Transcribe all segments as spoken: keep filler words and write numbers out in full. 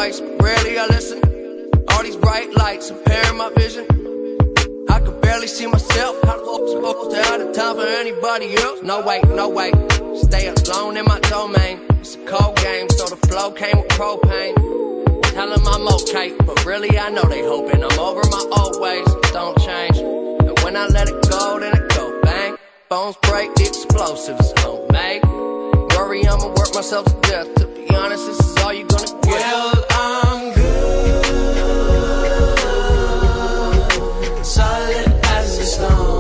twice, but rarely I listen. All these bright lights impairing my vision. I could barely see myself. How the fuck supposed to have the time for anybody else? No way, no way. Stay alone in my domain. It's a cold game, so the flow came with propane. Tell them I'm okay, but really I know they hoping I'm over my old ways. Don't change. And when I let it go, then it go bang. Bones break, the explosives homemade. Worry, I'ma work myself to death. To be honest, this is all you're gonna get. Well, I'm good, solid as a stone.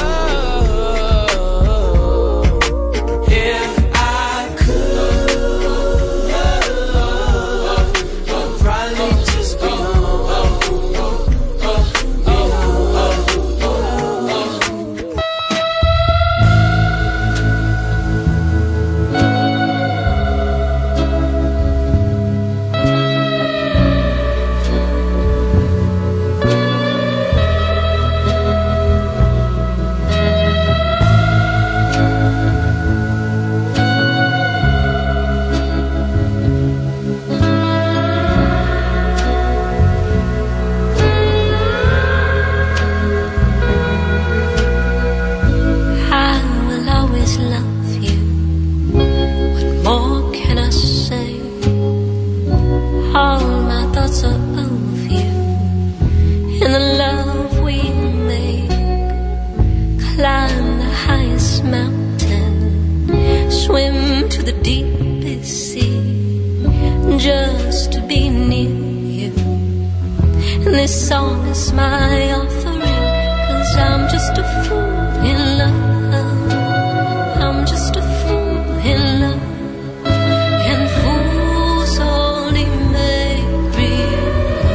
This song is my offering, 'cause I'm just a fool in love. I'm just a fool in love. And fools only make real.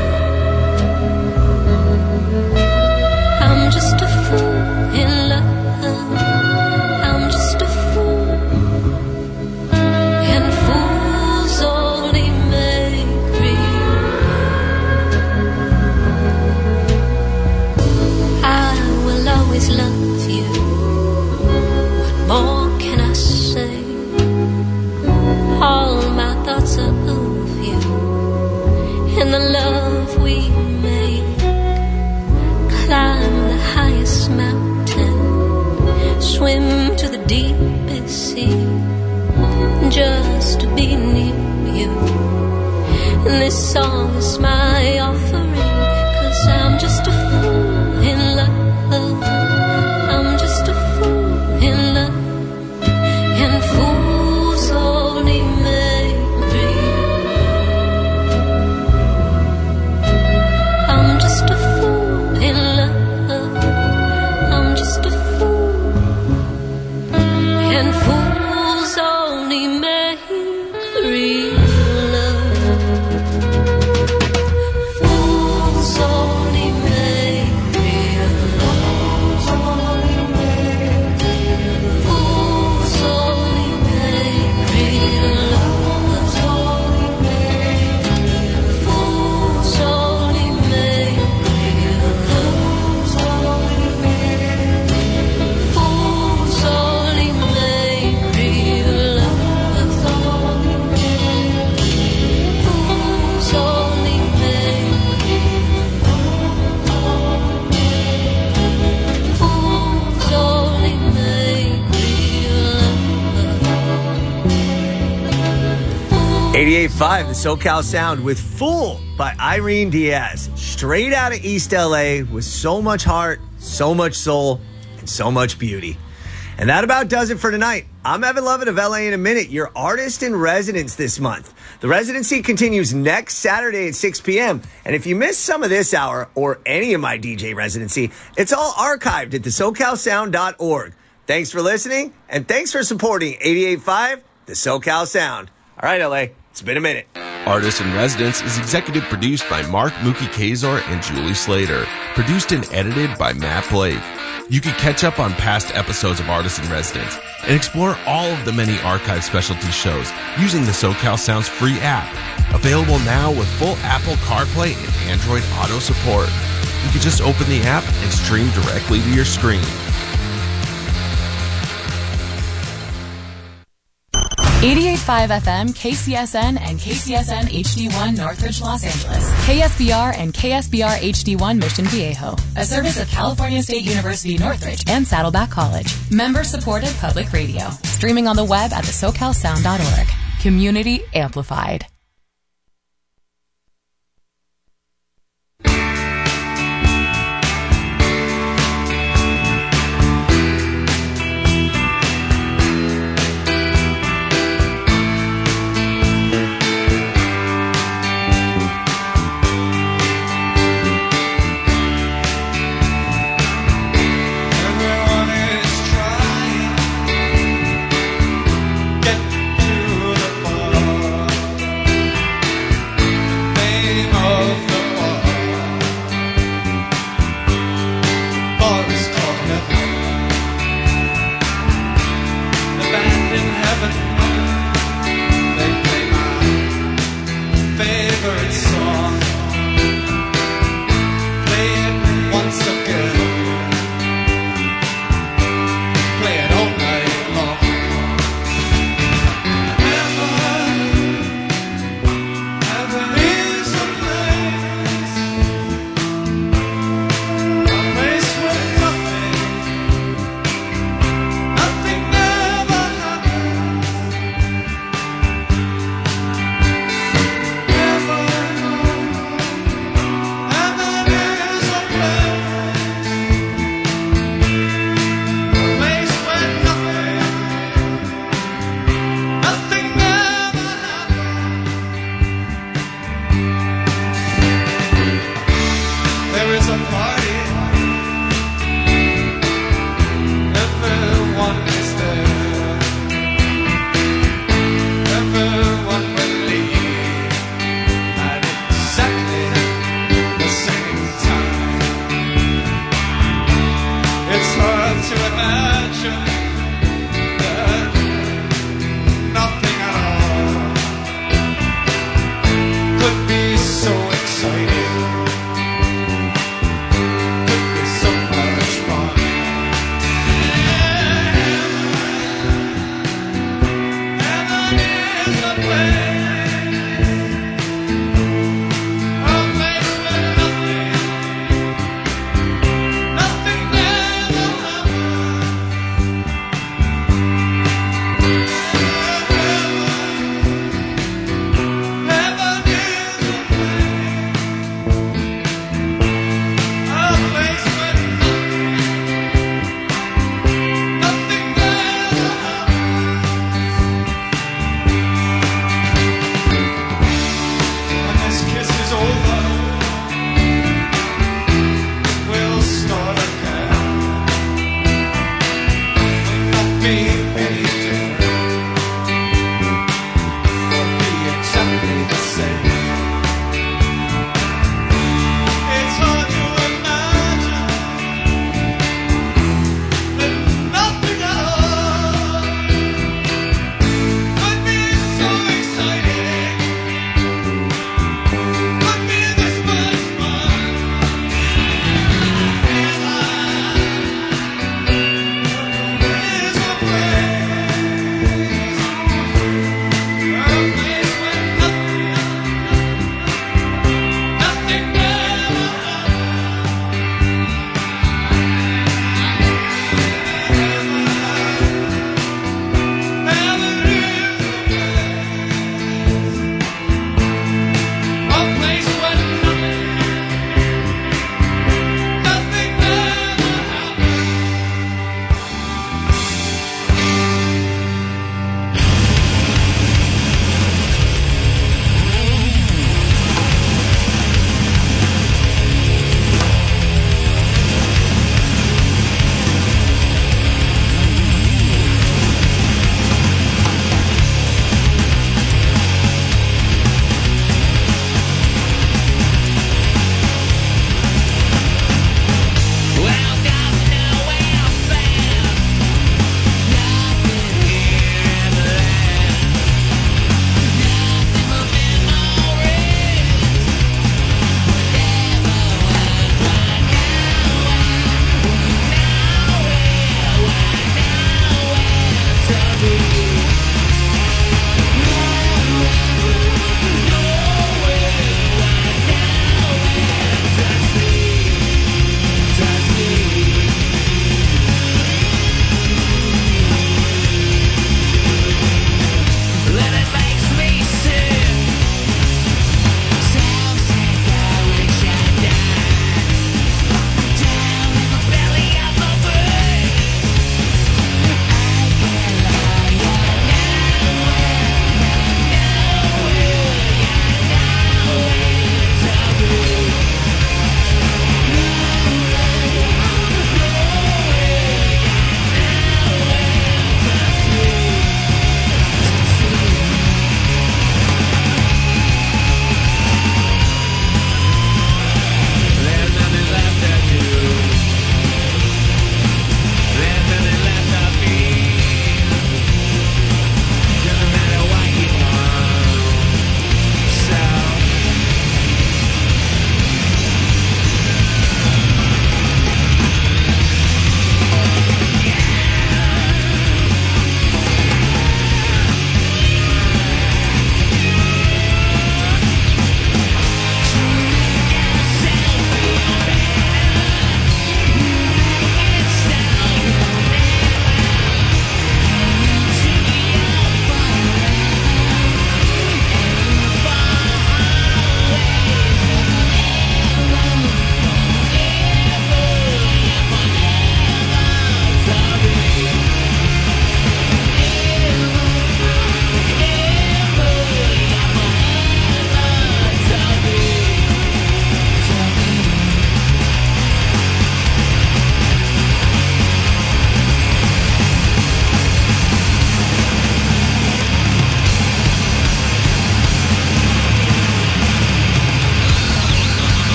I'm just a fool in love. I'm just a fool. And fools only make real. Always love you. What more can I say? All my thoughts are of you and the love we make. Climb the highest mountain, swim to the deepest sea, just to be near you. And this song is my offering, 'cause I'm just a fool in love. I'm just a fool in love, and fools only make real. I'm just a fool in love. I'm just a fool, and fools only make real love. Fools only make real love. Fools only make real love. Fools only make real love. Fools only make real love. Fools only make Fools only make real love. eighty-eight point five, the SoCal Sound with Fool by Irene Diaz. Straight out of East L A with so much heart, so much soul, and so much beauty. And that about does it for tonight. I'm Evan Lovett of L A in a Minute, your artist in residence this month. The residency continues next Saturday at six p.m. And if you missed some of this hour or any of my D J residency, it's all archived at the socal sound dot org. Thanks for listening, and thanks for supporting eighty-eight point five, the SoCal Sound. All right, L A, it's been a minute. Artist in Residence is executive produced by Mark Mookie Kazar and Julie Slater. Produced and edited by Matt Blake. You can catch up on past episodes of Artist in Residence and explore all of the many archive specialty shows using the SoCal Sounds free app. Available now with full Apple CarPlay and Android Auto support. You can just open the app and stream directly to your screen. eighty-eight point five F M, K C S N, and K C S N H D one Northridge, Los Angeles. K S B R and K S B R H D one Mission Viejo. A service of California State University Northridge and Saddleback College. Member-supported public radio. Streaming on the web at the socal sound dot org. Community amplified.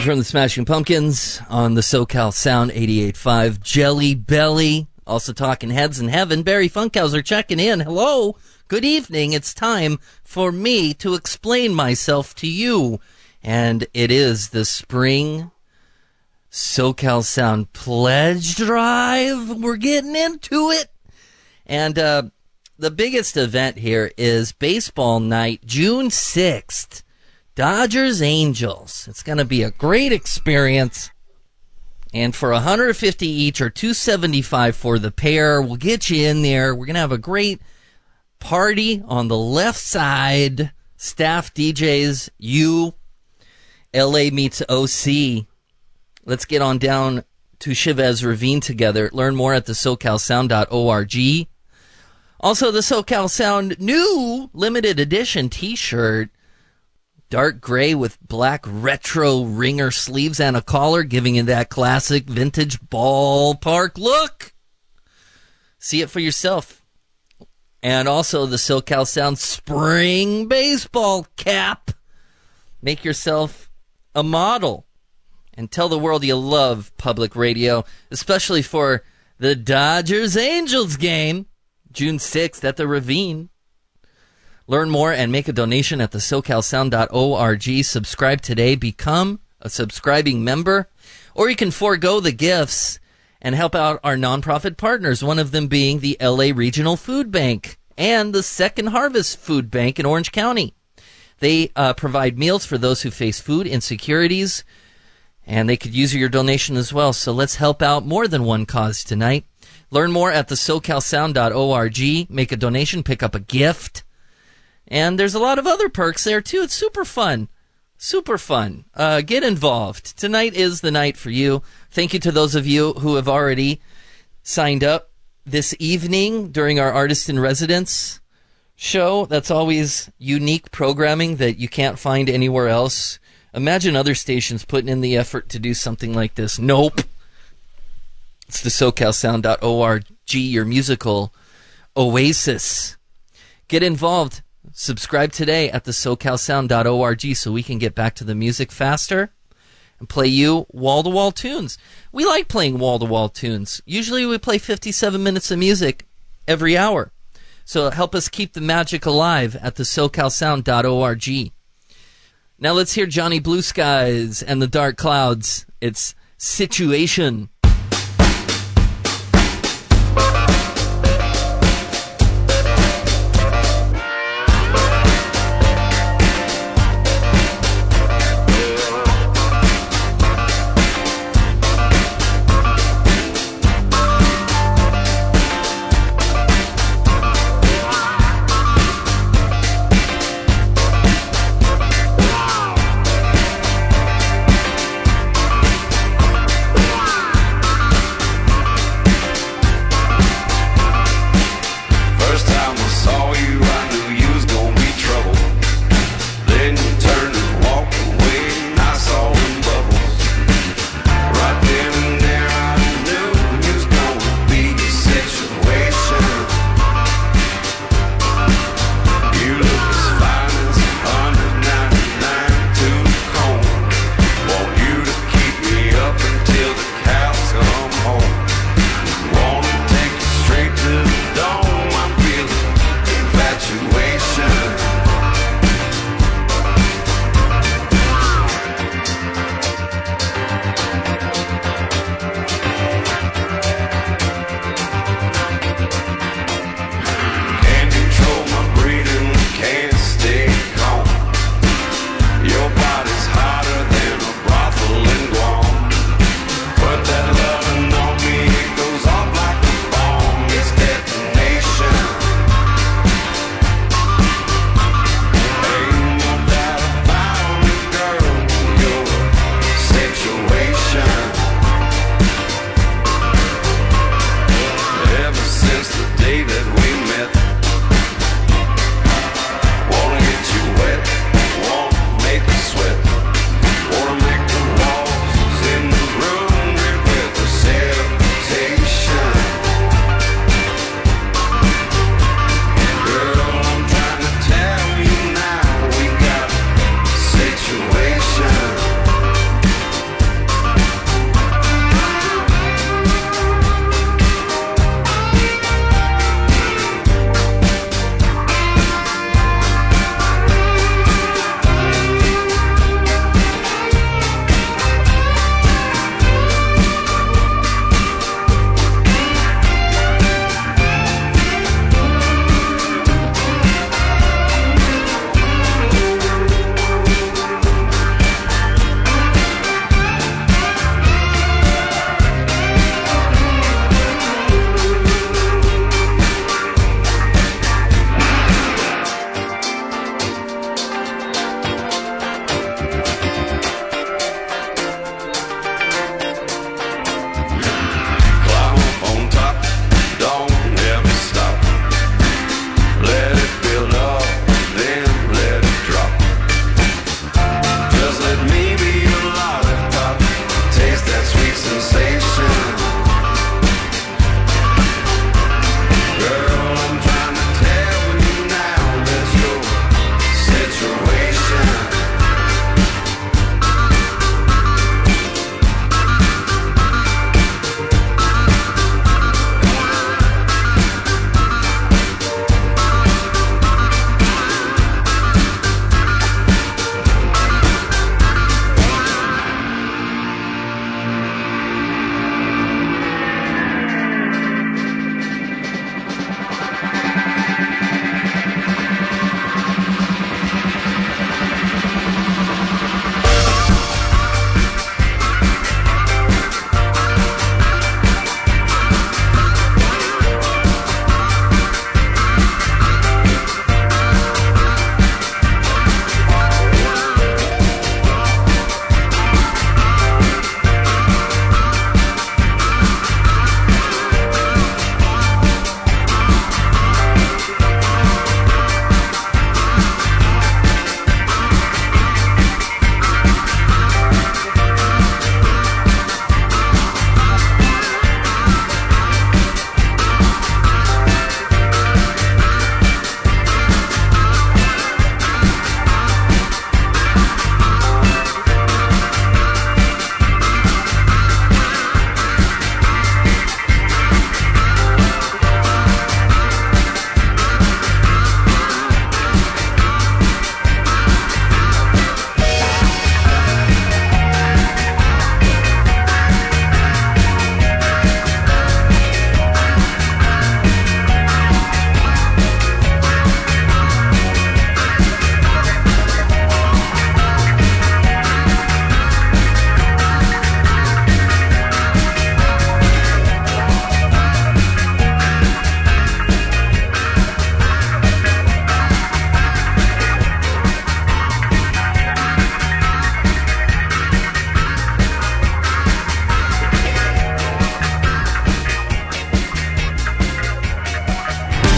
from the Smashing Pumpkins on the SoCal Sound eighty-eight point five. Jelly Belly, also talking Heads in Heaven. Barry Funkhauser checking in. Hello, good evening. It's time for me to explain myself to you. And it is the spring SoCal Sound Pledge Drive. We're getting into it. And uh, the biggest event here is baseball night, June sixth. Dodgers Angels. It's going to be a great experience. And for one hundred fifty each or two hundred seventy-five for the pair, we'll get you in there. We're going to have a great party on the left side. Staff D Js, you, L A meets O C. Let's get on down to Chavez Ravine together. Learn more at the socal sound dot org. Also, the SoCal Sound new limited edition t-shirt. Dark gray with black retro ringer sleeves and a collar, giving you that classic vintage ballpark look. See it for yourself. And also the SoCal Sound spring baseball cap. Make yourself a model and tell the world you love public radio, especially for the Dodgers Angels game, June sixth at the Ravine. Learn more and make a donation at the socal sound dot org. Subscribe today. Become a subscribing member. Or you can forego the gifts and help out our nonprofit partners, one of them being the L A Regional Food Bank and the Second Harvest Food Bank in Orange County. They uh, provide meals for those who face food insecurities, and they could use your donation as well. So let's help out more than one cause tonight. Learn more at the socal sound dot org. Make a donation, pick up a gift. And there's a lot of other perks there, too. It's super fun. Super fun. Uh, get involved. Tonight is the night for you. Thank you to those of you who have already signed up this evening during our Artist in Residence show. That's always unique programming that you can't find anywhere else. Imagine other stations putting in the effort to do something like this. Nope. It's the socal sound dot org, your musical oasis. Get involved. Subscribe today at the socal sound dot org so we can get back to the music faster and play you wall-to-wall tunes. We like playing wall-to-wall tunes. Usually we play fifty-seven minutes of music every hour. So help us keep the magic alive at the socal sound dot org. Now let's hear Johnny Blue Skies and the Dark Clouds. It's Situation.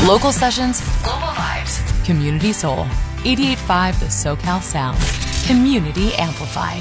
Local sessions, global vibes. Community Soul. eighty-eight point five The SoCal Sound. Community amplified.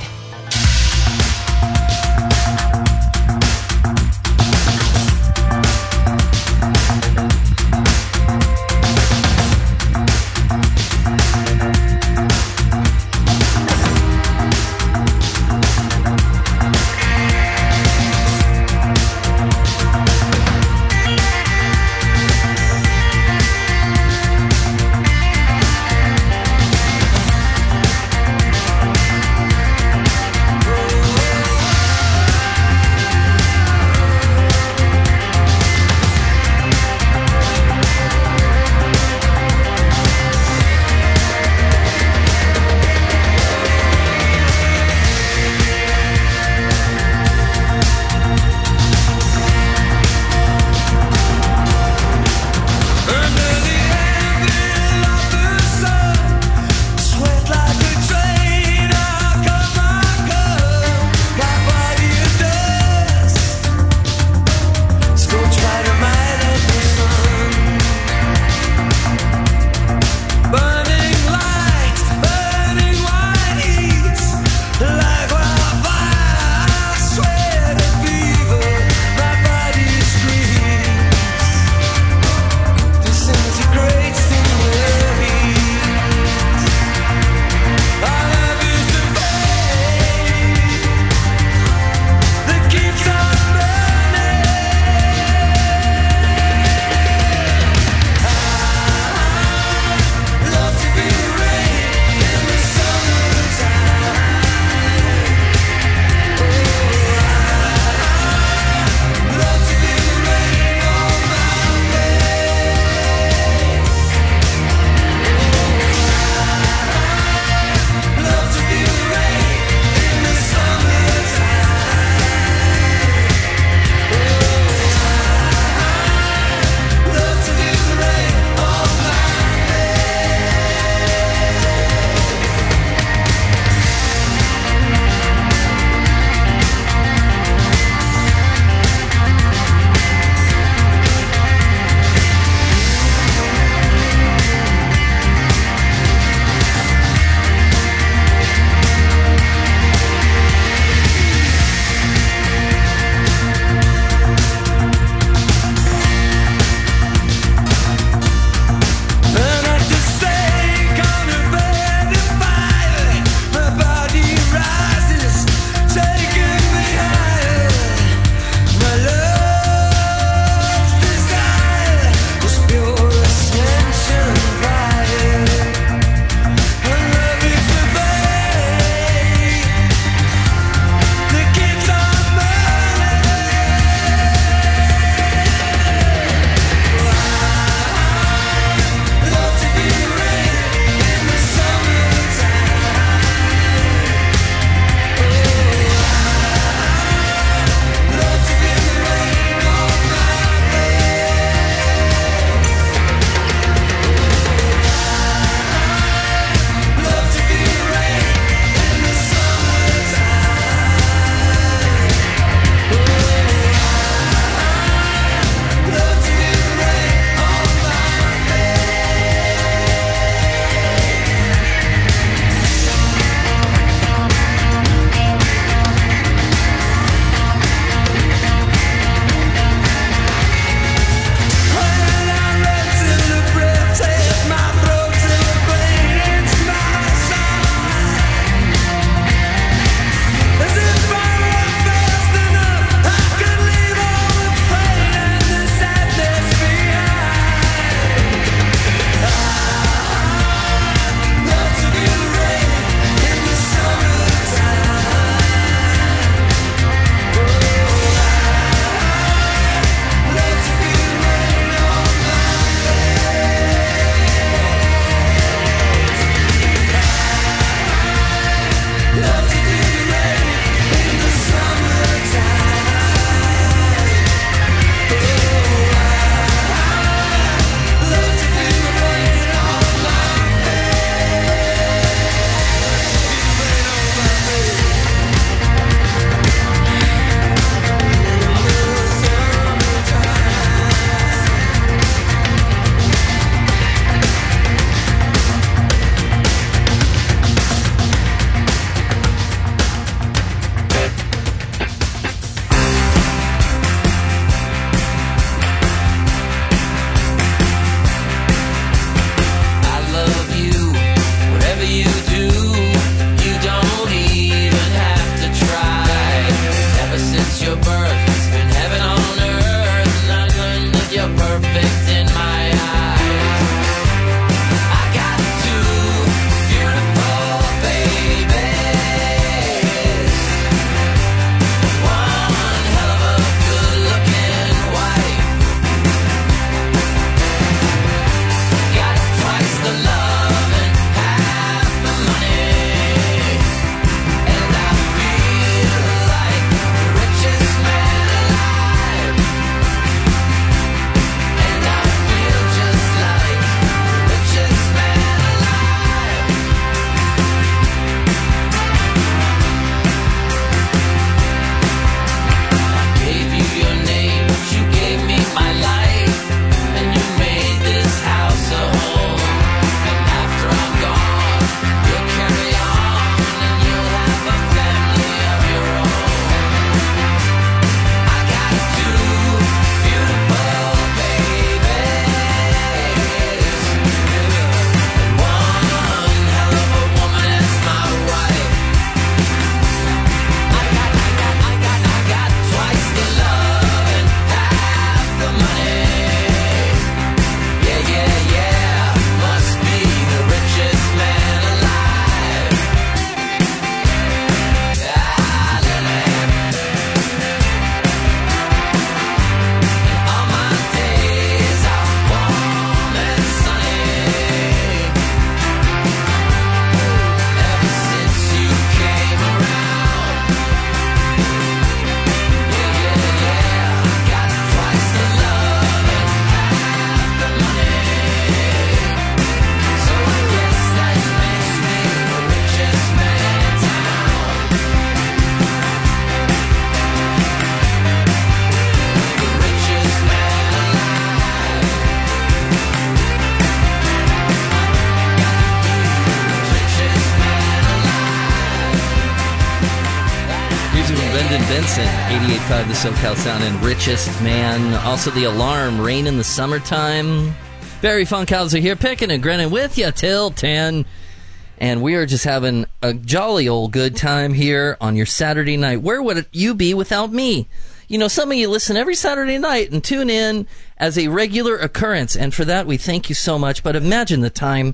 Vincent, eighty-eight point five The SoCal Sound and Richest Man. Also The Alarm, Rain in the Summertime. Barry Funkhauser here, picking and grinning with you till ten. And we are just having a jolly old good time here on your Saturday night. Where would you be without me? You know, some of you listen every Saturday night and tune in as a regular occurrence. And for that, we thank you so much. But imagine the time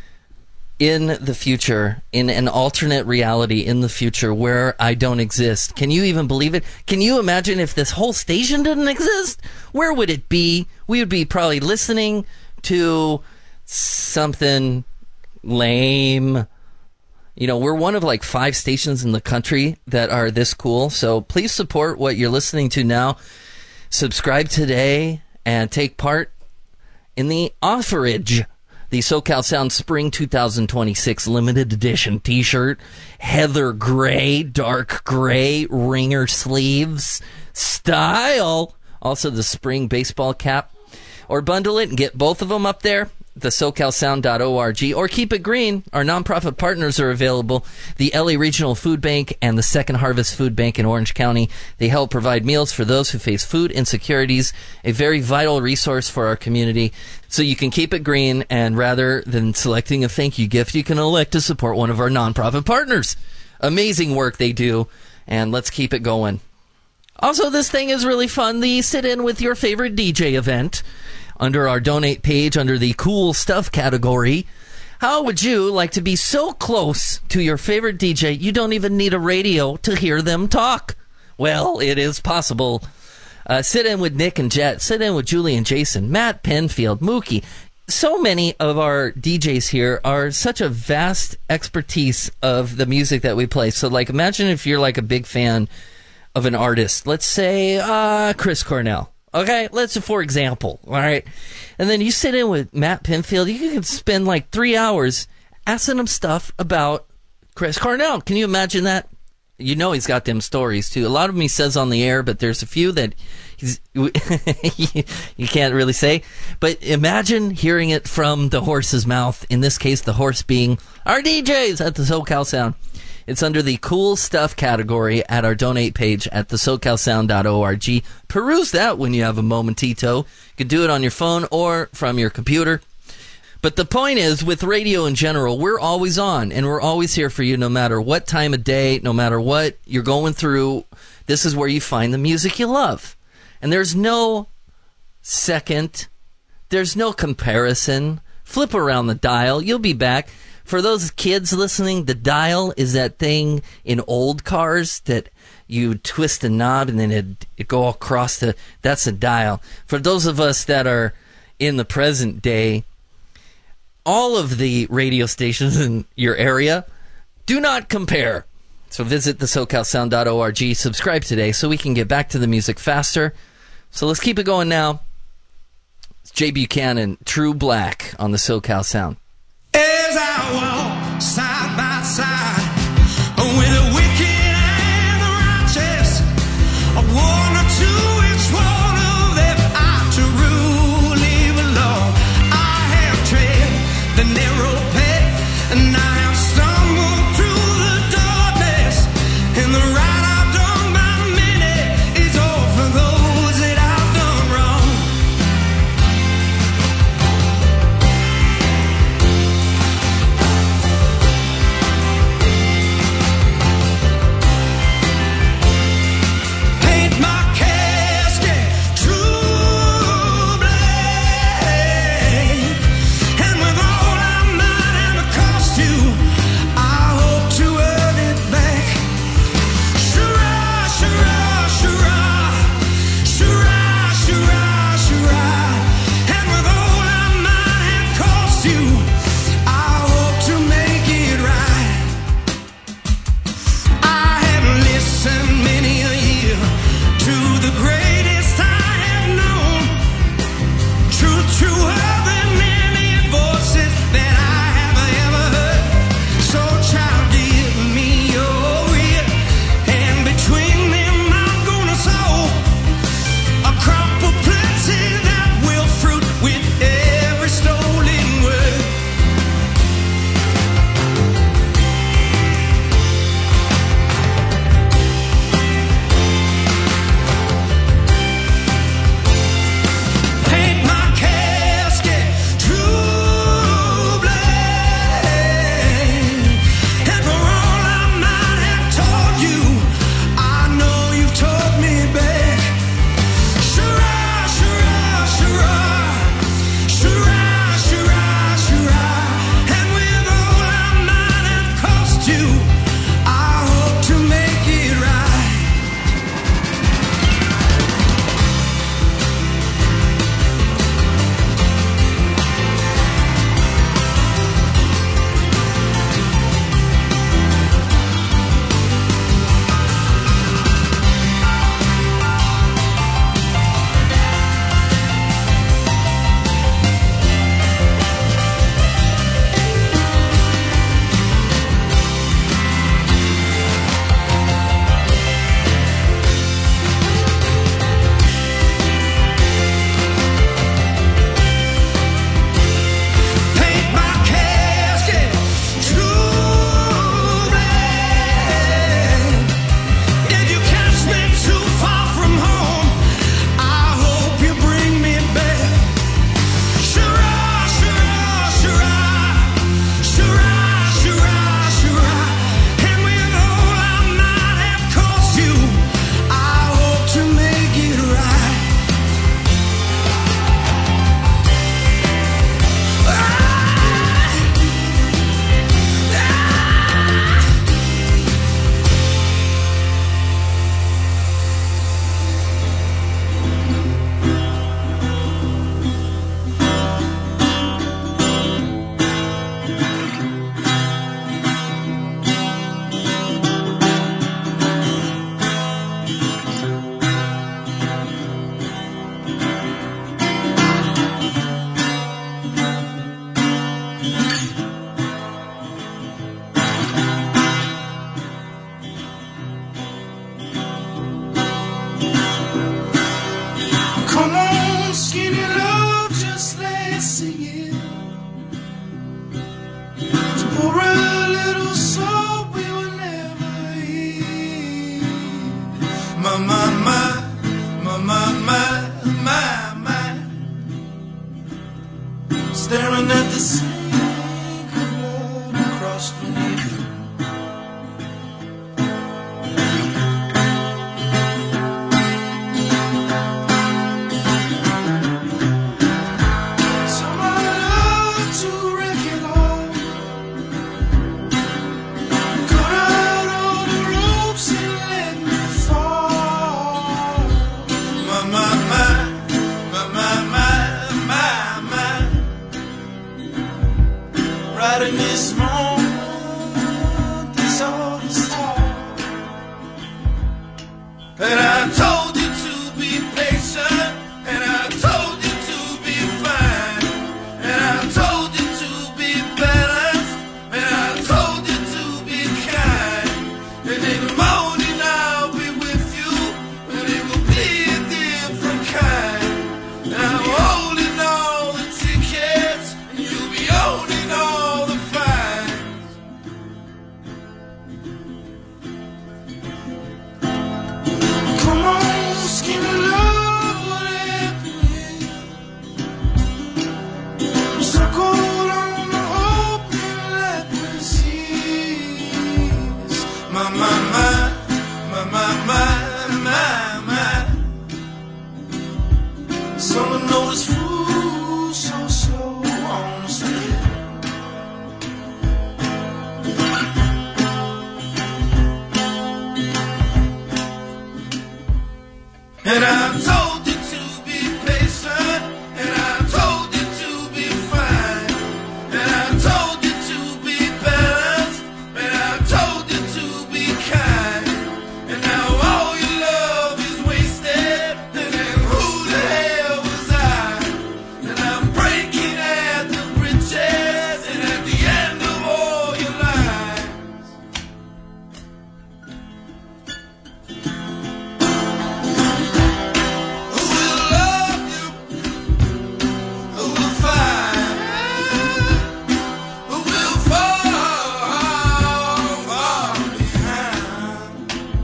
in the future, in an alternate reality in the future where I don't exist. Can you even believe it? Can you imagine if this whole station didn't exist? Where would it be? We would be probably listening to something lame. You know, we're one of like five stations in the country that are this cool. So please support what you're listening to now. Subscribe today and take part in the offerage. The SoCal Sound Spring two thousand twenty-six limited edition t-shirt, heather gray, dark gray, ringer sleeves, style. Also the spring baseball cap. Or bundle it and get both of them up there, the socal sound dot org. Or keep it green. Our nonprofit partners are available. The L A Regional Food Bank and the Second Harvest Food Bank in Orange County. They help provide meals for those who face food insecurities, a very vital resource for our community. So you can keep it green, and rather than selecting a thank you gift, you can elect to support one of our nonprofit partners. Amazing work they do, and let's keep it going. Also, this thing is really fun, the sit-in with your favorite D J event. Under our donate page, under the cool stuff category, how would you like to be so close to your favorite D J you don't even need a radio to hear them talk? Well, it is possible. Uh, sit in with Nick and Jet. Sit in with Julie and Jason. Matt Penfield. Mookie. So many of our D Js here are such a vast expertise of the music that we play. So, like, imagine if you're, like, a big fan of an artist. Let's say uh, Chris Cornell. Okay, let's, for example, all right? And then you sit in with Matt Penfield. You can spend, like, three hours asking him stuff about Chris Cornell. Can you imagine that? You know he's got them stories, too. A lot of them he says on the air, but there's a few that he's you can't really say. But imagine hearing it from the horse's mouth, in this case, the horse being our D Js at the SoCal Sound. It's under the cool stuff category at our donate page at the socal sound dot org. Peruse that when you have a momentito. You can do it on your phone or from your computer. But the point is, with radio in general, we're always on, and we're always here for you no matter what time of day, no matter what you're going through. This is where you find the music you love. And there's no second, there's no comparison. Flip around the dial, you'll be back. For those kids listening, the dial is that thing in old cars that you twist a knob and then it it go across the, that's a dial. For those of us that are in the present day, all of the radio stations in your area do not compare. So visit the socal sound dot org, subscribe today so we can get back to the music faster. So let's keep it going now. It's Jay Buchanan, True Black on the SoCal Sound. As I walk side by side with the wicked and the righteous, I wonder to which one of them ought to rule alone. I have tread the narrow path, and I have stumbled through the darkness, and the right I've done by many is all for those that I've done wrong. staring at the sink of blood across beneath you. Somebody loved to wreck it all, cut out all the ropes and let me fall. My, my, my, my, my, my, my, my. Right in this moment, this all is taught. And I told you to be patient, and I told you to be fine, and I told you to be balanced, and I told you to be kind. And in the morning I'll be with you, and it will be a different kind. And I'm holding all the tickets, and you'll be owning all the fines. Come on, skin of love, what happened? Circled on the hope and let me cease. My, my, my, my, my, my, my, my. Someone noticed food so slow on the street. And I told you to be patient, and I told you to be fine, and I told you to be balanced, and I told you to be kind. And now all your love is wasted, and then who the hell was I? And I'm breaking at the bridges, and at the end of all your lies. Who will love you? Who will find? Who will fall, fall behind?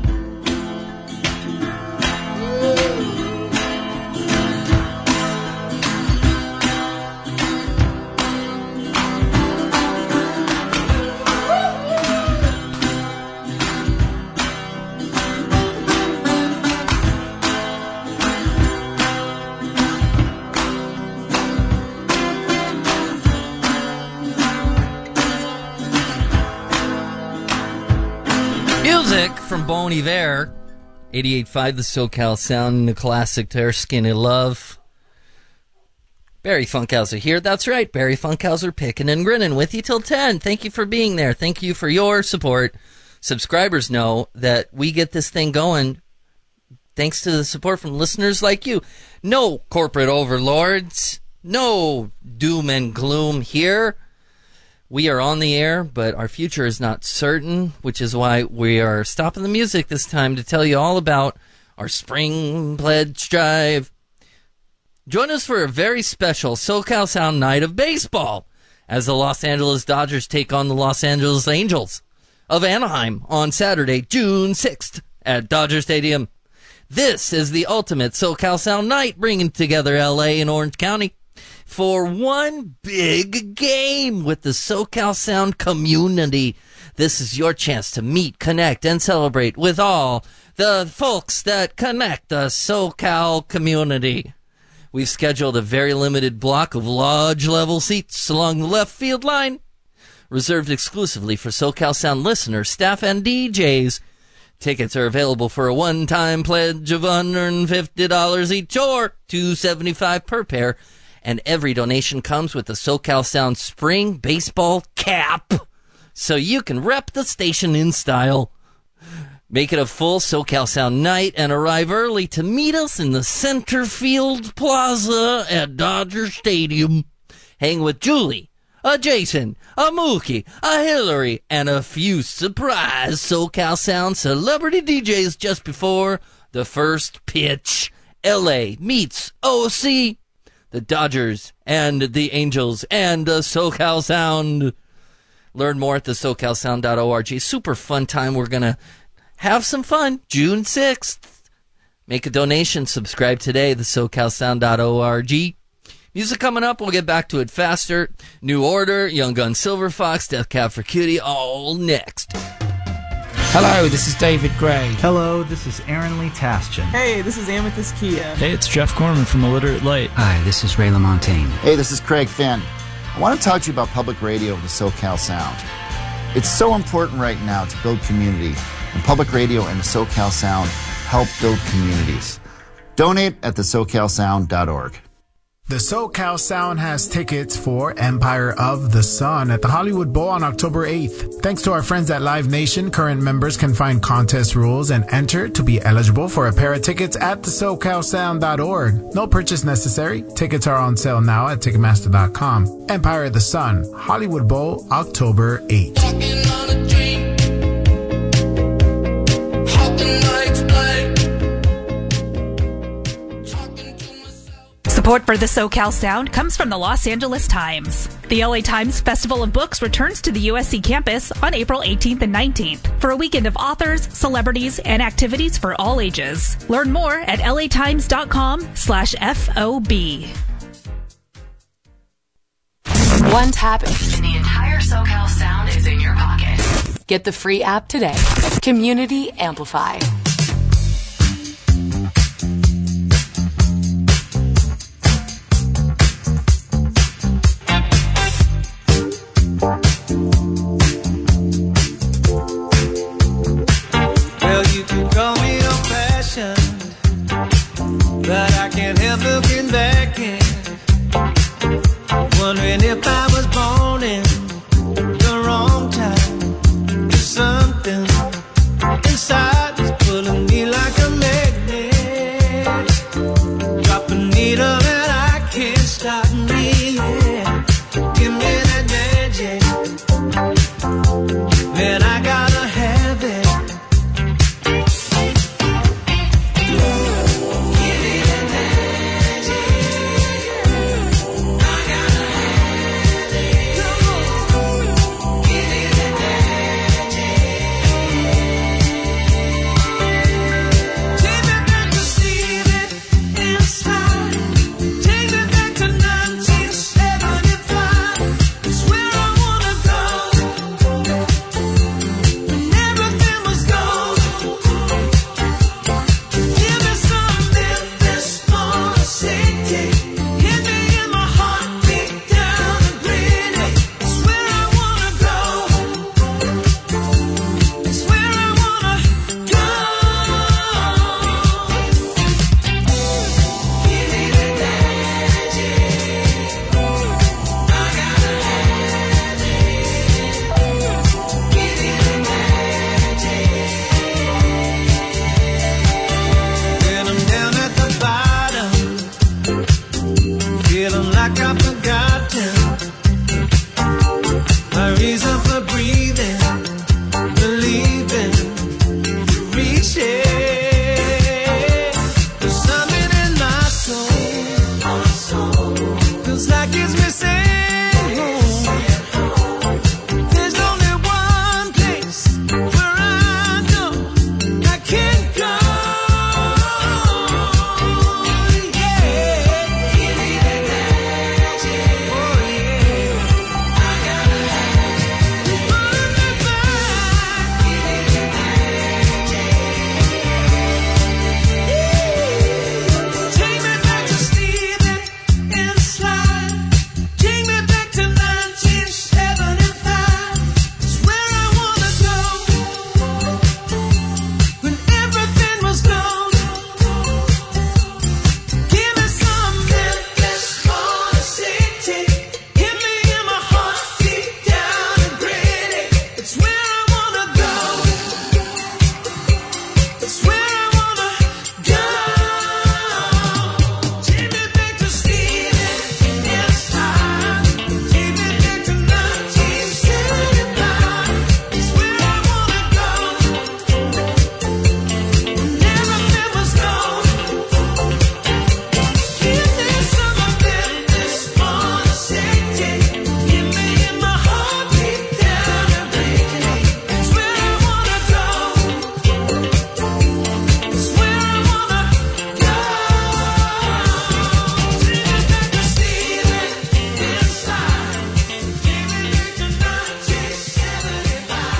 Music from Bon Iver, eighty-eight point five, the SoCal Sound, the classic there, Skinny Love. Barry Funkhauser here. That's right, Barry Funkhauser picking and grinning with you till ten. Thank you for being there. Thank you for your support. Subscribers know that we get this thing going thanks to the support from listeners like you. No corporate overlords, no doom and gloom here. We are on the air, but our future is not certain, which is why we are stopping the music this time to tell you all about our spring pledge drive. Join us for a very special SoCal Sound Night of Baseball as the Los Angeles Dodgers take on the Los Angeles Angels of Anaheim on Saturday, June sixth at Dodger Stadium. This is the ultimate SoCal Sound Night, bringing together L A and Orange County for one big game with the SoCal Sound community. This is your chance to meet, connect, and celebrate with all the folks that connect the SoCal community. We've scheduled a very limited block of lodge-level seats along the left field line, reserved exclusively for SoCal Sound listeners, staff, and D Js. Tickets are available for a one-time pledge of one hundred fifty dollars each or two hundred seventy-five dollars per pair. And every donation comes with the SoCal Sound Spring Baseball Cap, so you can rep the station in style. Make it a full SoCal Sound night and arrive early to meet us in the center field plaza at Dodger Stadium. Hang with Julie, a Jason, a Mookie, a Hillary, and a few surprise SoCal Sound celebrity D Js just before the first pitch. L A meets O C. The Dodgers and the Angels and the SoCal Sound. Learn more at the socal sound dot org. Super fun time. We're going to have some fun. June sixth. Make a donation. Subscribe today, the socal sound dot org. Music coming up, we'll get back to it faster. New Order, Young Gun Silver Fox, Death Cab for Cutie, all next. Hello, this is David Gray. Hello, this is Aaron Lee Taschin. Hey, this is Amethyst Kia. Hey, it's Jeff Corman from Illiterate Light. Hi, this is Ray LaMontagne. Hey, this is Craig Finn. I want to talk to you about public radio and the SoCal Sound. It's so important right now to build community, and public radio and the SoCal Sound help build communities. Donate at the socal sound dot org. The SoCal Sound has tickets for Empire of the Sun at the Hollywood Bowl on October eighth. Thanks to our friends at Live Nation, current members can find contest rules and enter to be eligible for a pair of tickets at the socal sound dot org. No purchase necessary. Tickets are on sale now at ticketmaster dot com. Empire of the Sun, Hollywood Bowl, October eighth. Support for the SoCal Sound comes from the Los Angeles Times. The L A Times Festival of Books returns to the U S C campus on April eighteenth and nineteenth for a weekend of authors, celebrities, and activities for all ages. Learn more at L A times dot com slash F O B. One tap and the entire SoCal Sound is in your pocket. Get the free app today. Community Amplify. Well, you can call me old-fashioned, but I can't help looking back and wondering if I was born in the wrong time. There's something inside was pulling me like a magnet. Drop a needle and I can't stop me. Yeah. Give me that magic, man, I gotta have it. Give me that magic, I gotta have it.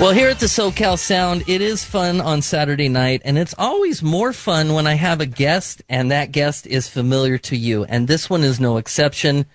Well, here at the SoCal Sound, it is fun on Saturday night, and it's always more fun when I have a guest, and that guest is familiar to you. And this one is no exception.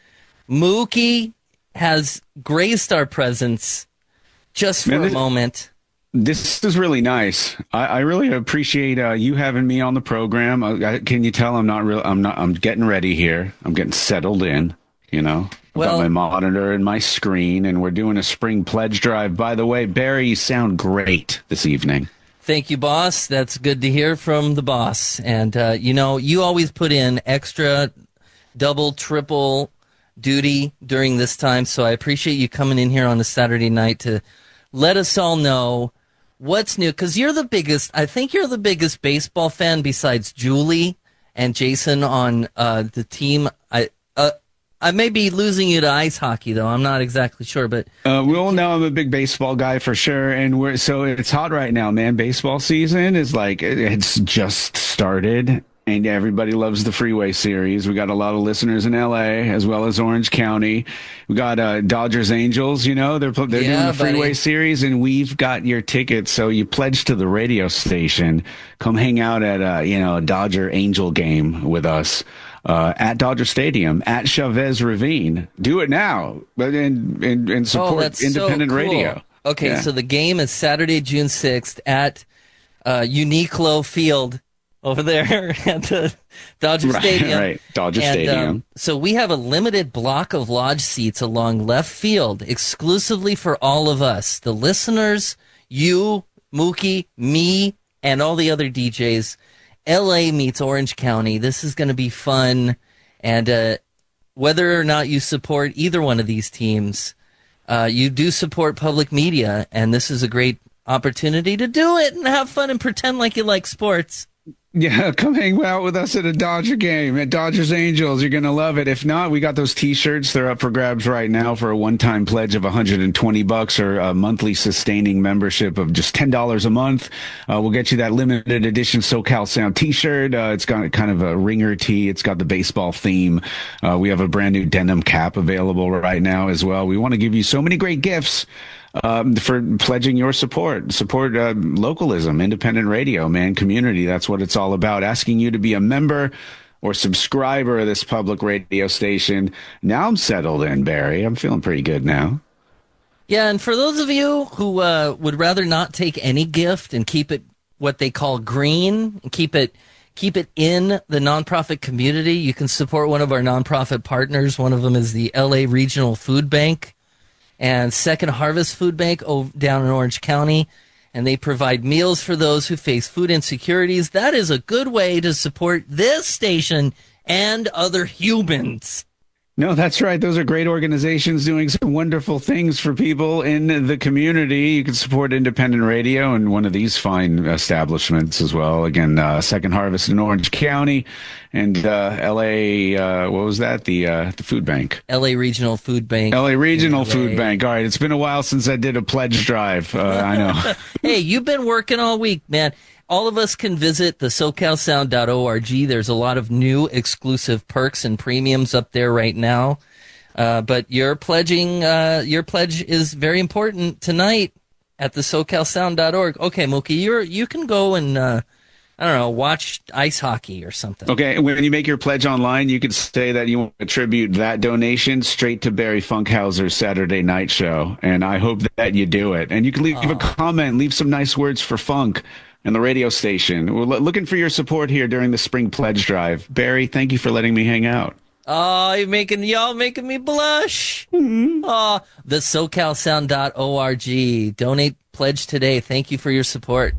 Mookie has graced our presence just for Man, this, a moment. This is really nice. I, I really appreciate uh, you having me on the program. I, I, can you tell I'm not real? I'm not. I'm getting ready here. I'm getting settled in. You know, I've well, got my monitor and my screen, and we're doing a spring pledge drive. By the way, Barry, you sound great this evening. Thank you, boss. That's good to hear from the boss. And, uh, you know, you always put in extra, double, triple duty during this time, so I appreciate you coming in here on a Saturday night to let us all know what's new. Because you're the biggest, I think you're the biggest baseball fan besides Julie and Jason on uh, the team. I uh, I may be losing you to ice hockey, though. I'm not exactly sure, but uh, we all know I'm a big baseball guy for sure, and we're so it's hot right now, man. Baseball season is like it's just started, and everybody loves the Freeway Series. We got a lot of listeners in L A as well as Orange County. We got uh, Dodgers Angels. You know they're they're yeah, doing the Freeway buddy. Series, and we've got your tickets. So you pledge to the radio station. Come hang out at a you know a Dodger Angel game with us. Uh, at Dodger Stadium, at Chavez Ravine. Do it now, but and and, and support oh, that's independent so cool. radio. Okay, yeah. So the game is Saturday, June sixth at uh, Uniqlo Field over there at the Dodger right, Stadium. Right, Dodger and, Stadium. Um, so we have a limited block of lodge seats along left field, exclusively for all of us, the listeners, you, Mookie, me, and all the other D Js. L A meets Orange County. This is going to be fun. And uh, whether or not you support either one of these teams, uh, you do support public media. And this is a great opportunity to do it and have fun and pretend like you like sports. Yeah, come hang out with us at a Dodger game at Dodgers Angels. You're going to love it. If not, we got those T-shirts. They're up for grabs right now for a one-time pledge of one hundred twenty bucks or a monthly sustaining membership of just ten dollars a month. Uh, we'll get you that limited edition SoCal Sound T-shirt. Uh, it's got kind of a ringer tee. It's got the baseball theme. Uh, we have a brand new denim cap available right now as well. We want to give you so many great gifts. Um, for pledging your support, support uh, localism, independent radio, man, community. That's what it's all about. Asking you to be a member or subscriber of this public radio station. Now I'm settled in, Barry. I'm feeling pretty good now. Yeah, and for those of you who uh, would rather not take any gift and keep it what they call green, and keep it keep it in the nonprofit community, you can support one of our nonprofit partners. One of them is the L A Regional Food Bank and Second Harvest Food Bank down in Orange County, and they provide meals for those who face food insecurities. That is a good way to support this station and other humans. No, that's right. Those are great organizations doing some wonderful things for people in the community. You can support independent radio and one of these fine establishments as well. Again, uh, Second Harvest in Orange County and uh, L A, uh, what was that? The uh, the food bank. L A Regional Food Bank. L A Regional Food Bank. All right. It's been a while since I did a pledge drive. Uh, I know. Hey, you've been working all week, man. All of us can visit the socal sound dot org. There's a lot of new exclusive perks and premiums up there right now. Uh, but your pledging, uh, your pledge is very important tonight at the socal sound dot org. Okay, Mookie, you're, you can go and, uh, I don't know, watch ice hockey or something. Okay, when you make your pledge online, you can say that you want to attribute that donation straight to Barry Funkhauser's Saturday night show. And I hope that you do it. And you can leave Aww. a comment, leave some nice words for Funk and the radio station. We're looking for your support here during the spring pledge drive. Barry, thank you for letting me hang out. Oh, you're making y'all making me blush. Mm-hmm. Oh, the socal sound dot org. Donate, pledge today. Thank you for your support.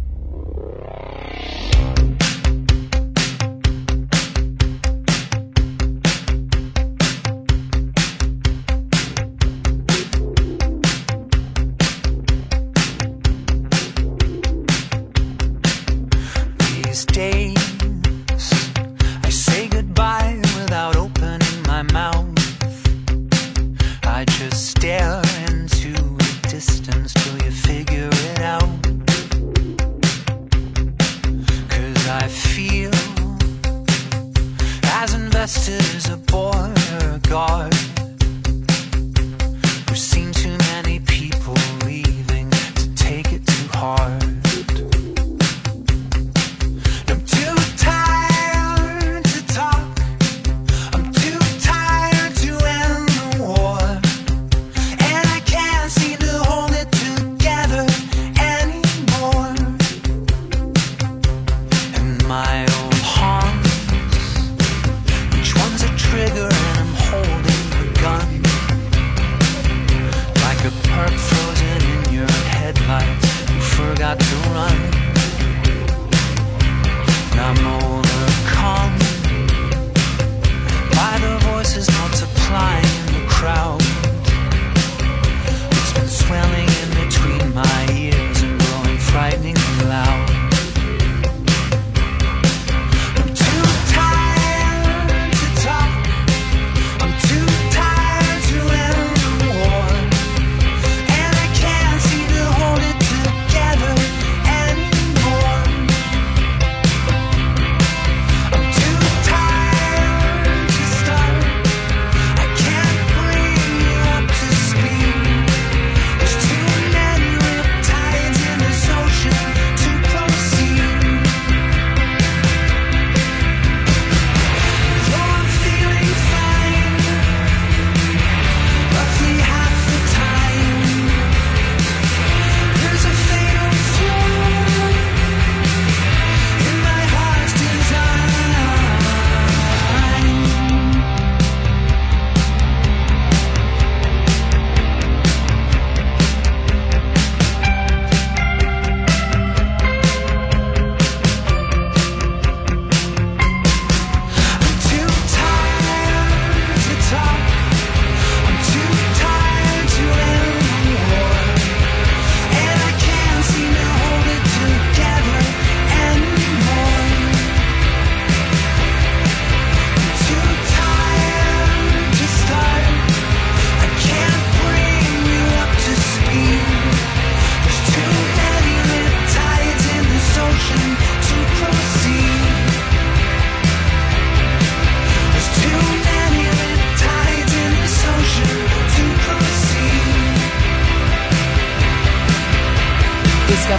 These days, I say goodbye without opening my mouth. I just stare into the distance till you figure it out. 'Cause I feel as invested as a border guard who's seen too many people leaving to take it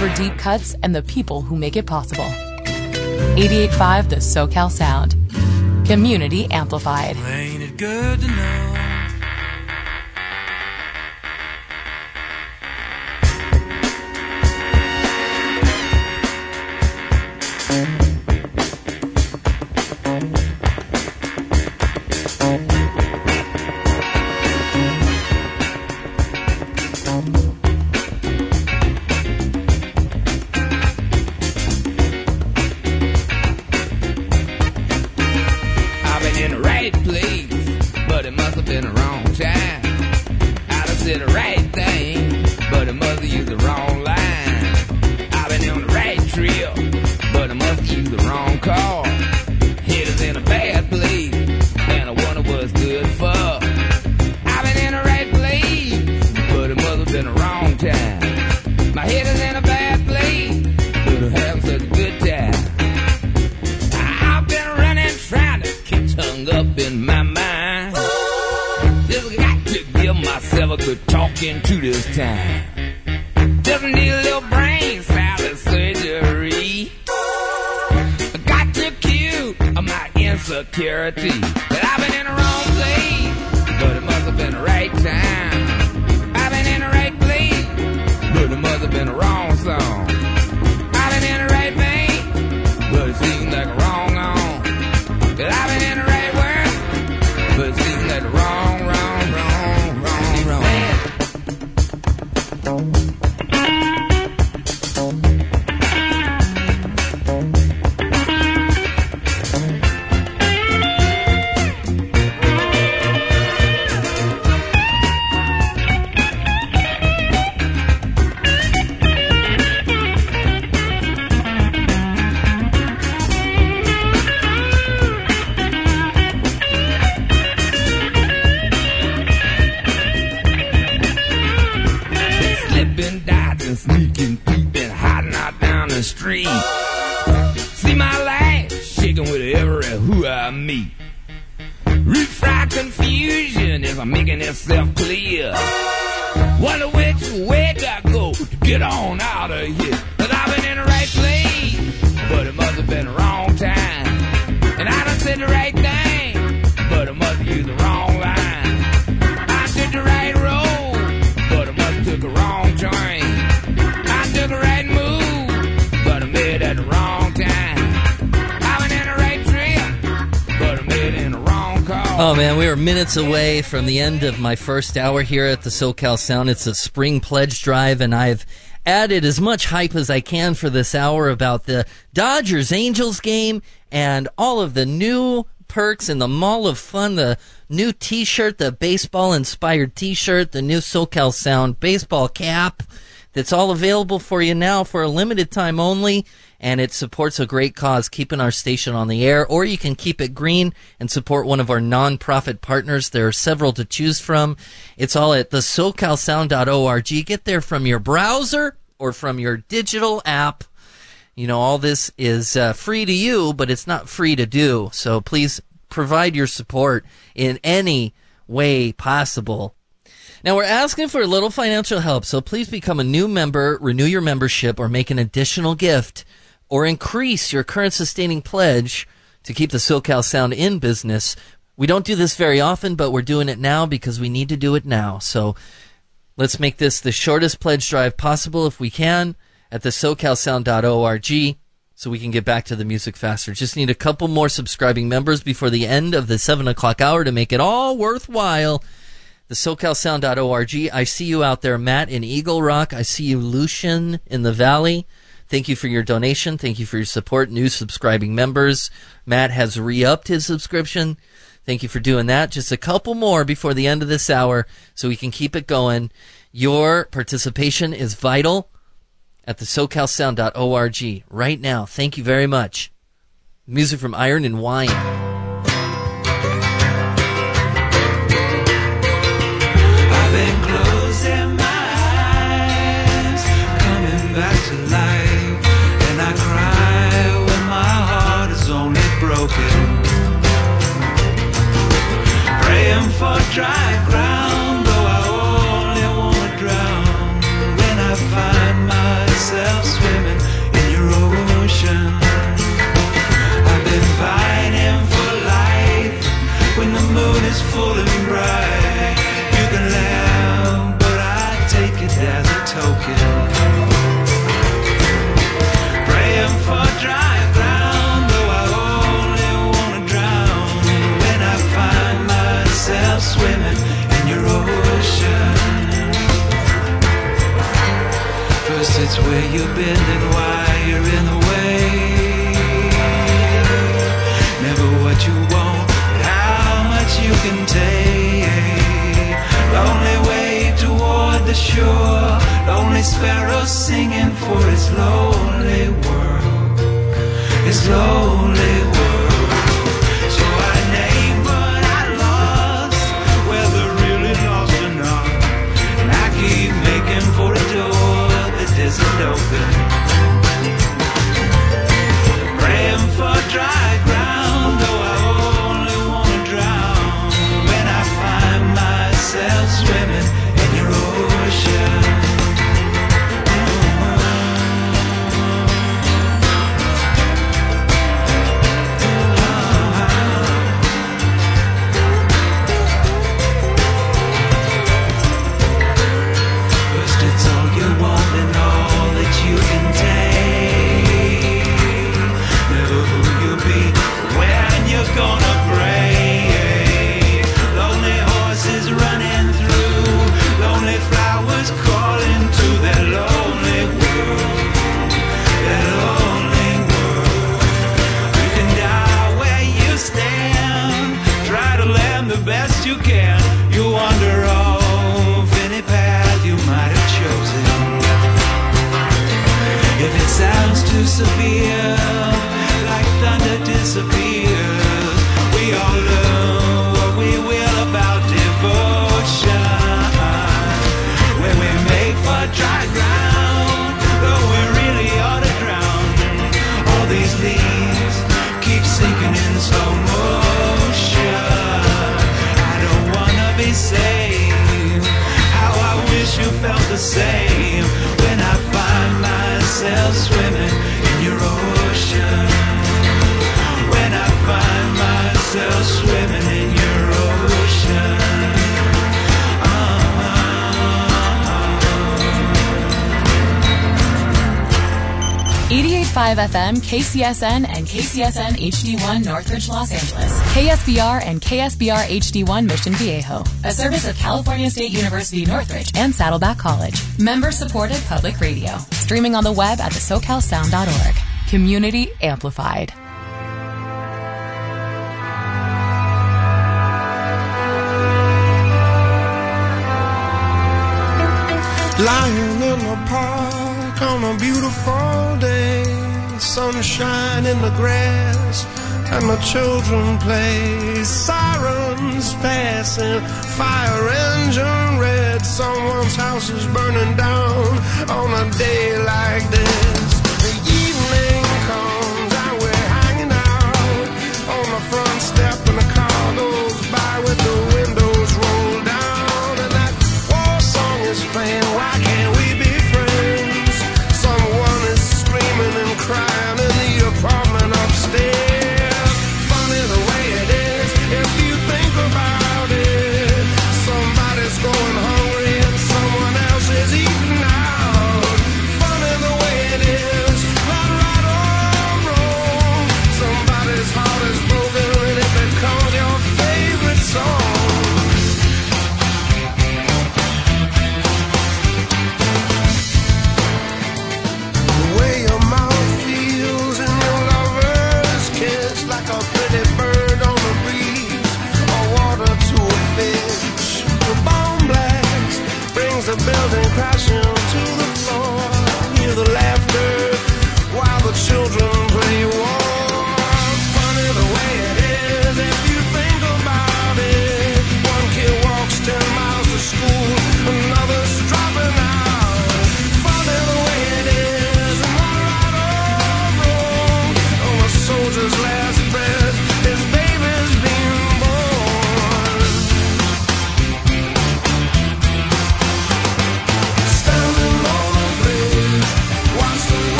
discover deep cuts and the people who make it possible. eighty-eight point five The SoCal Sound. Community amplified. Ain't it good to know? Oh man, we are minutes away from the end of my first hour here at the SoCal Sound. It's a spring pledge drive, and I've added as much hype as I can for this hour about the Dodgers-Angels game and all of the new perks in the Mall of Fun, the new t-shirt, the baseball-inspired t-shirt, the new SoCal Sound baseball cap that's all available for you now for a limited time only. And it supports a great cause, keeping our station on the air. Or you can keep it green and support one of our non-profit partners. There are several to choose from. It's all at the socal sound dot org. Get there from your browser or from your digital app. You know, all this is uh, free to you, but it's not free to do. So please provide your support in any way possible. Now, we're asking for a little financial help, so please become a new member, renew your membership, or make an additional gift, or increase your current sustaining pledge to keep the SoCal Sound in business. We don't do this very often, but we're doing it now because we need to do it now. So let's make this the shortest pledge drive possible if we can at the socal sound dot org so we can get back to the music faster. Just need a couple more subscribing members before the end of the seven o'clock hour to make it all worthwhile. The socal sound dot org. I see you out there, Matt in Eagle Rock. I see you, Lucian in the Valley. Thank you for your donation. Thank you for your support. New subscribing members. Matt has re-upped his subscription. Thank you for doing that. Just a couple more before the end of this hour so we can keep it going. Your participation is vital at the socal sound dot org right now. Thank you very much. Music from Iron and Wine. I've been closing my eyes, coming back to life. I cry when my heart is only broken, praying for dry ground, though I only want to drown when I find myself moon is full and bright. You can laugh, but I take it as a token. Praying for dry ground, though I only wanna drown. When I find myself swimming in your ocean. First it's where you've been and why you're in the way. Never what you want, but how much you can take. Lonely wave toward the shore, lonely sparrow singing for its lonely world, its lonely world. So I name what I lost, whether really lost or not, and I keep making for a door that isn't open. Praying for dry ground, though I only wanna drown. When I find myself swimming in your ocean. First it's all you want and all that you can take. Never who you'll be when you're gonna break. Lonely horses running through, lonely flowers calling to that lonely world, that lonely world. You can die where you stand, try to land the best you can. You wander off any path you might have chosen. If it sounds too severe, like thunder disappears, we all learn what we will about devotion. When we make for dry ground, though we really ought to drown. All these leaves keep sinking in slow motion. I don't wanna be saved. How I wish you felt the same. When I find myself swimming in your ocean. When I find myself swimming in your ocean. eighty-eight point five F M, K C S N, and K C S N H D one Northridge, Los Angeles. K S B R and K S B R H D one Mission Viejo. A service of California State University Northridge and Saddleback College. Member-supported public radio. Streaming on the web at the socal sound dot org. Community amplified. Lying in the park on a beautiful day, sunshine in the grass and the children play. Sirens passing, fire engine red. Someone's house is burning down on a day like this. The evening comes and we're hanging out on the front step and the car goes by with the windows rolled down. And that war song is playing. Why can't we be friends? Someone is screaming and crying in the apartment upstairs. Funny the way it is, if you think about it. Somebody's going hungry and someone else is eating out.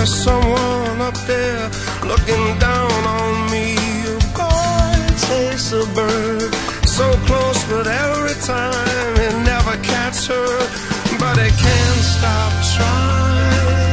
there's someone up there looking down on me. Boy, it tastes a bird so close, but every time it never catches her, but it can't stop trying.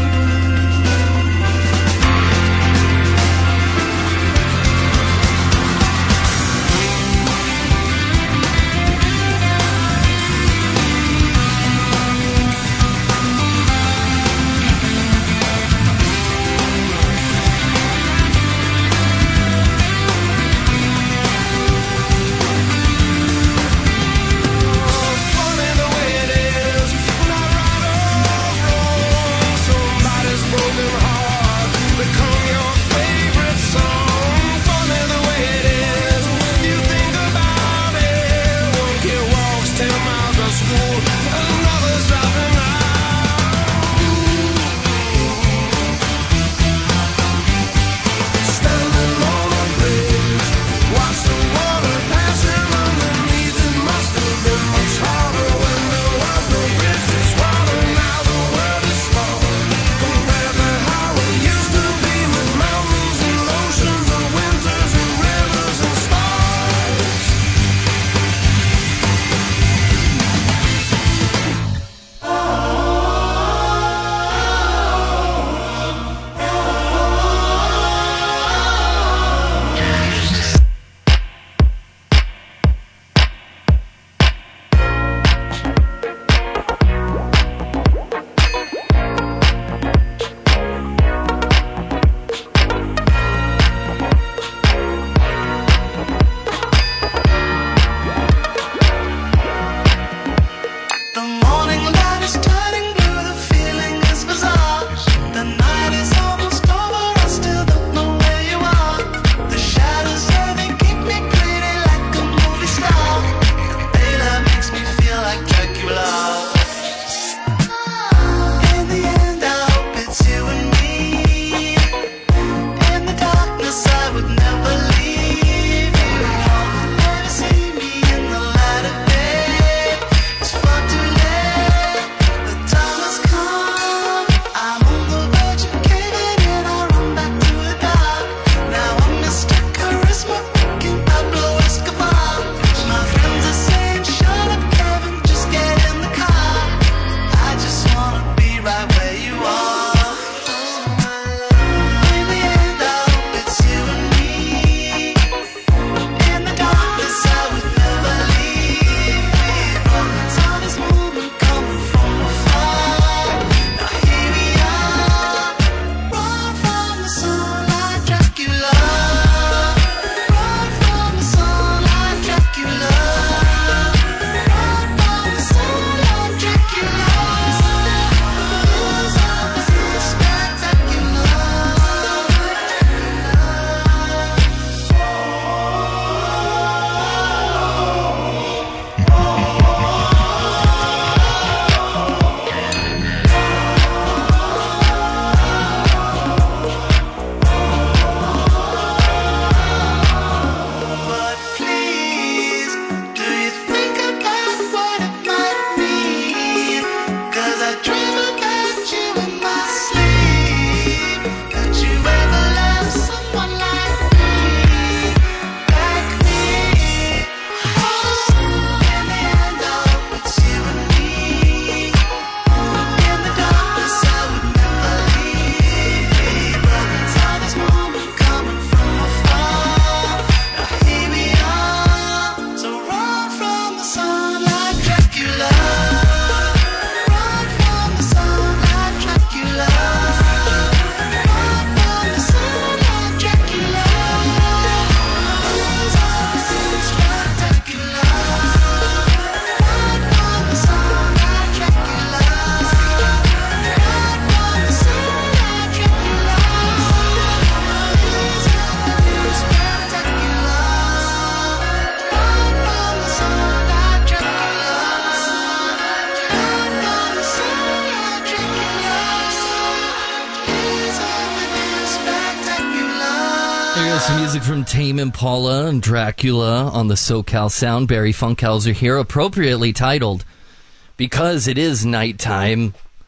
Some music from Tame Impala and Dracula on the SoCal Sound. Barry Funkhauser here, appropriately titled, because it is nighttime,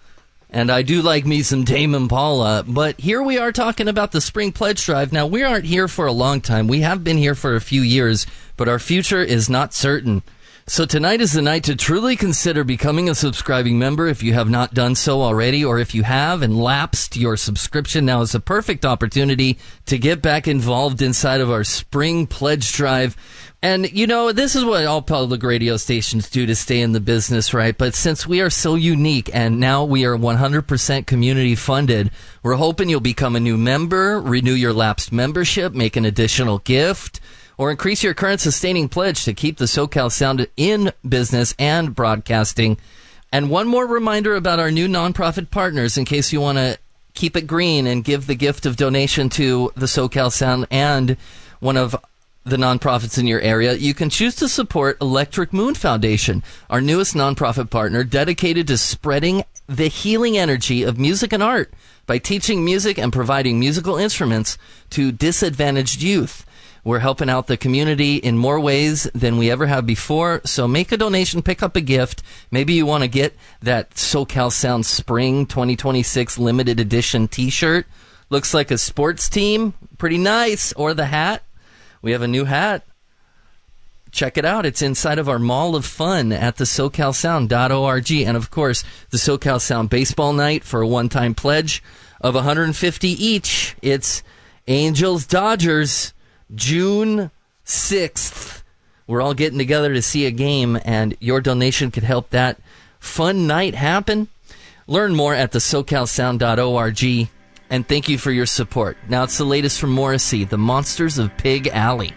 And I do like me some Tame Impala, but here we are talking about the Spring Pledge Drive. Now, we aren't here for a long time. We have been here for a few years, but our future is not certain. So tonight is the night to truly consider becoming a subscribing member if you have not done so already, or if you have and lapsed your subscription. Now is a perfect opportunity to get back involved inside of our Spring Pledge Drive. And, you know, this is what all public radio stations do to stay in the business, right? But since we are so unique and now we are one hundred percent community funded, we're hoping you'll become a new member, renew your lapsed membership, make an additional gift, or increase your current sustaining pledge to keep the SoCal Sound in business and broadcasting. And one more reminder about our new nonprofit partners in case you want to keep it green and give the gift of donation to the SoCal Sound and one of the nonprofits in your area. You can choose to support Electric Moon Foundation, our newest nonprofit partner dedicated to spreading the healing energy of music and art by teaching music and providing musical instruments to disadvantaged youth. We're helping out the community in more ways than we ever have before. So make a donation, pick up a gift. Maybe you want to get that SoCal Sound Spring twenty twenty-six limited edition t-shirt. Looks like a sports team. Pretty nice. Or the hat. We have a new hat. Check it out. It's inside of our Mall of Fun at the socal sound dot org. And, of course, the SoCal Sound Baseball Night for a one-time pledge of one hundred fifty dollars each. It's Angels-Dodgers. June sixth. We're all getting together to see a game, and your donation could help that fun night happen. Learn more at the socal sound dot org, and thank you for your support. Now it's the latest from Morrissey, The Monsters of Pig Alley.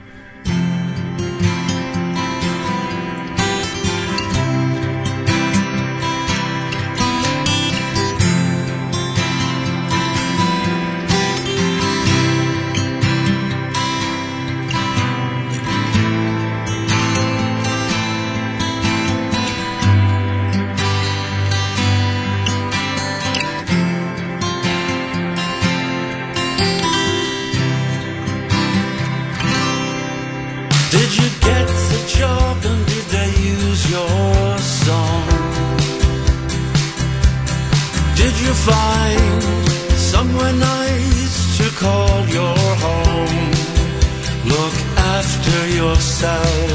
Find somewhere nice to call your home. Look after yourself.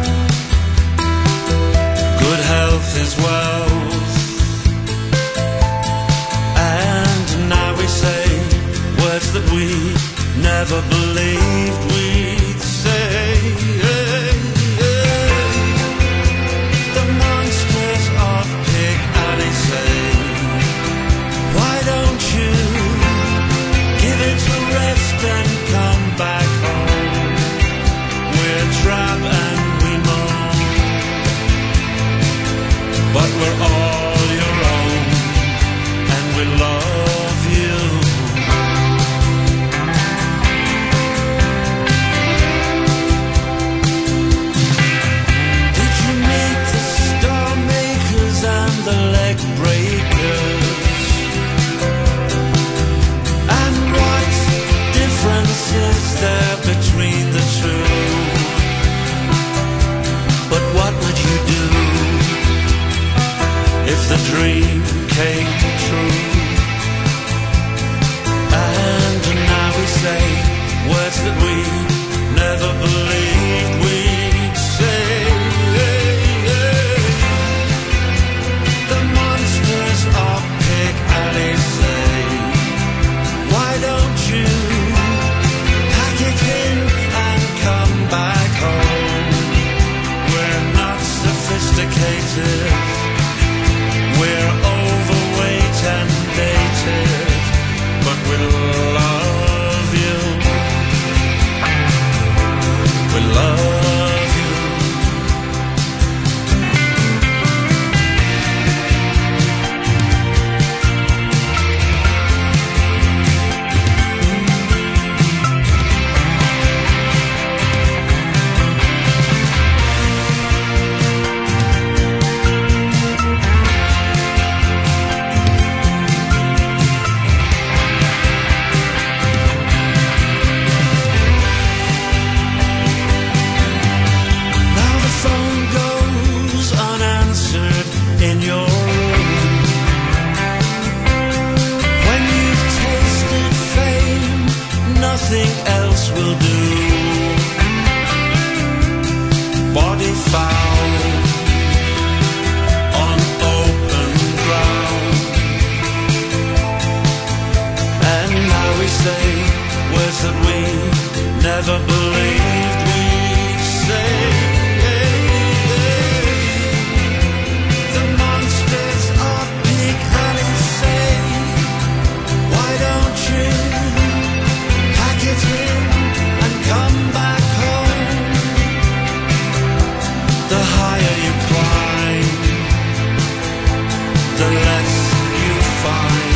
Good health is wealth. And now we say words that we never believed we'd say. The monsters of Pig Alley say, why don't you give it a rest and come back home? We're trap and we moan, but we're all your own, and we love you. Did you meet the star makers and the leg breakers? Is there between the two? But what would you do if the dream came true? And now we say words that we never believed we'd say. The monsters of Pig Alley say, why don't you come back home? We're not sophisticated, we're overweight and dated, but we love you. never believed we'd say. The monsters of Big Honey say, why don't you pack it in and come back home? The higher you climb, the less you find.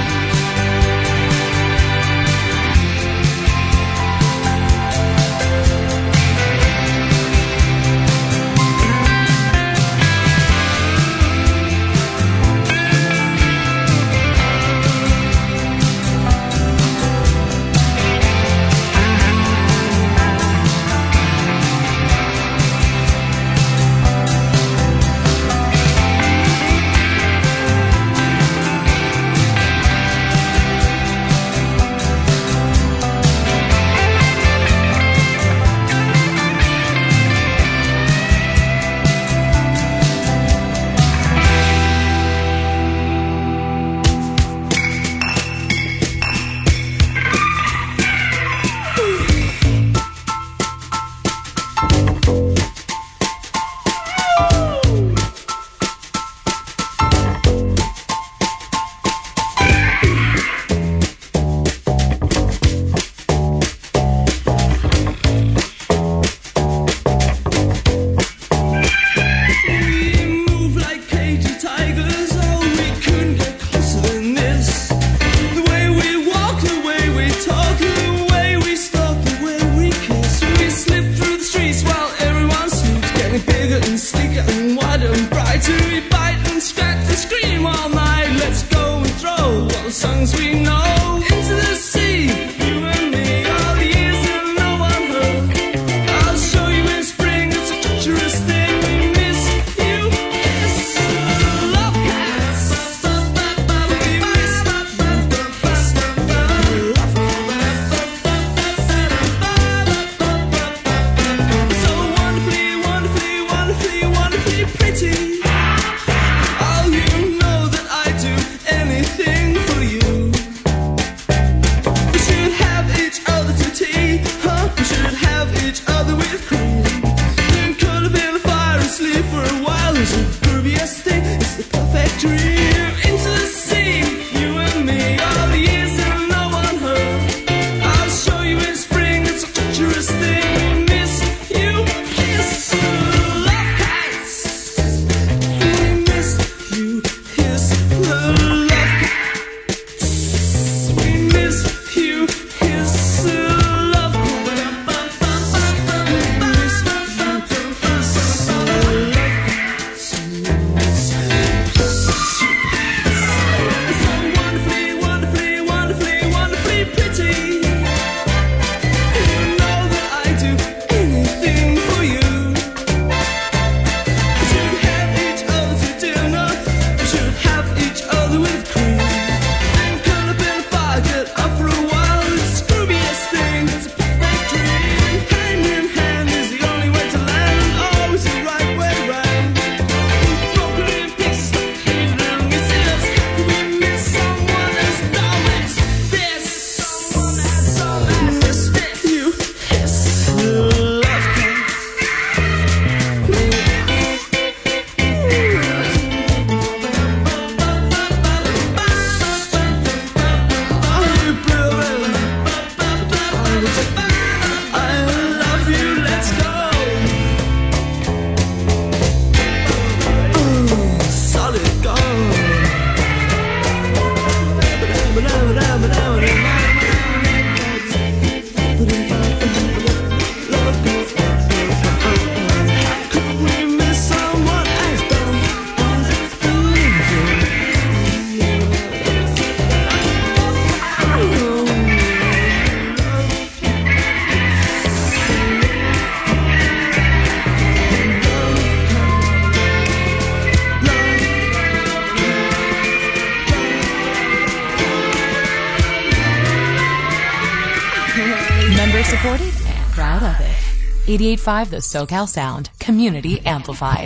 Supported and proud of it. eighty-eight point five The SoCal Sound, community amplified.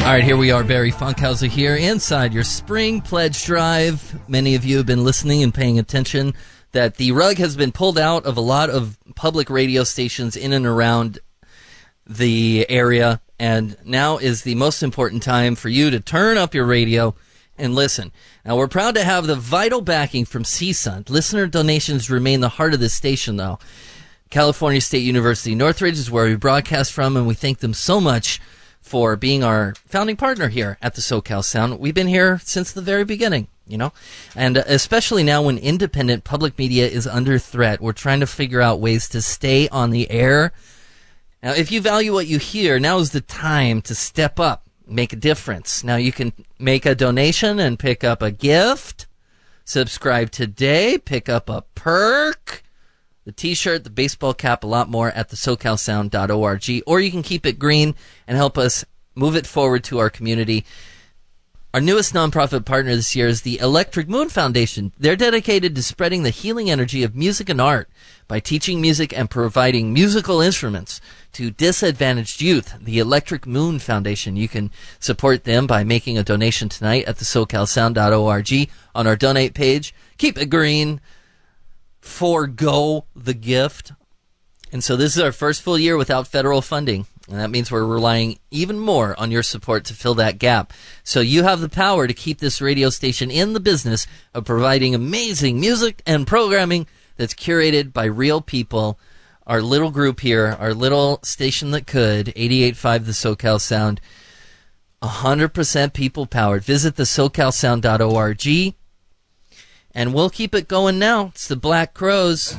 All right, here we are, Barry Funkhauser here inside your Spring Pledge Drive. Many of you have been listening and paying attention that the rug has been pulled out of a lot of public radio stations in and around the area, and now is the most important time for you to turn up your radio and listen. Now, we're proud to have the vital backing from C S U N. Listener donations remain the heart of this station, though. California State University Northridge is where we broadcast from, and we thank them so much for being our founding partner here at the SoCal Sound. We've been here since the very beginning, you know, and especially now when independent public media is under threat, we're trying to figure out ways to stay on the air. Now, if you value what you hear, now is the time to step up, make a difference. Now, you can make a donation and pick up a gift, subscribe today, pick up a perk, the t-shirt, the baseball cap, a lot more at the socal sound dot org. Or you can keep it green and help us move it forward to our community. Our newest nonprofit partner this year is the Electric Moon Foundation. They're dedicated to spreading the healing energy of music and art by teaching music and providing musical instruments to disadvantaged youth. The Electric Moon Foundation. You can support them by making a donation tonight at the socal sound dot org on our donate page. Keep it green. Forgo the gift. And so this is our first full year without federal funding, and that means we're relying even more on your support to fill that gap. So you have the power to keep this radio station in the business of providing amazing music and programming that's curated by real people. Our little group here, our little station that could, eighty-eight point five The SoCal Sound, one hundred percent people powered. Visit the socal sound dot org. And we'll keep it going now. It's the Black Crowes.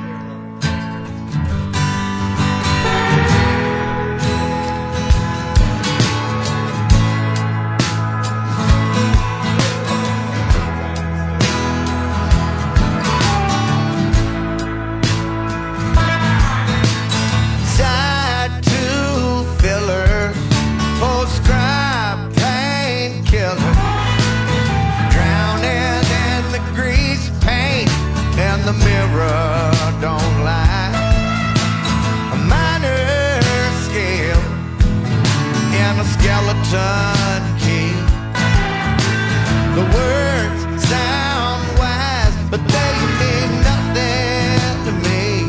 Side two filler, prescribed painkiller, drowning in the grease paint, and the mirror don't lie. A minor scale in a skeleton key. The words sound wise, but they mean nothing to me.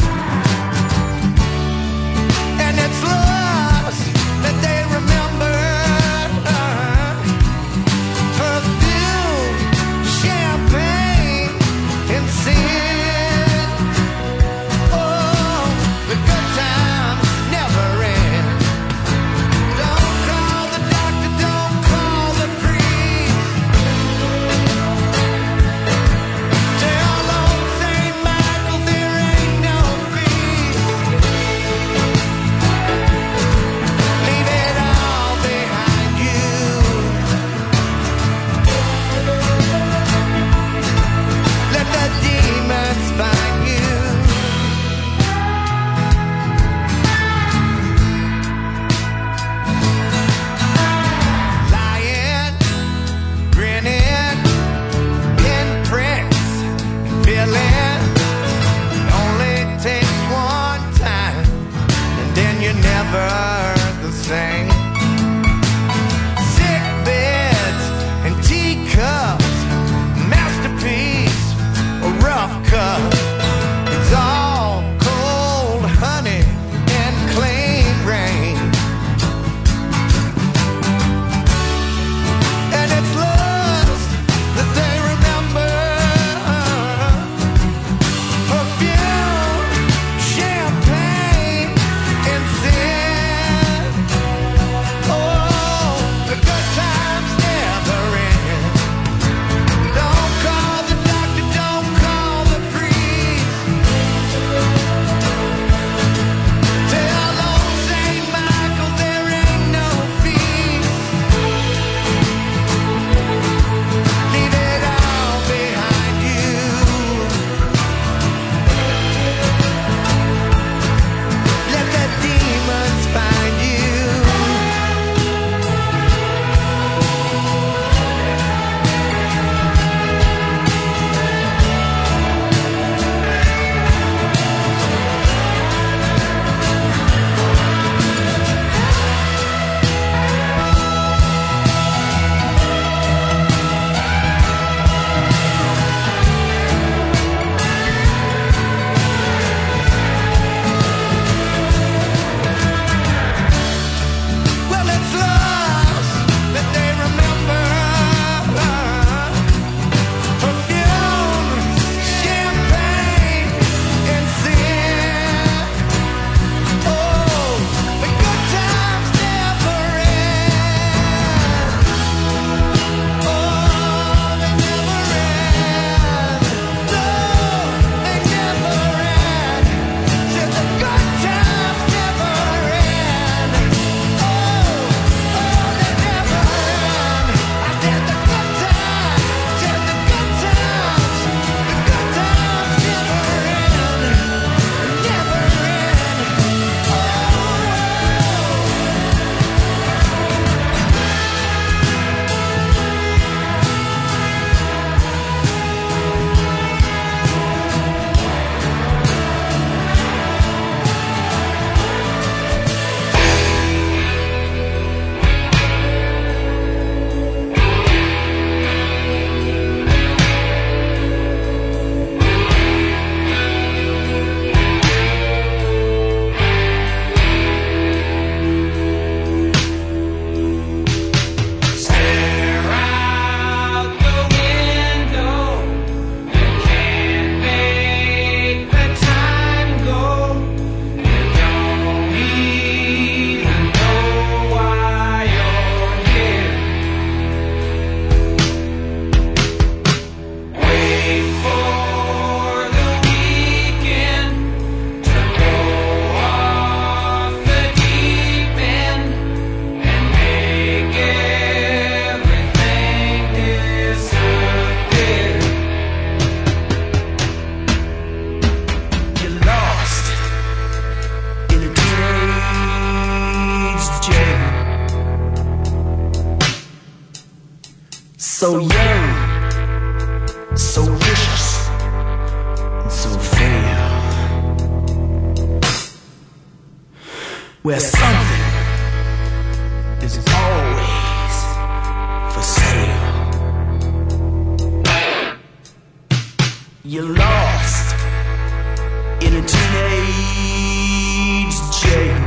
And it's lost that they remember perfume, champagne, and sin. Oh, the good times never end. Don't call the doctor, don't call the priest. So young, so vicious, and so fair. Where something is always for sale. You're lost in a teenage jail.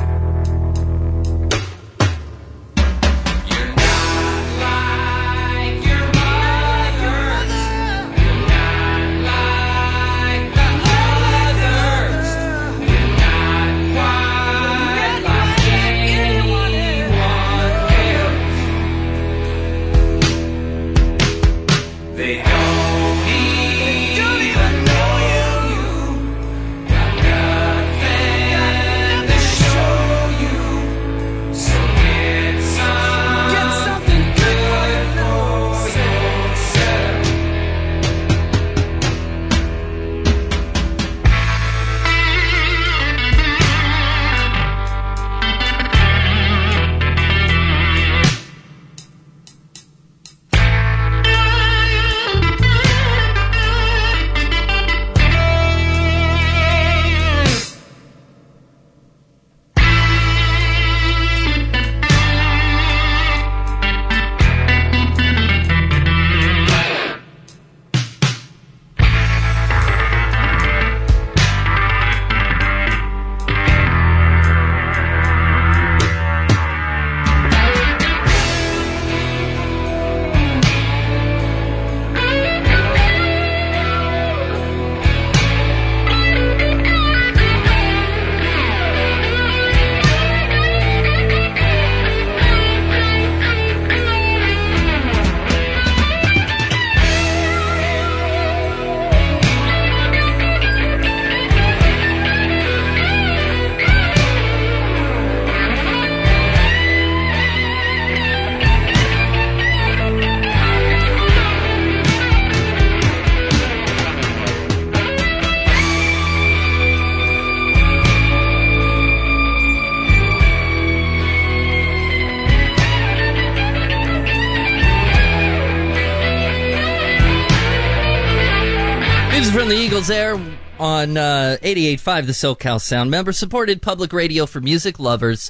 From the Eagles there on uh, eighty-eight point five, the SoCal Sound. Member-supported public radio for music lovers.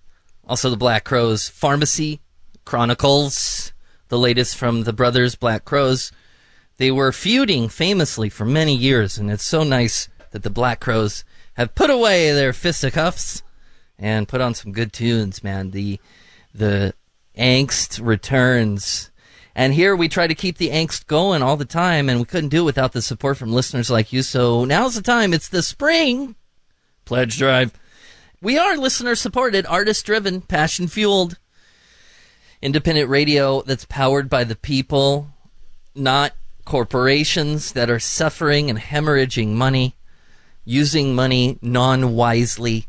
Also the Black Crowes Pharmacy Chronicles, the latest from the brothers Black Crowes. They were feuding famously for many years, and it's so nice that the Black Crowes have put away their fisticuffs and put on some good tunes, man. The, the angst returns. And here we try to keep the angst going all the time, and we couldn't do it without the support from listeners like you. So now's the time. It's the spring pledge drive. We are listener-supported, artist-driven, passion-fueled, independent radio that's powered by the people, not corporations that are suffering and hemorrhaging money, using money non-wisely.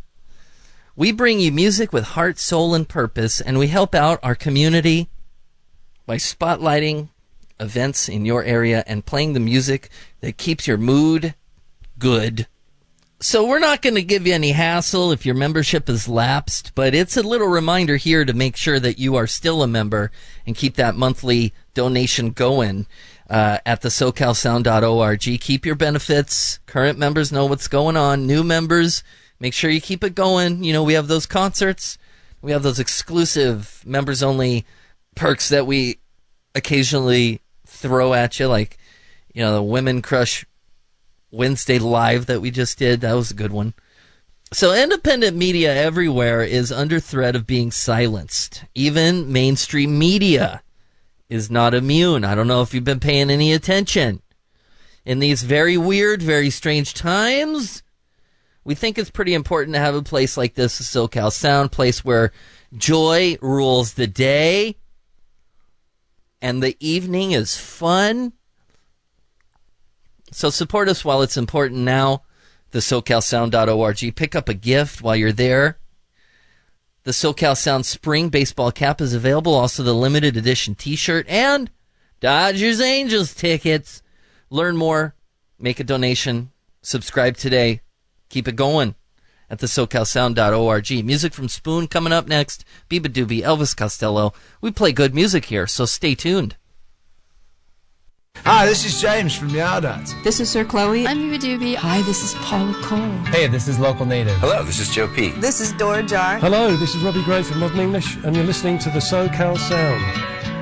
We bring you music with heart, soul, and purpose, and we help out our community by spotlighting events in your area and playing the music that keeps your mood good. So we're not going to give you any hassle if your membership has lapsed, but it's a little reminder here to make sure that you are still a member and keep that monthly donation going uh, at the socal sound dot org. Keep your benefits. Current members know what's going on. New members, make sure you keep it going. You know, we have those concerts. We have those exclusive members-only perks that we occasionally throw at you, like, you know, the Women Crush Wednesday Live that we just did. That was a good one. So independent media everywhere is under threat of being silenced. Even mainstream media is not immune. I don't know if you've been paying any attention. In these very weird, very strange times, we think it's pretty important to have a place like this, a SoCal Sound, place where joy rules the day and the evening is fun. So support us while it's important now. The socal sound dot org. Pick up a gift while you're there. The SoCal Sound Spring Baseball Cap is available. Also the limited edition T-shirt and Dodgers Angels tickets. Learn more. Make a donation. Subscribe today. Keep it going at the socal sound dot org. Music from Spoon coming up next. Biba Doobie, Elvis Costello. We play good music here, so stay tuned. Hi, this is James from Yardarts. This is Sir Chloe. I'm Eva Doobie. Hi, this is Paula Cole. Hey, this is Local Native. Hello, this is Joe P. This is Dora Jar. Hello, this is Robbie Gray from Modern English, and you're listening to the SoCal Sound.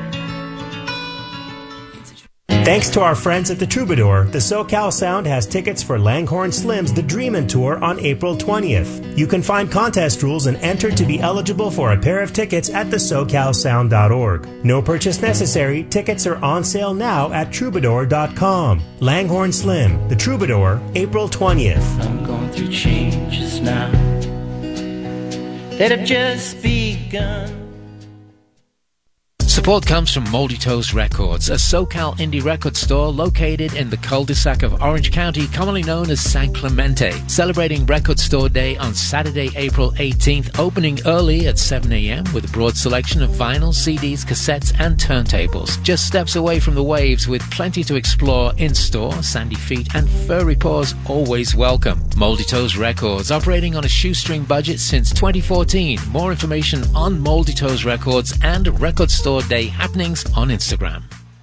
Thanks to our friends at the Troubadour, the SoCal Sound has tickets for Langhorne Slim's The Dreamin' Tour on April twentieth. You can find contest rules and enter to be eligible for a pair of tickets at the so cal sound dot org. No purchase necessary. Tickets are on sale now at troubadour dot com. Langhorne Slim, The Troubadour, April twentieth. I'm going through changes now that have just begun. Support comes from Moldy Toast Records, a SoCal indie record store located in the cul-de-sac of Orange County, commonly known as San Clemente. Celebrating Record Store Day on Saturday, April eighteenth, opening early at seven a.m. with a broad selection of vinyl, C Ds, cassettes, and turntables. Just steps away from the waves with plenty to explore in-store, sandy feet and furry paws always welcome. Moldy Toes Records, operating on a shoestring budget since twenty fourteen. More information on Moldy Toes Records and Record Store Day happenings on Instagram.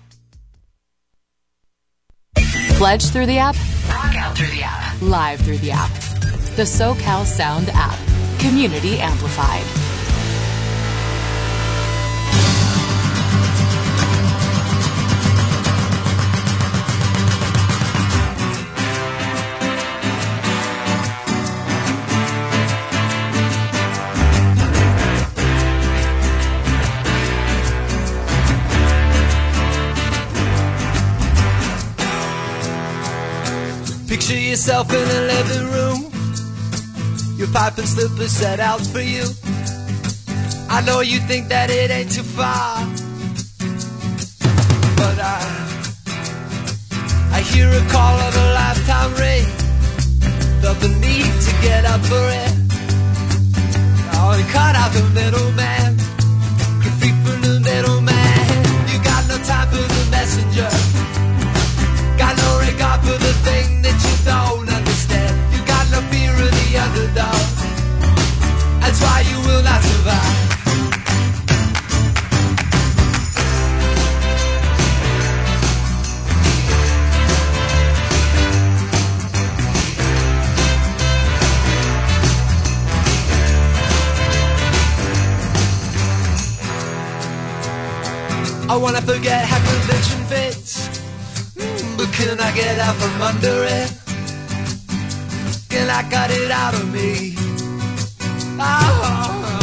Pledge through the app, rock out through the app, live through the app. The SoCal Sound app. Community amplified. Picture yourself in a living room, your pipe and slippers set out for you. I know you think that it ain't too far, but I I hear a call of a lifetime ring, felt the need to get up for it. Oh, and cut out the middleman, get free from the middleman. You got no time for the messenger, got no regard for the thing that you don't understand. You got no fear of the underdog, that's why you will not survive. I wanna forget how convention fits, but can I get out from under it? Can I cut it out of me? Oh,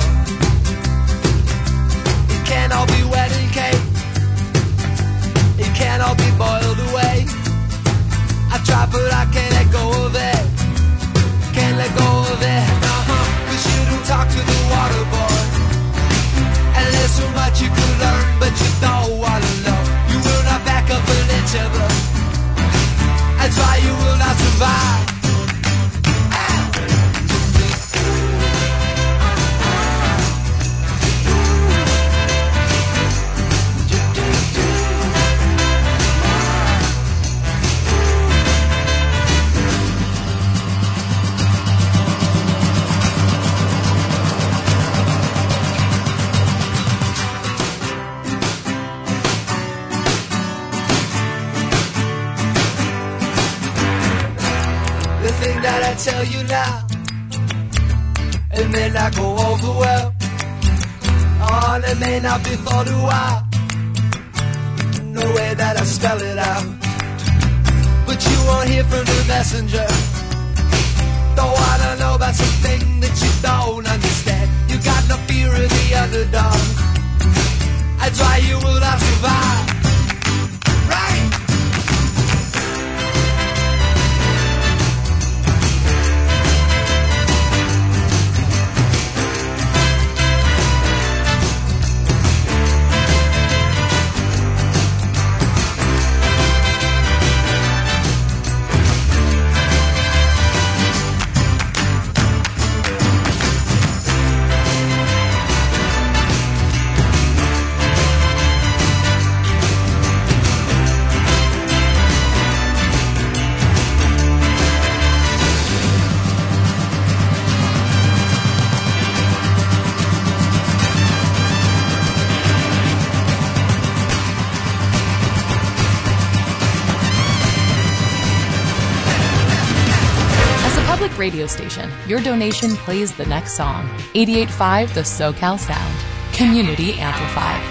it can't all be wedding cake, it can't all be boiled away. I try but I can't let go of it, can't let go of it. Uh-huh. Cause you don't talk to the water boy, and there's so much you could learn, but you don't wanna know. You will not back up an inch of it, that's why you will not survive. That I tell you now, it may not go over well, oh, and it may not be for a while, no way that I spell it out, but you won't hear from the messenger. Don't wanna know about something that you don't understand. You got no fear of the underdog, that's why you will not survive. Right? radio station, your donation plays the next song. eighty-eight point five The SoCal Sound. Community amplified.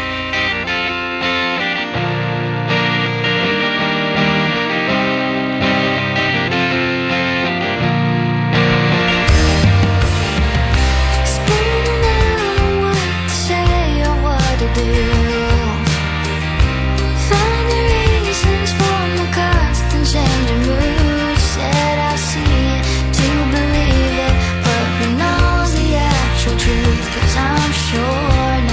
I'm sure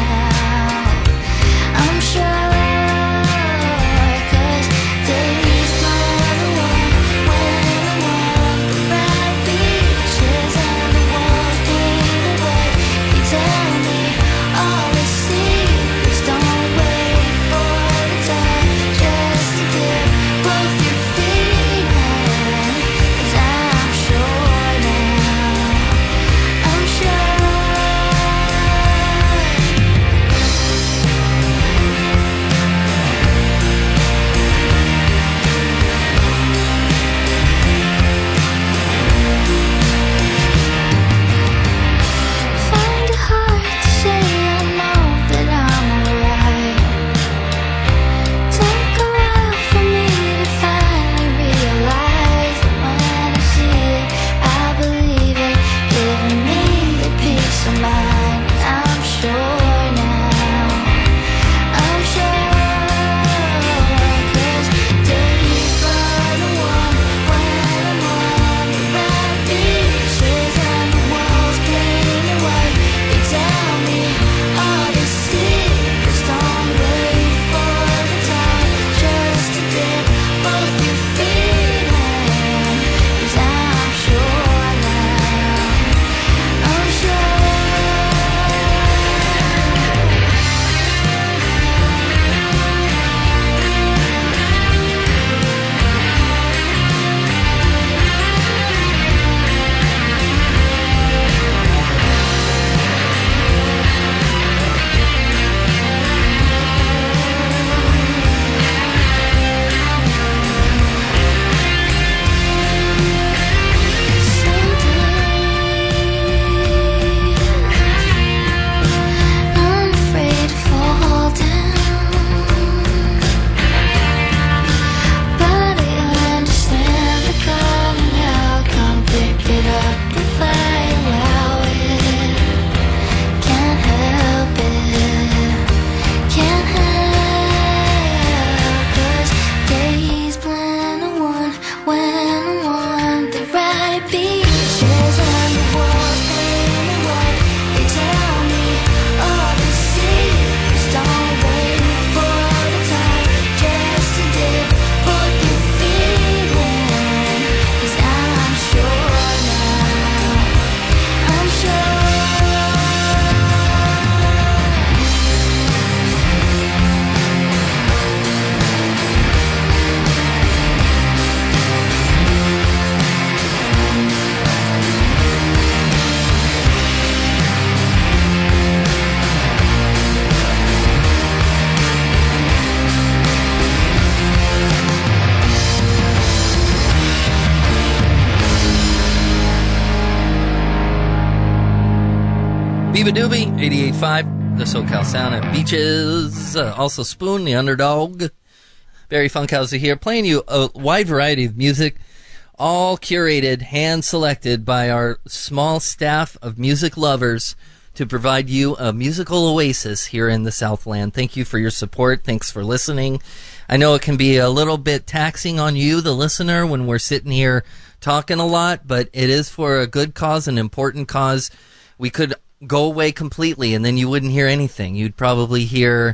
Biba Doobie, eighty-eight point five, the SoCal Sound at Beaches. Uh, also Spoon, the Underdog. Barry Funkhauser here, playing you a wide variety of music, all curated, hand-selected by our small staff of music lovers to provide you a musical oasis here in the Southland. Thank you for your support. Thanks for listening. I know it can be a little bit taxing on you, the listener, when we're sitting here talking a lot, but it is for a good cause, an important cause. We could go away completely and then you wouldn't hear anything. You'd probably hear,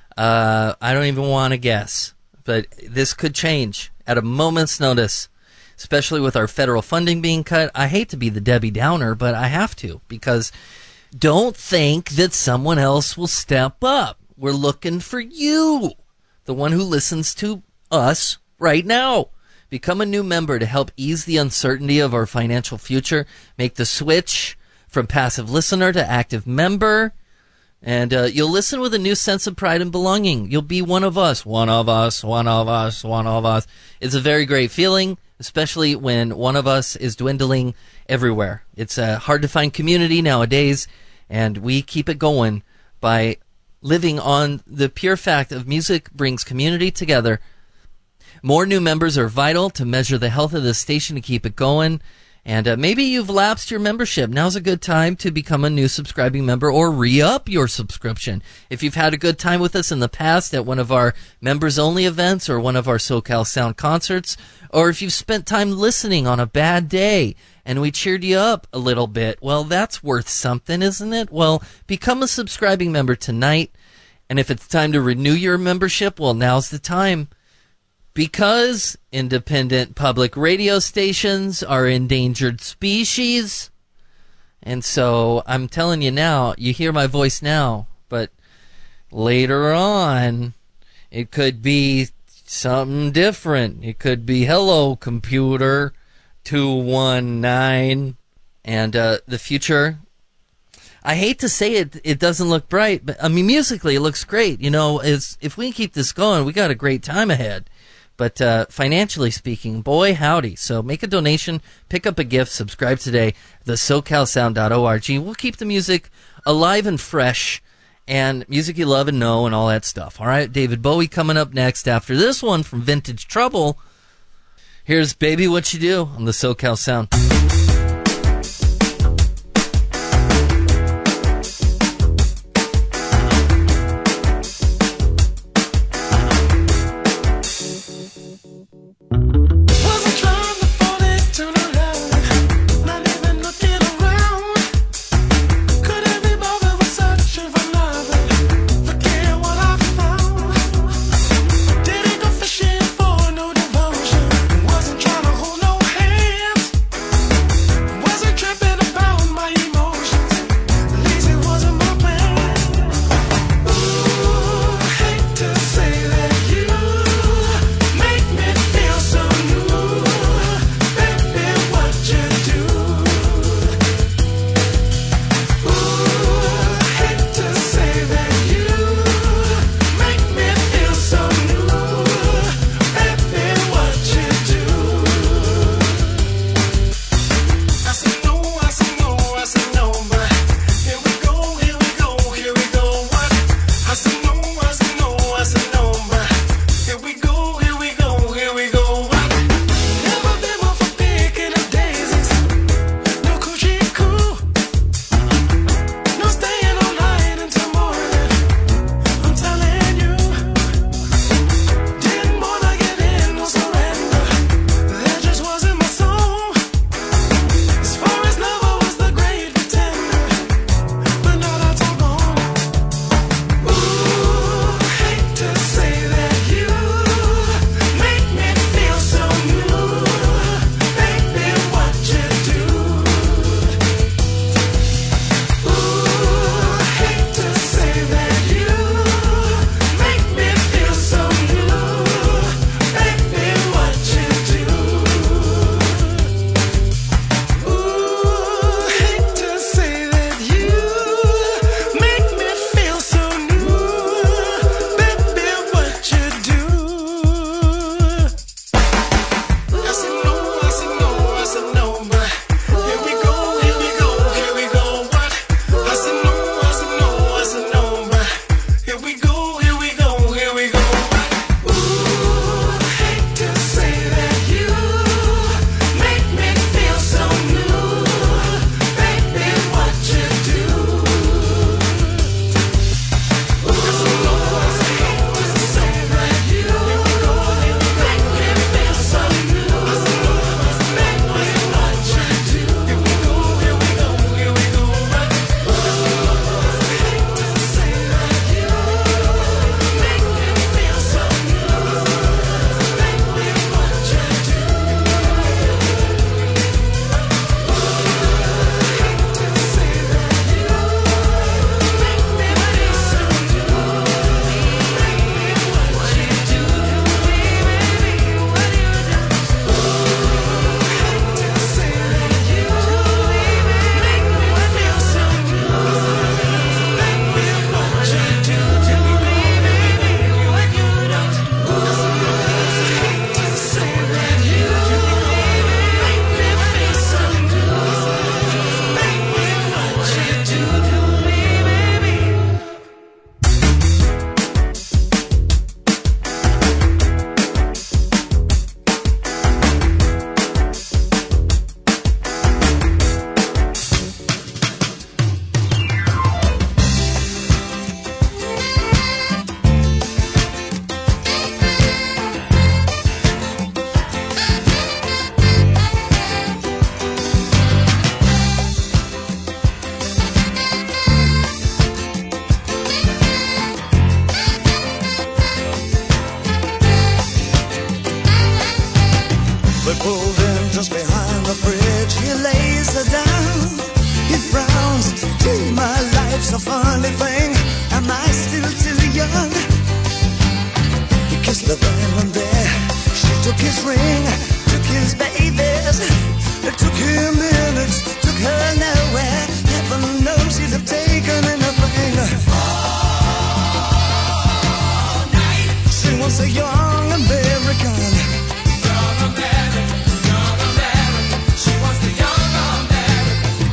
uh, I don't even want to guess, but this could change at a moment's notice, especially with our federal funding being cut. I hate to be the Debbie Downer, but I have to, because don't think that someone else will step up. We're looking for you, the one who listens to us right now. Become a new member to help ease the uncertainty of our financial future. Make the switch from passive listener to active member. And uh, you'll listen with a new sense of pride and belonging. You'll be one of us. One of us, one of us, one of us. It's a very great feeling. especially when one of us is dwindling everywhere. It's uh, hard to find community nowadays, and we keep it going by living on the pure fact of music brings community together. More new members are vital to measure the health of the station to keep it going. And uh, maybe you've lapsed your membership. Now's a good time to become a new subscribing member or re-up your subscription. If you've had a good time with us in the past at one of our members-only events or one of our SoCal Sound concerts, or if you've spent time listening on a bad day and we cheered you up a little bit, well, that's worth something, isn't it? Well, become a subscribing member tonight. And if it's time to renew your membership, well, now's the time. Because independent public radio stations are endangered species. And so I'm telling you now, you hear my voice now, but later on, it could be something different. It could be, hello, computer, two one nine. And uh, the future, I hate to say it, it doesn't look bright, but I mean, musically, it looks great. You know, it's, if we keep this going, we got a great time ahead. But uh, financially speaking, boy, howdy. So make a donation, pick up a gift, subscribe today, the socal sound dot org. We'll keep the music alive and fresh, and music you love and know and all that stuff. All right, David Bowie coming up next after this one from Vintage Trouble. Here's Baby What You Do on the SoCal Sound. Fishing for no devotion, wasn't trying to hold no hands. was a young American. Young American, young American. She was the young American.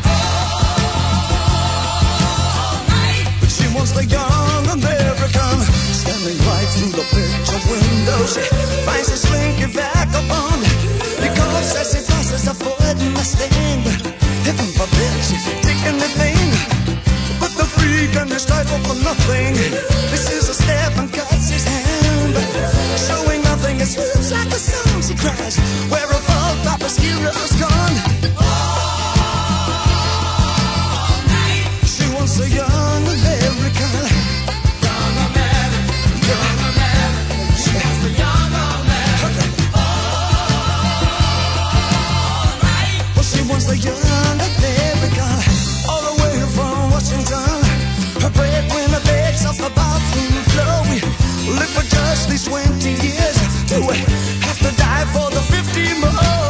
All night. She was the young American. Standing right through the picture window. She finds a slinky vagabond. Because as he passes a Ford Mustang, heaven forbid she's taking the thing. But the freak and the stifle for nothing. This is a step and cuts his hand. Showing nothing, it swoops like a song. She cries, where have all Papa's heroes gone? All night. She wants a young American. Young American, young American. She wants the young American. All night. Well, she wants the young American. All the way from Washington. Her breadwinner begs off the bathroom floor. We live for just these twenty years. Do we have to die for the fifty more?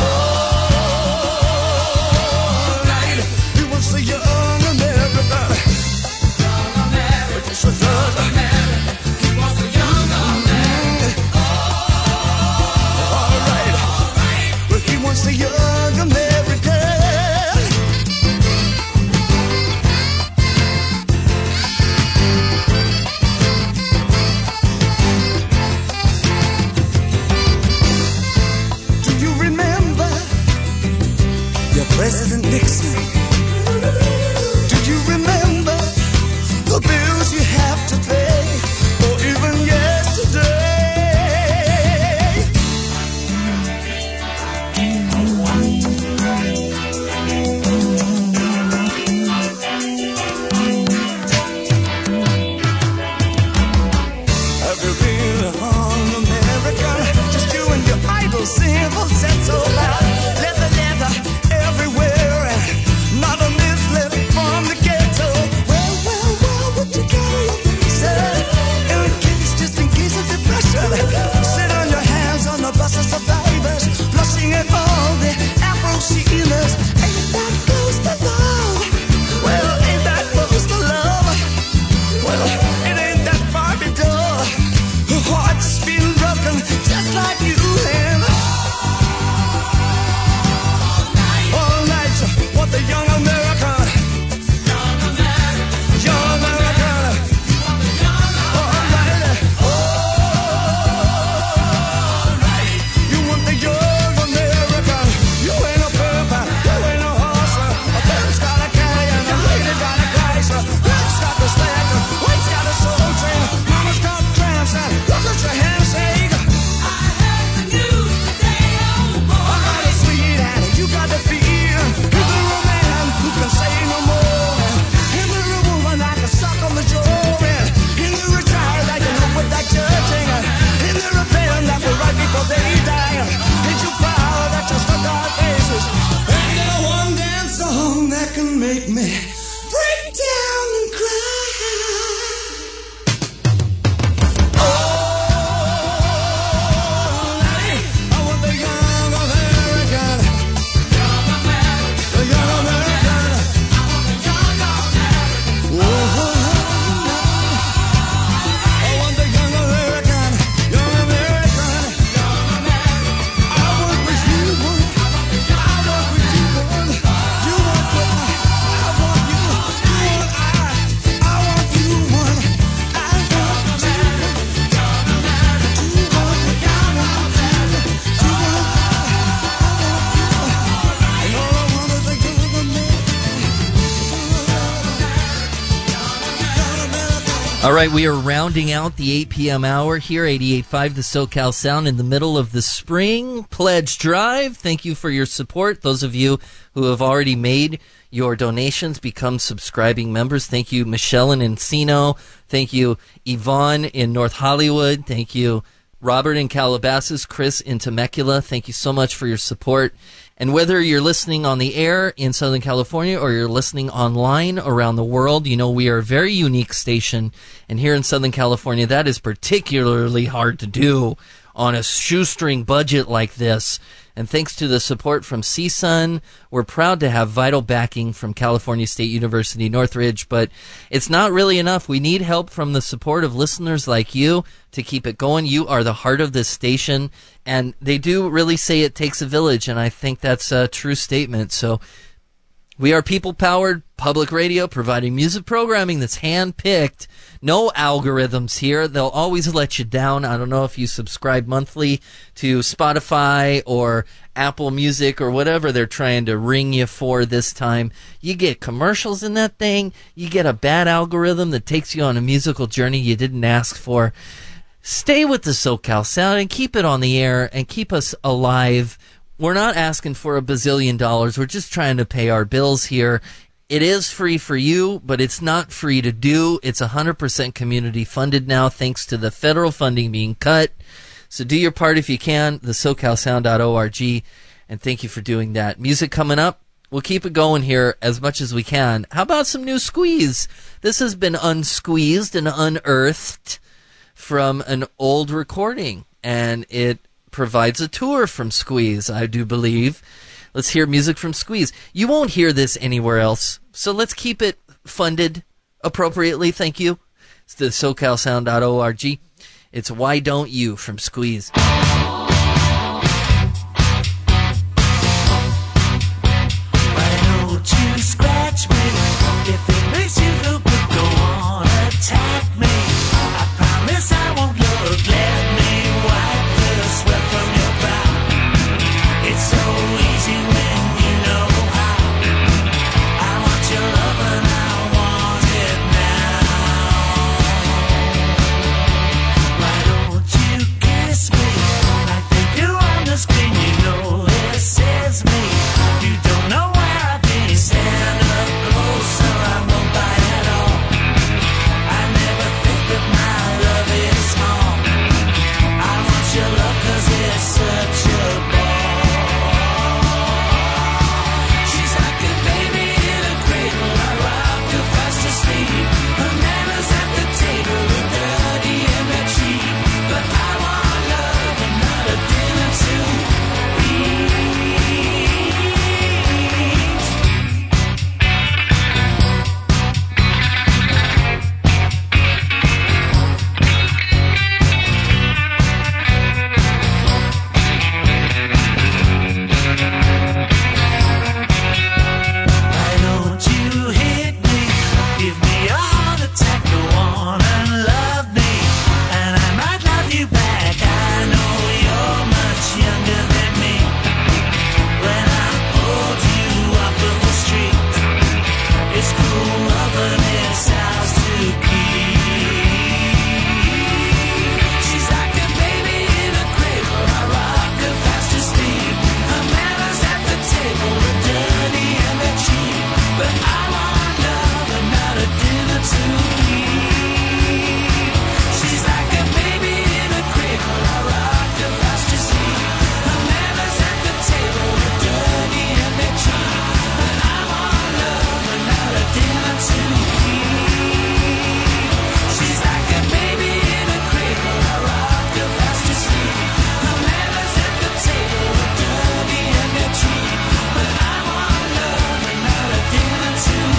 All night. He wants the young America. Young America. It's a young America. He wants the young America. All right. All right. Well, he wants the young America. President Nixon, do you remember the bills you have to pay, or even yesterday? Have you been on America? Just you and your idle civil set so loud. Leather, leather. Everywhere, and not a miss left from the ghetto. Well, well, well, would you carry your visa? In case, just in case of depression. Sit on your hands on the bus of survivors, blushing at all the Afro-Sheeners. Ain't that close to love? Well, ain't that close to love? Well, it ain't that far to go. Her heart's been broken, just like you and what the young American, young American, young American, all right, all right. You want the young American. You ain't a pimp, you ain't a horse. A pimp's got a canyon, a lady got a geyser. Red's got the slack, white's got a soul train. Mama's got cramps, and look at your handshake. I heard the news today, oh boy. I got a sweet hand, you got the feel. Who can say no more? In the woman I can suck on the jaw. In the retired I can help with that judging. In the rebellion that will right before they die. Ain't you proud that you stuck our faces? Ain't there one damn song that can make me break down and cry? Oh, I want the young American. Young American. The young American. All right, we are rounding out the eight p.m. hour here, eighty-eight point five the SoCal Sound, in the middle of the spring pledge drive. Thank you for your support. Those of you who have already made your donations, become subscribing members. Thank you, Michelle in Encino. Thank you, Yvonne in North Hollywood. Thank you, Robert in Calabasas, Chris in Temecula. Thank you so much for your support. And whether you're listening on the air in Southern California or you're listening online around the world, you know we are a very unique station. And here in Southern California, that is particularly hard to do on a shoestring budget like this. And thanks to the support from C S U N, we're proud to have vital backing from California State University Northridge, but it's not really enough. We need help from the support of listeners like you to keep it going. You are the heart of this station, and they do really say it takes a village, and I think that's a true statement. So we are people-powered public radio providing music programming that's hand-picked. No algorithms here. They'll always let you down. I don't know if you subscribe monthly to Spotify or Apple Music or whatever they're trying to ring you for this time. You get commercials in that thing. You get a bad algorithm that takes you on a musical journey you didn't ask for. Stay with the SoCal Sound and keep it on the air and keep us alive. We're not asking for a bazillion dollars. We're just trying to pay our bills here. It is free for you, but it's not free to do. It's one hundred percent community funded now thanks to the federal funding being cut. So do your part if you can, the socal sound dot org, and thank you for doing that. Music coming up. We'll keep it going here as much as we can. How about some new Squeeze? This has been unsqueezed and unearthed from an old recording, and it provides a tour from Squeeze, I do believe. Let's hear music from Squeeze. You won't hear this anywhere else, so let's keep it funded appropriately. Thank you. It's the socal sound dot org. It's Why Don't You from Squeeze. Why don't you scratch me? If it makes you feel good, go on, attack me. I promise I won't look. Let me wipe the sweat from your brow. It's so easy when you know how. I want your love and I want it now. Why don't you kiss me like they do on the screen? You know it says me. You don't know where I've been. Stand up closer, I won't bite at all. I never think that my love is small. I want your love 'cause it's such a ball. She's like a baby in a cradle, I rock her fast asleep. Her manners at the table are dirty and they're cheap. But I want love and not a dinner to eat. Why don't you hit me? Give me a heart attack, go on and love me. And I might love you back. I know you're much younger than me. When I pulled you off of the street, it's cool loving is ours to keep. She's like a baby in a cradle, I rock her fast asleep. Her manners at the table are dirty and they're cheap. But I want love and not a dinner to eat. She's like a baby in a cradle, I rock her fast asleep. Her manners at the table are dirty and they're cheap. But I want love and not a dinner to eat. She's like a baby in a cradle, I rock her fast asleep. Her manners at the table are dirty and they're cheap. But I want love and not a dinner to eat.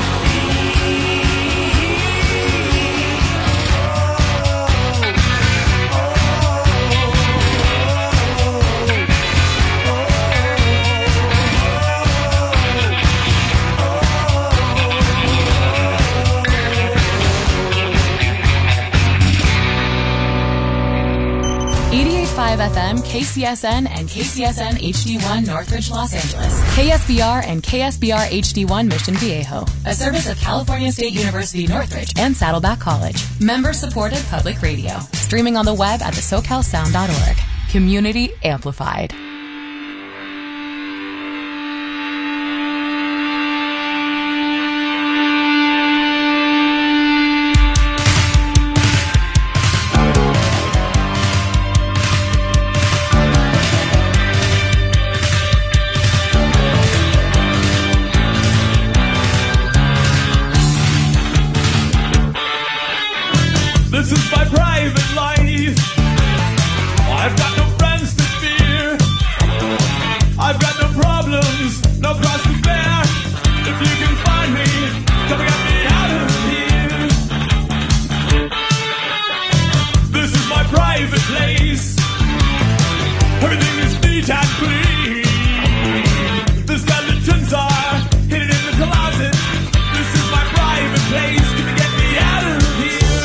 eighty-eight point five F M, K C S N, and K C S N H D one Northridge, Los Angeles. K S B R and K S B R H D one Mission Viejo. A service of California State University Northridge and Saddleback College. Member-supported public radio. Streaming on the web at the socal sound dot org. Community amplified. This is my private life. I I've got no friends to fear. I've got no problems, no cross to bear. If you can find me, come get me out of here. This is my private place. Everything is neat and clean. The skeletons are hidden in the closet. This is my private place. Can you get me out of here?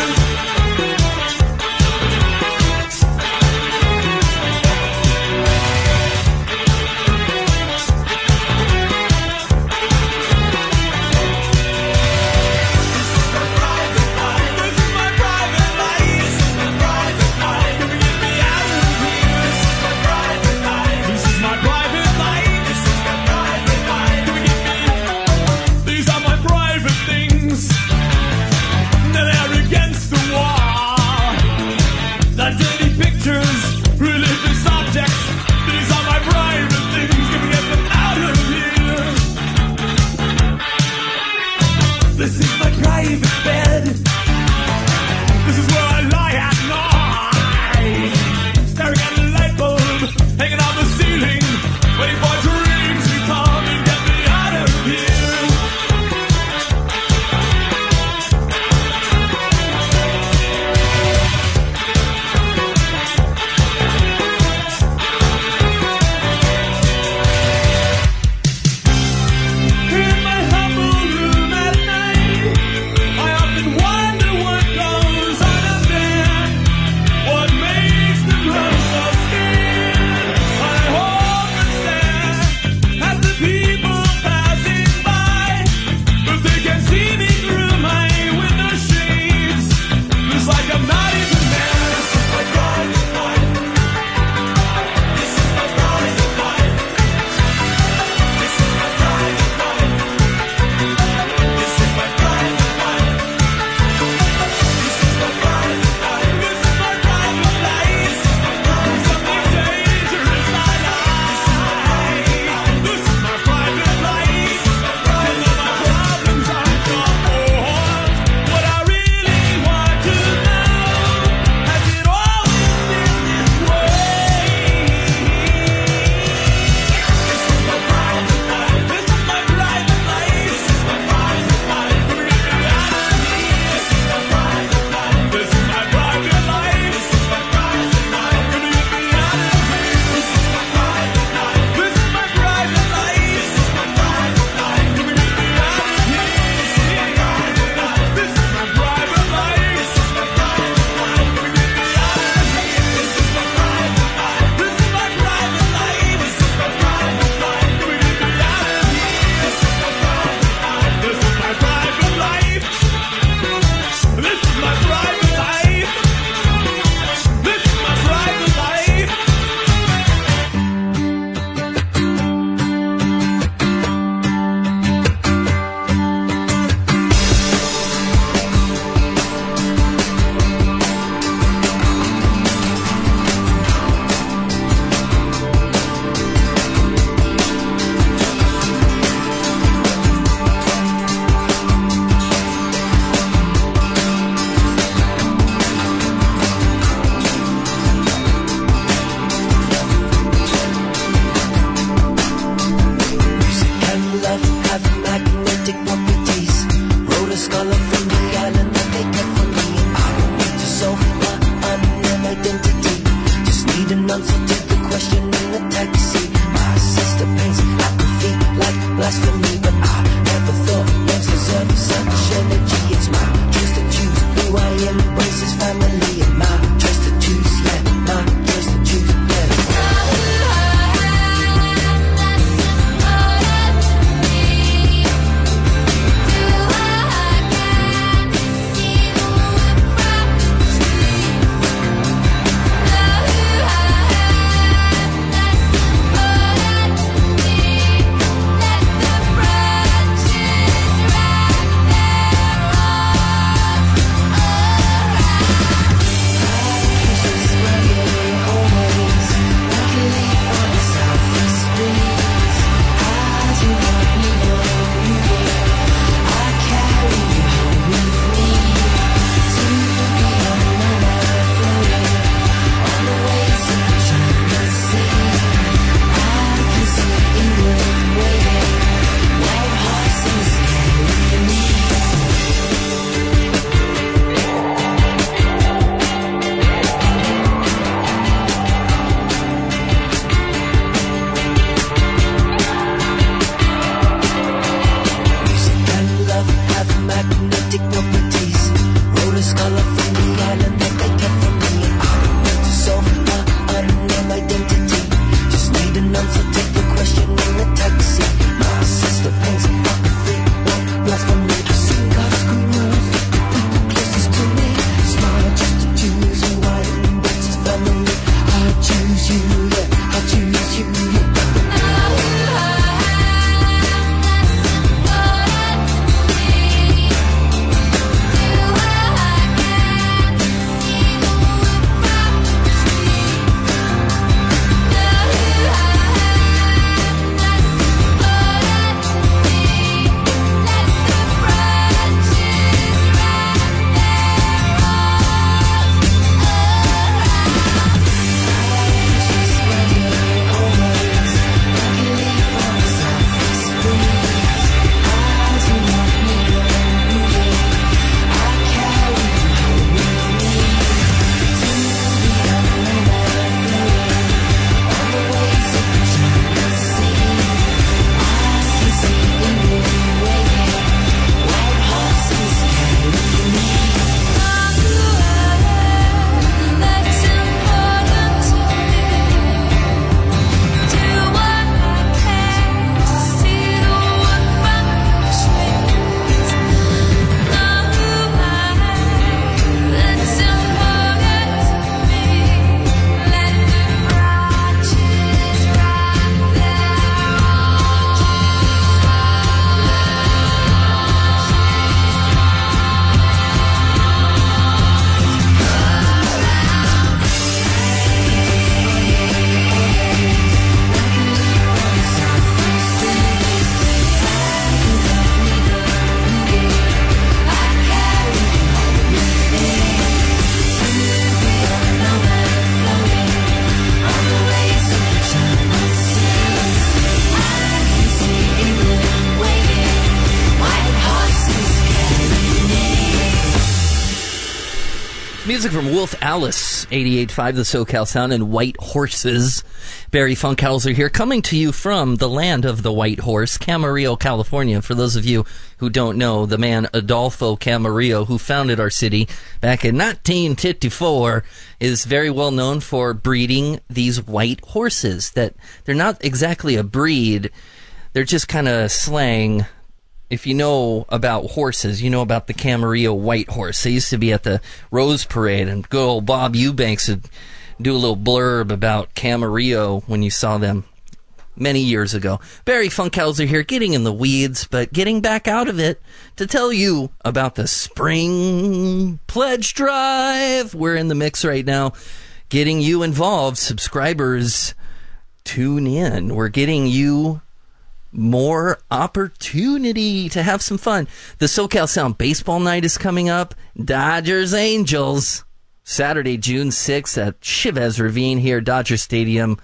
Music from Wolf Alice, eighty-eight point five, the SoCal Sound, and White Horses. Barry Funkhauser here, coming to you from the land of the White Horse, Camarillo, California. For those of you who don't know, the man Adolfo Camarillo, who founded our city back in nineteen fifty-four, is very well known for breeding these white horses. That they're not exactly a breed, they're just kind of slang. If you know about horses, you know about the Camarillo White Horse. They used to be at the Rose Parade, and good old Bob Eubanks would do a little blurb about Camarillo when you saw them many years ago. Barry Funkhauser here, getting in the weeds, but getting back out of it to tell you about the Spring Pledge Drive. We're in the mix right now, getting you involved. Subscribers, tune in. We're getting you more opportunity to have some fun. The SoCal Sound Baseball Night is coming up. Dodgers Angels, Saturday, June sixth at Chavez Ravine here, Dodger Stadium,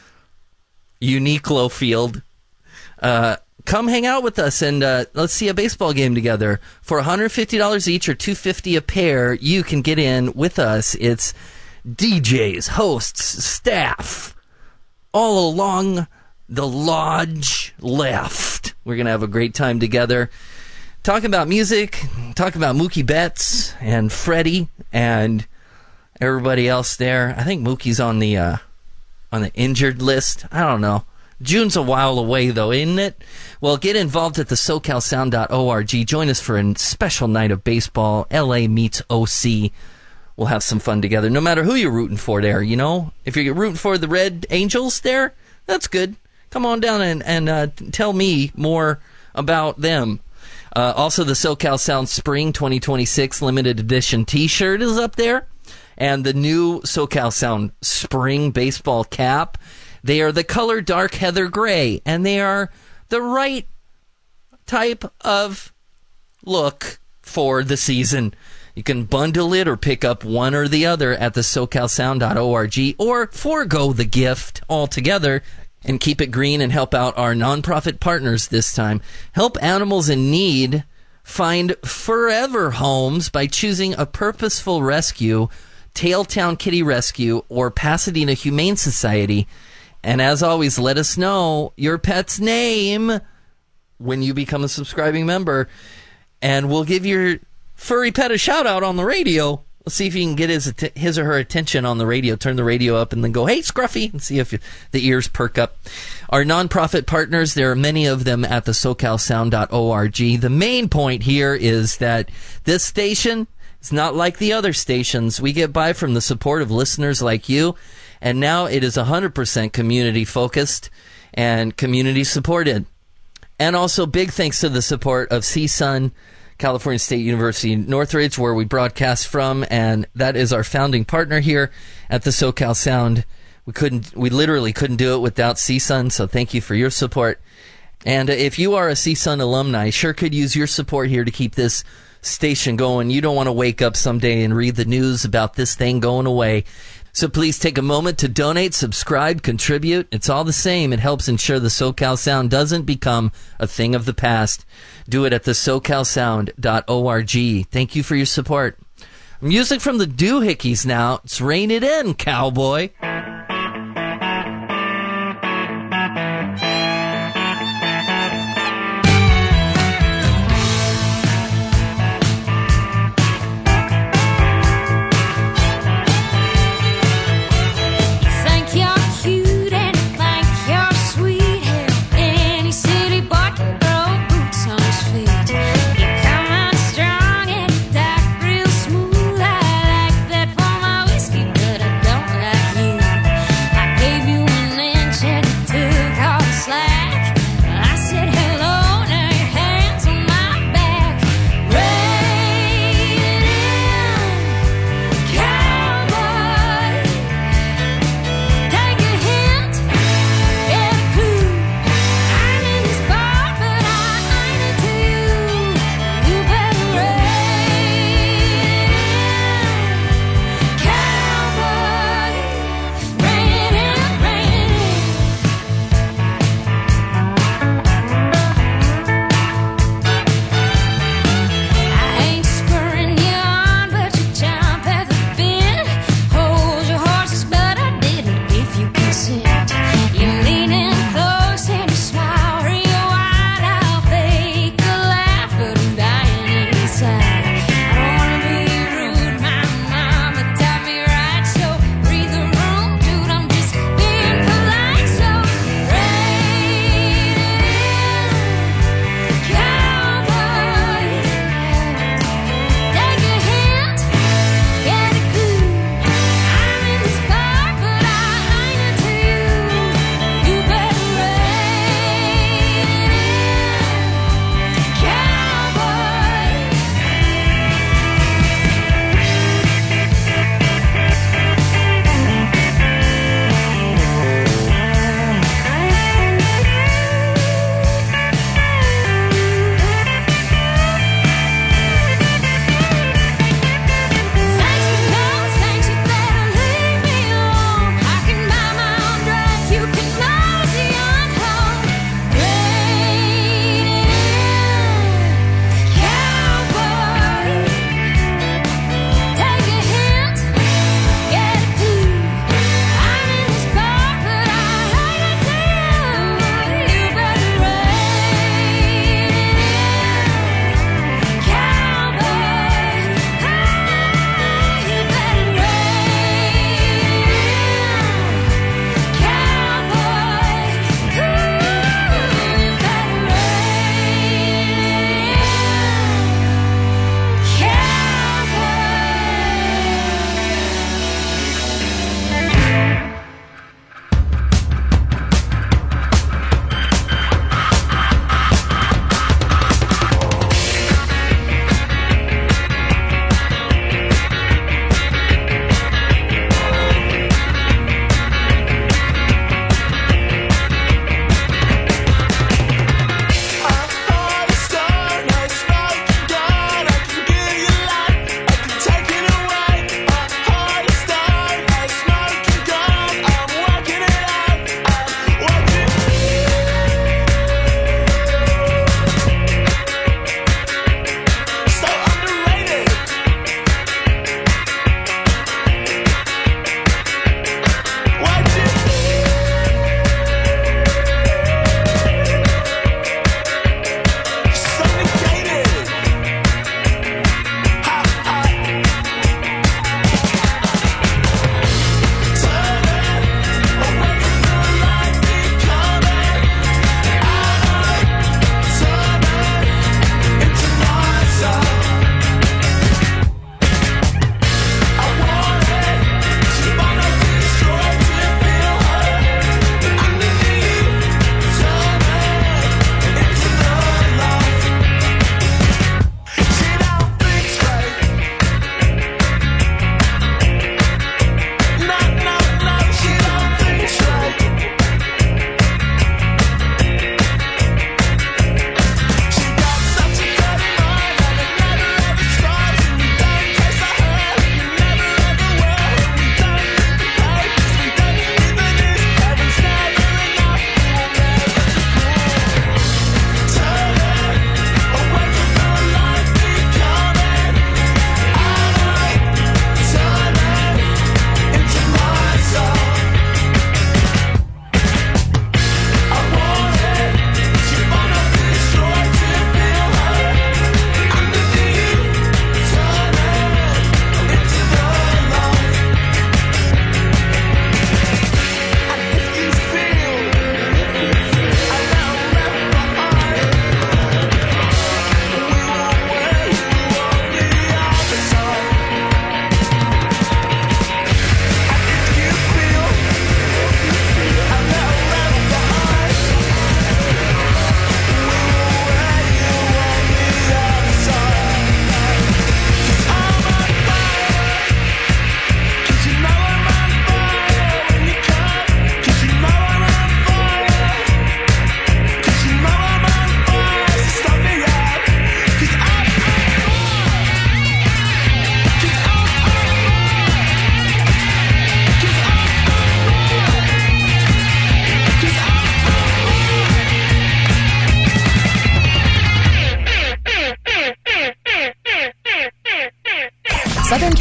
Uniqlo Field. Uh, come hang out with us and uh, let's see a baseball game together. For one hundred fifty dollars each or two hundred fifty dollars a pair, you can get in with us. It's D Js, hosts, staff, all along the lodge left. We're going to have a great time together. Talking about music, talking about Mookie Betts and Freddie and everybody else there. I think Mookie's on the uh, on the injured list. I don't know. June's a while away, though, isn't it? Well, get involved at the socal sound dot org. Join us for a special night of baseball. L A meets O C. We'll have some fun together, no matter who you're rooting for there, you know? If you're rooting for the Red Angels there, that's good. Come on down and, and uh, tell me more about them. Uh, also, the SoCal Sound Spring twenty twenty-six limited edition T-shirt is up there. And the new SoCal Sound Spring baseball cap. They are the color dark heather gray. And they are the right type of look for the season. You can bundle it or pick up one or the other at the socal sound dot org, or forego the gift altogether and keep it green and help out our nonprofit partners this time. Help animals in need find forever homes by choosing a purposeful rescue, Tailtown Kitty Rescue, or Pasadena Humane Society. And as always, let us know your pet's name when you become a subscribing member, and we'll give your furry pet a shout-out on the radio. Let's see if you can get his his or her attention on the radio. Turn the radio up and then go, "Hey, Scruffy," and see if the ears perk up. Our nonprofit partners, there are many of them at the socal sound dot org. The main point here is that this station is not like the other stations. We get by from the support of listeners like you, and now it is one hundred percent community-focused and community-supported. And also big thanks to the support of C S U N, California State University Northridge, where we broadcast from, and that is our founding partner here at the SoCal Sound. We couldn't, we literally couldn't do it without C S U N, so thank you for your support. And if you are a C S U N alumni, sure could use your support here to keep this station going. You don't want to wake up someday and read the news about this thing going away. So please take a moment to donate, subscribe, contribute. It's all the same. It helps ensure the SoCal Sound doesn't become a thing of the past. Do it at the socal sound dot org. Thank you for your support. Music from the Doohickeys now. It's Rein It In, cowboy. Strong and dark, real smooth. I like that for my whiskey, but I don't like you.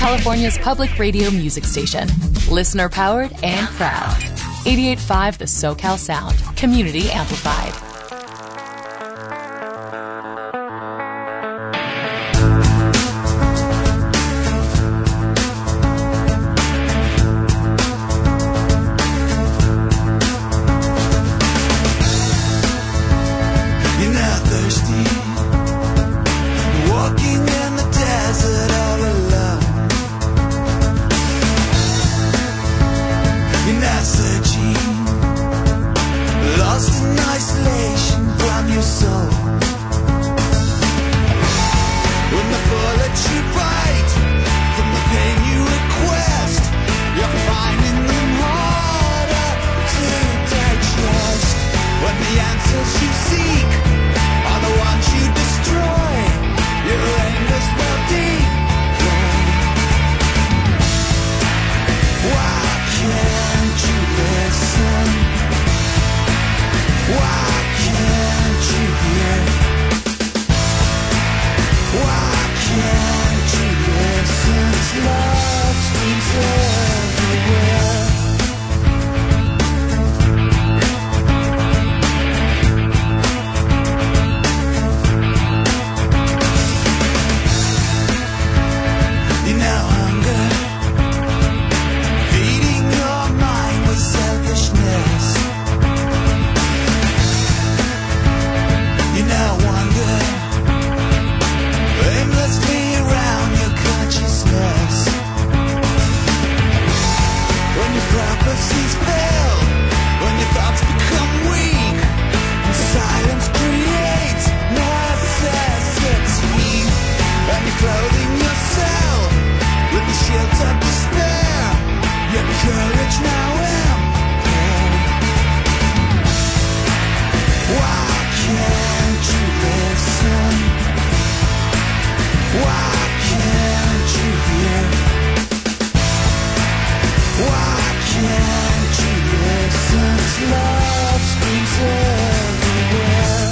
California's public radio music station. Listener powered and proud. eighty-eight point five The SoCal Sound. Community amplified. You're not thirsty, walking in the desert all alone. You're not searching, lost in isolation from your soul. When the bullets you bite, from the pain you request, you're finding them harder to digest. When the answers you seek are the ones you destroy, your aimless will deep. Why can't you listen? Why can't you hear? Why can't you listen? Love screams everywhere. You know hunger, feeding your mind with selfishness. You now wander aimlessly around your consciousness. When your prophecies fail, when your thoughts become weak, and silence creates necessity, and you're clothing yourself with the shields of despair, your courage now impaired. Why can't you listen? Why can't you hear? Why can't you listen? Love screams everywhere.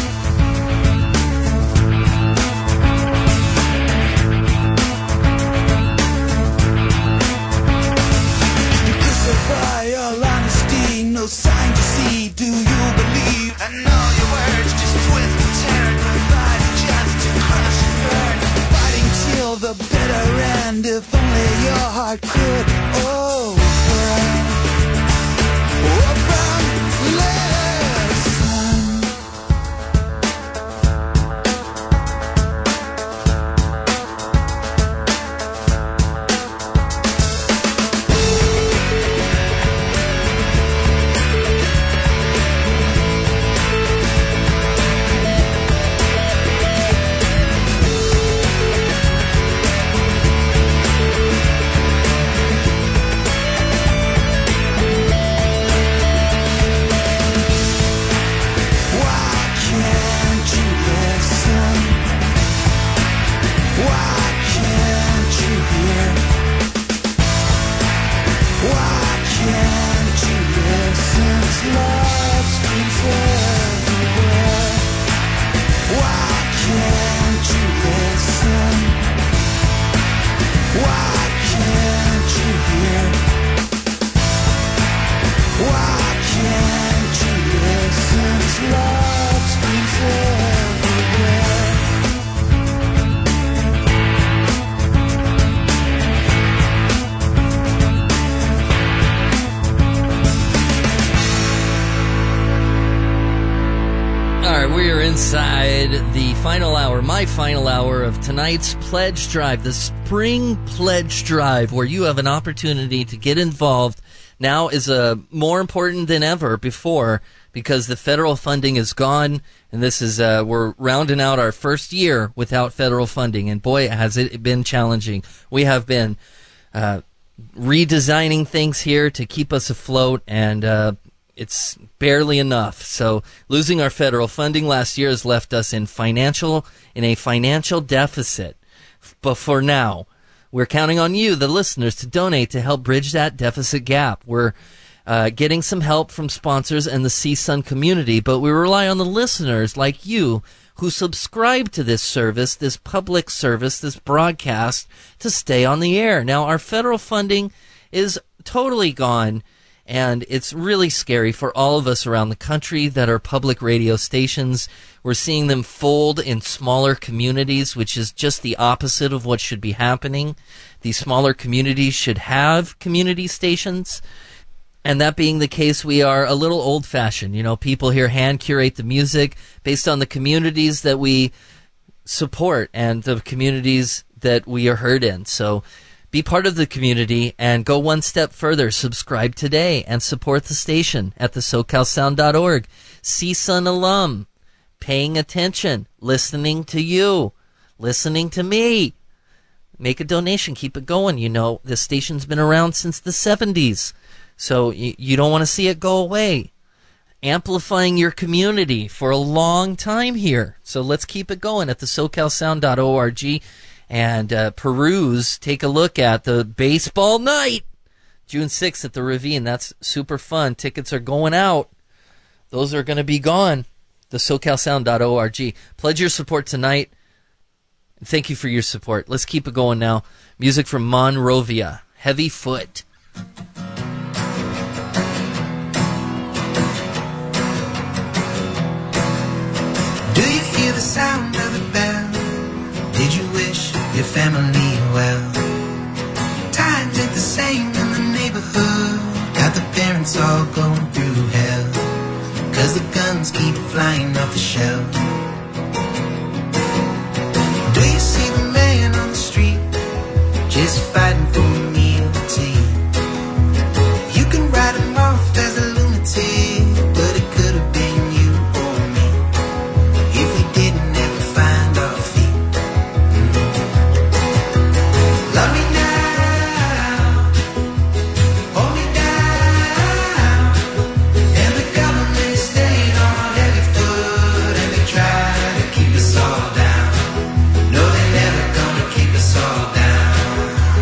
You crucify all honesty, no sign to see. Do you believe? And all your words just twist and turn, provide just to crush and burn. Fighting till the bitter end, if only your heart could open. Open, listen. Why can't you listen? Why can't you hear? Why can't you listen? Love screams everywhere. Why can't you listen? Why can't you hear? Why can't you listen? Love screams everywhere. All right, we are inside the final hour, my final hour of tonight's Pledge Drive, the Spring Pledge Drive, where you have an opportunity to get involved. Now is uh, more important than ever before, because the federal funding is gone, and this is uh, we're rounding out our first year without federal funding, and boy, has it been challenging. We have been uh, redesigning things here to keep us afloat, and uh, it's barely enough. So losing our federal funding last year has left us in financial in a financial deficit. But for now, we're counting on you, the listeners, to donate to help bridge that deficit gap. We're uh, getting some help from sponsors and the C S U N community, but we rely on the listeners like you who subscribe to this service, this public service, this broadcast, to stay on the air. Now, our federal funding is totally gone, and it's really scary for all of us around the country that are public radio stations. We're seeing them fold in smaller communities, which is just the opposite of what should be happening. These smaller communities should have community stations. And that being the case, we are a little old-fashioned. You know, people here hand curate the music based on the communities that we support and the communities that we are heard in. So be part of the community and go one step further. Subscribe today and support the station at the socal sound dot org. C S U N alum, paying attention, listening to you, listening to me. Make a donation. Keep it going. You know, the station's been around since the seventies. So you, you don't want to see it go away. Amplifying your community for a long time here. So let's keep it going at the socal sound dot org and uh, peruse, take a look at the baseball night, June sixth at the Ravine. That's super fun. Tickets are going out. Those are going to be gone. the socal sound dot org. Pledge your support tonight. Thank you for your support. Let's keep it going now. Music from Monrovia, Heavy Foot. Do you hear the sound of a bell? Did you wish your family well? Times ain't the same in the neighborhood. Got the parents all going through hell, 'cause the guns keep flying off the shelf. Do you see the man on the street just fighting for a meal to tea? You can write him off as a lunatic, but it could have been you or me if we didn't ever find our feet. Mm-hmm. Love me now, hold me down, and the government stayed on heavy foot, and they try to keep us all down. No, they're never gonna keep us all down.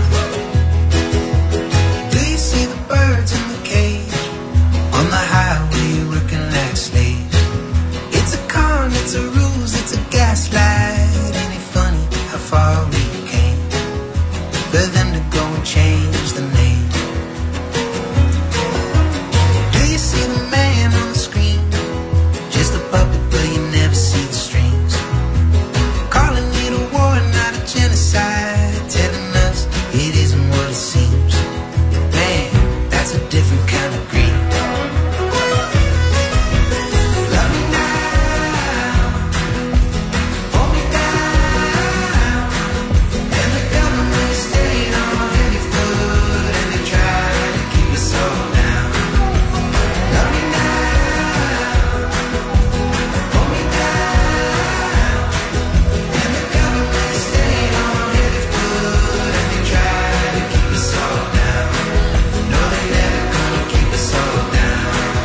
Do you see the birds in the cage on the highway working like slaves? It's a con, it's a ruse, it's a gaslight. Ain't it funny how far we came for them to go and change the name? Do you see the man on the screen? Just a puppet, but you never see the strings. Calling it a war, not a genocide. Telling us it isn't what it seems. Man, that's a different kind of greed. Love me now, hold me down, and the government stayed on heavy foot, and they try to keep us all down. Love me now, hold me down, and the government stayed on heavy foot, and they try to keep us all down. No, they never gonna keep us all down.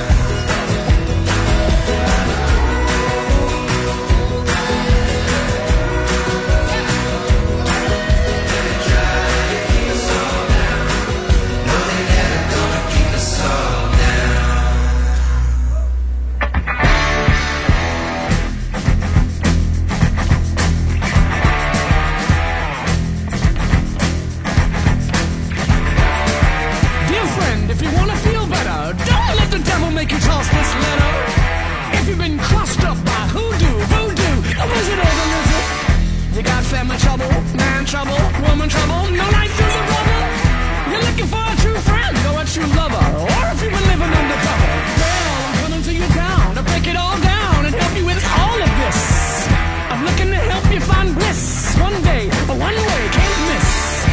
No, they never gonna keep us all Dear friend, if you want to feel better, don't let the devil make you toss this letter. If you've been crushed up by hoodoo, voodoo, a wizard or the lizard, you got family trouble, man trouble, woman trouble, no light through the rubble. You're looking for a true friend or a true lover, or if you've been living undercover, well, I'm coming to your town to break it all down and help you with all of this. I'm looking to help you find bliss. One day, a one way, can't miss.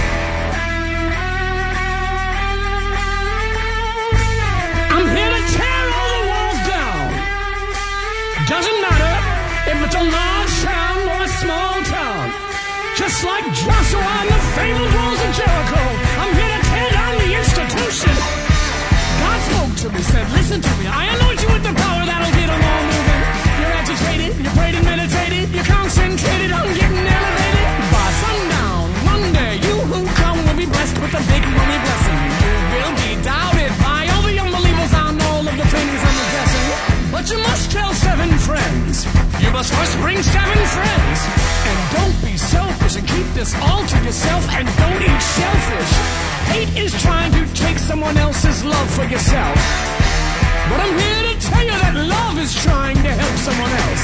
I'm here to tear all the walls down. Doesn't matter if it's a large town or a small town. Just like Joshua and the fabled walls of Jericho, I'm here to tear down the institution. God spoke to me, said, listen to me. I anoint you with the power that'll get them all moving. You're agitated, you're prayed and meditated, you're concentrated on getting elevated. By sundown, Monday, you who come will be blessed with a big money blessing. You will be doubted by all the unbelievers on all of the things I'm addressing. But you must tell seven friends. You must first bring and seven friends. And don't be selfish and keep this all to yourself and don't eat shellfish. Hate is trying to take someone else's love for yourself. But I'm here to tell you that love is trying to help someone else.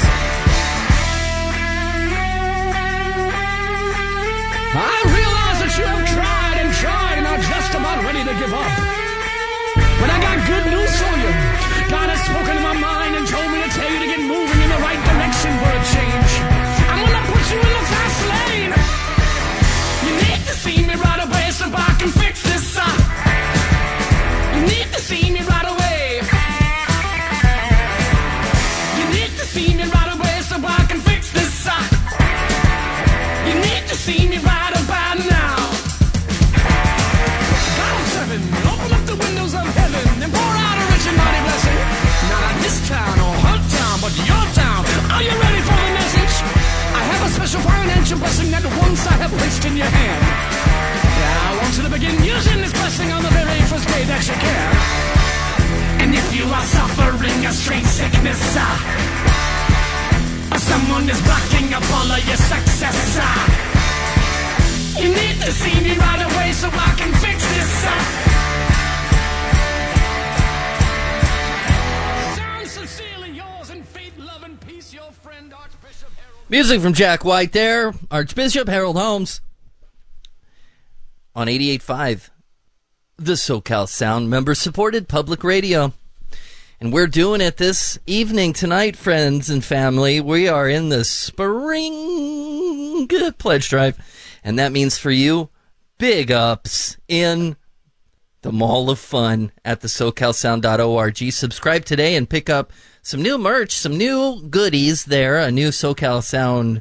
I realize that you have tried and tried and are just about ready to give up. But I got good news for you. God has spoken to my mind and told me to tell you to get moving in the right direction for a change. I'm gonna put you in the fast lane. You need to see me right away so I can fix this up. You need to see me right away. You need to see me right away so I can fix this up. You need to see me right about now. God seven, open up the windows of heaven and pour out a rich and mighty blessing. Not on this town or her town, but your town. Are you ready for the message? I have a special financial blessing that once I have placed in your hand. Yeah, I want you to begin using this blessing on the very first day that you can. And if you are suffering a strange sickness, uh, or someone is blocking up all of your success, uh, you need to see me right away so I can fix this up. Sound sincerely yours in faith, love, and peace, your friend Archbishop Harold. Music from Jack White there, Archbishop Harold Holmes on eighty-eight point five, the SoCal Sound member-supported public radio. And we're doing it this evening tonight, friends and family. We are in the spring pledge drive. And that means for you, big ups in the Mall of Fun at the socal sound dot org. Subscribe today and pick up some new merch, some new goodies there. A new SoCal Sound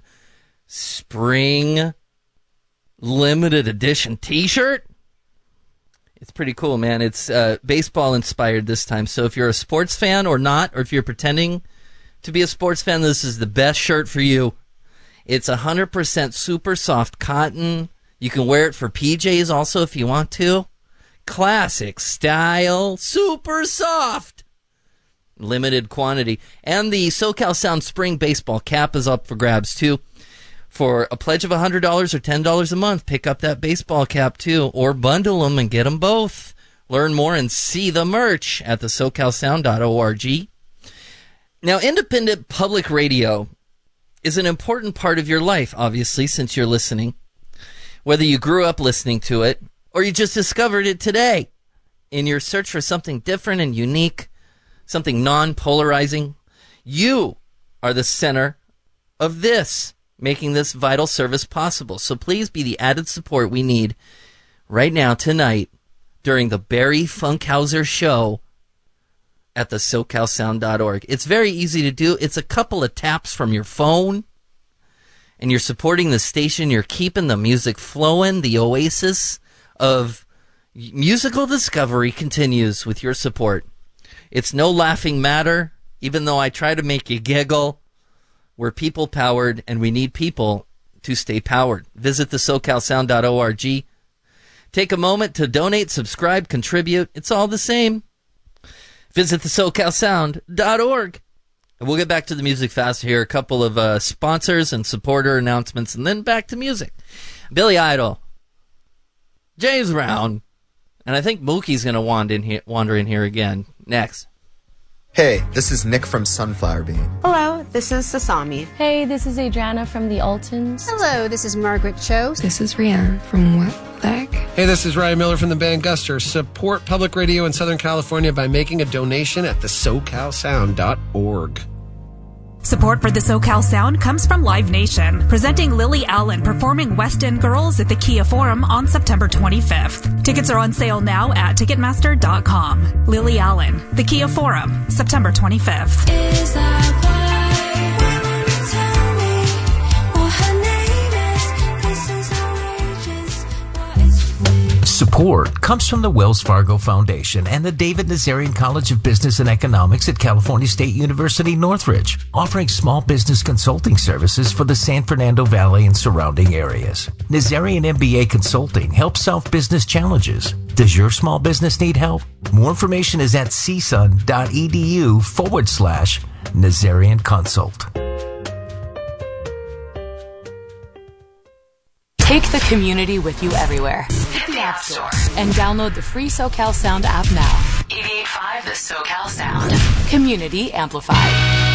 Spring Limited Edition t-shirt. It's pretty cool, man. It's uh, baseball inspired this time. So if you're a sports fan or not, or if you're pretending to be a sports fan, this is the best shirt for you. It's one hundred percent super soft cotton. You can wear it for P Js also if you want to. Classic style, super soft. Limited quantity. And the SoCal Sound Spring Baseball Cap is up for grabs too. For a pledge of one hundred dollars or ten dollars a month, pick up that baseball cap too. Or bundle them and get them both. Learn more and see the merch at the socal sound dot org. Now, independent public radio is an important part of your life, obviously, since you're listening. Whether you grew up listening to it or you just discovered it today in your search for something different and unique, something non-polarizing, you are the center of this, making this vital service possible. So please be the added support we need right now, tonight, during the Barry Funkhauser Show at the socal sound dot org. It's very easy to do. It's a couple of taps from your phone, and you're supporting the station. You're keeping the music flowing. The oasis of musical discovery continues with your support. It's no laughing matter, even though I try to make you giggle. We're people-powered, and we need people to stay powered. Visit the socal sound dot org. Take a moment to donate, subscribe, contribute. It's all the same. Visit the socal sound dot org. And we'll get back to the music fast here. A couple of uh, sponsors and supporter announcements, and then back to music. Billy Idol, James Brown, and I think Mookie's going to wander in here, wander in here again. Next. Hey, this is Nick from Sunflower Bean. Hello, this is Sasami. Hey, this is Adriana from the Altons. Hello, this is Margaret Cho. This is Rianne from What the Heck? Hey, this is Ryan Miller from the band Guster. Support public radio in Southern California by making a donation at the socal sound dot org. Support for the SoCal Sound comes from Live Nation, presenting Lily Allen performing West End Girls at the Kia Forum on September twenty-fifth. Tickets are on sale now at ticketmaster dot com. Lily Allen, the Kia Forum, September twenty-fifth. Is that why? Why won't you tell me what her name is? This is outrageous. What is Support comes from the Wells Fargo Foundation and the David Nazarian College of Business and Economics at California State University, Northridge, offering small business consulting services for the San Fernando Valley and surrounding areas. Nazarian M B A Consulting helps solve business challenges. Does your small business need help? More information is at c s u n dot e d u forward slash Nazarian Consult. the community with you everywhere. Hit the App Store and download the free SoCal Sound app now. eighty-eight point five The SoCal Sound. Community amplified.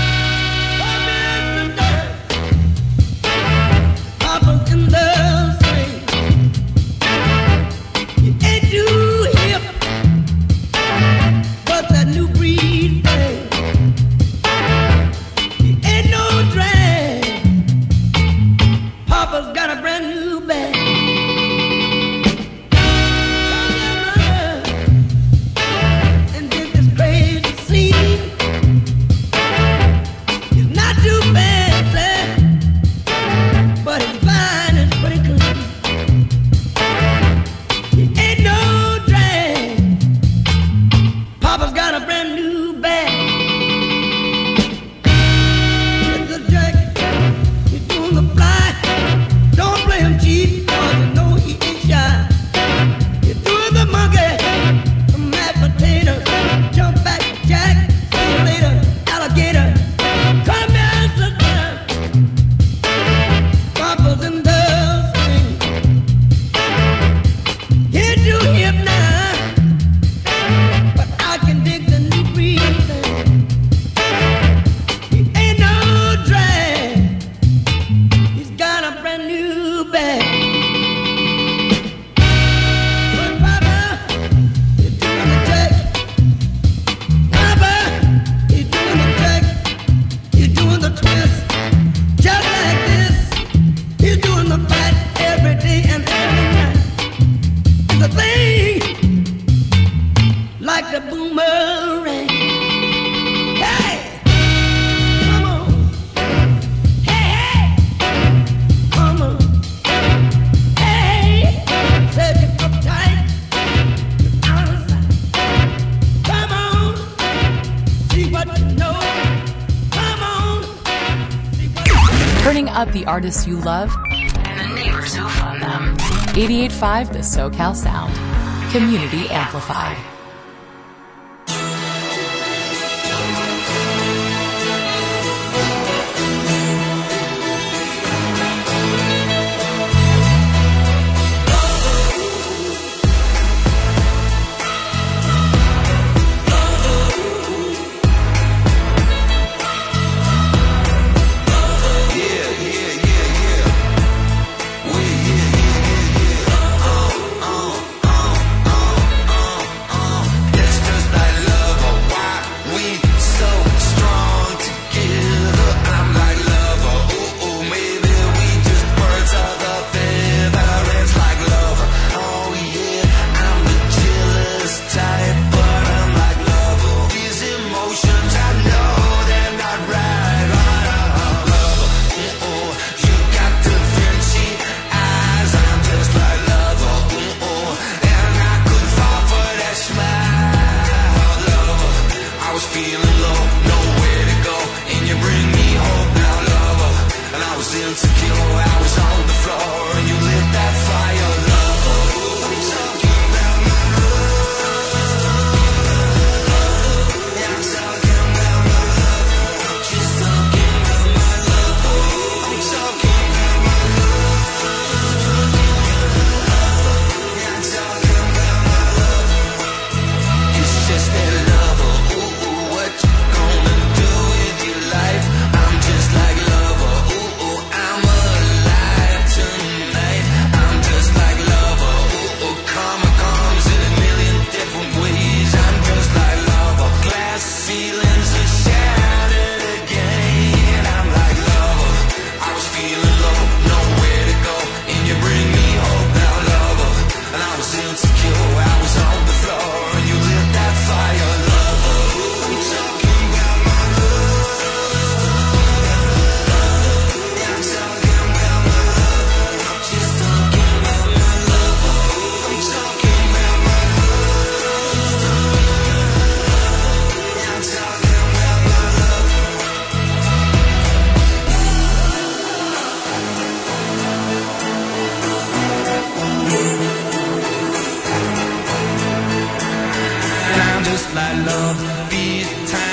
Papa's in the swing. You ain't too hip, but that new breed thing. You ain't no drag. Papa's got a brand new bag. And this is crazy scene. It's not too fancy, but it's fine and pretty clean. It ain't no drag. Papa's got a brand new bag. It's a jacket. He's doing the fly. Don't play him cheap, cause you know he ain't shy. You're doing the monkey, the mashed potatoes, jump back, jack, see you later, alligator. Come here, sister. Papa's in the swing. You're too hip now, but I can dig the new breed thing. He ain't no drag. He's got a brand new bag. But Papa, you're doing the jack. Papa, you're doing the jack. You're doing the twist. Just like this. You're doing the fight every day and every night. The thing like the boomerang. Hey, come on. Hey, hey, come on. Hey, said you up tight, you're out of sight. Come on, see what you know. Come on, see what you know. Turning up the artists you love and the neighbors who fund them. eighty-eight point five The SoCal Sound. Community amplified.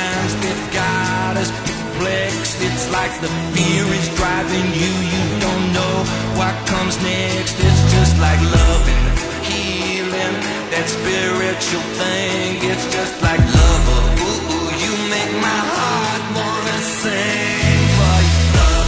like the fear is driving you, you don't know know what comes next. It's just like loving, healing, that spiritual thing. It's just like love. Ooh, ooh, you make my heart wanna sing for you.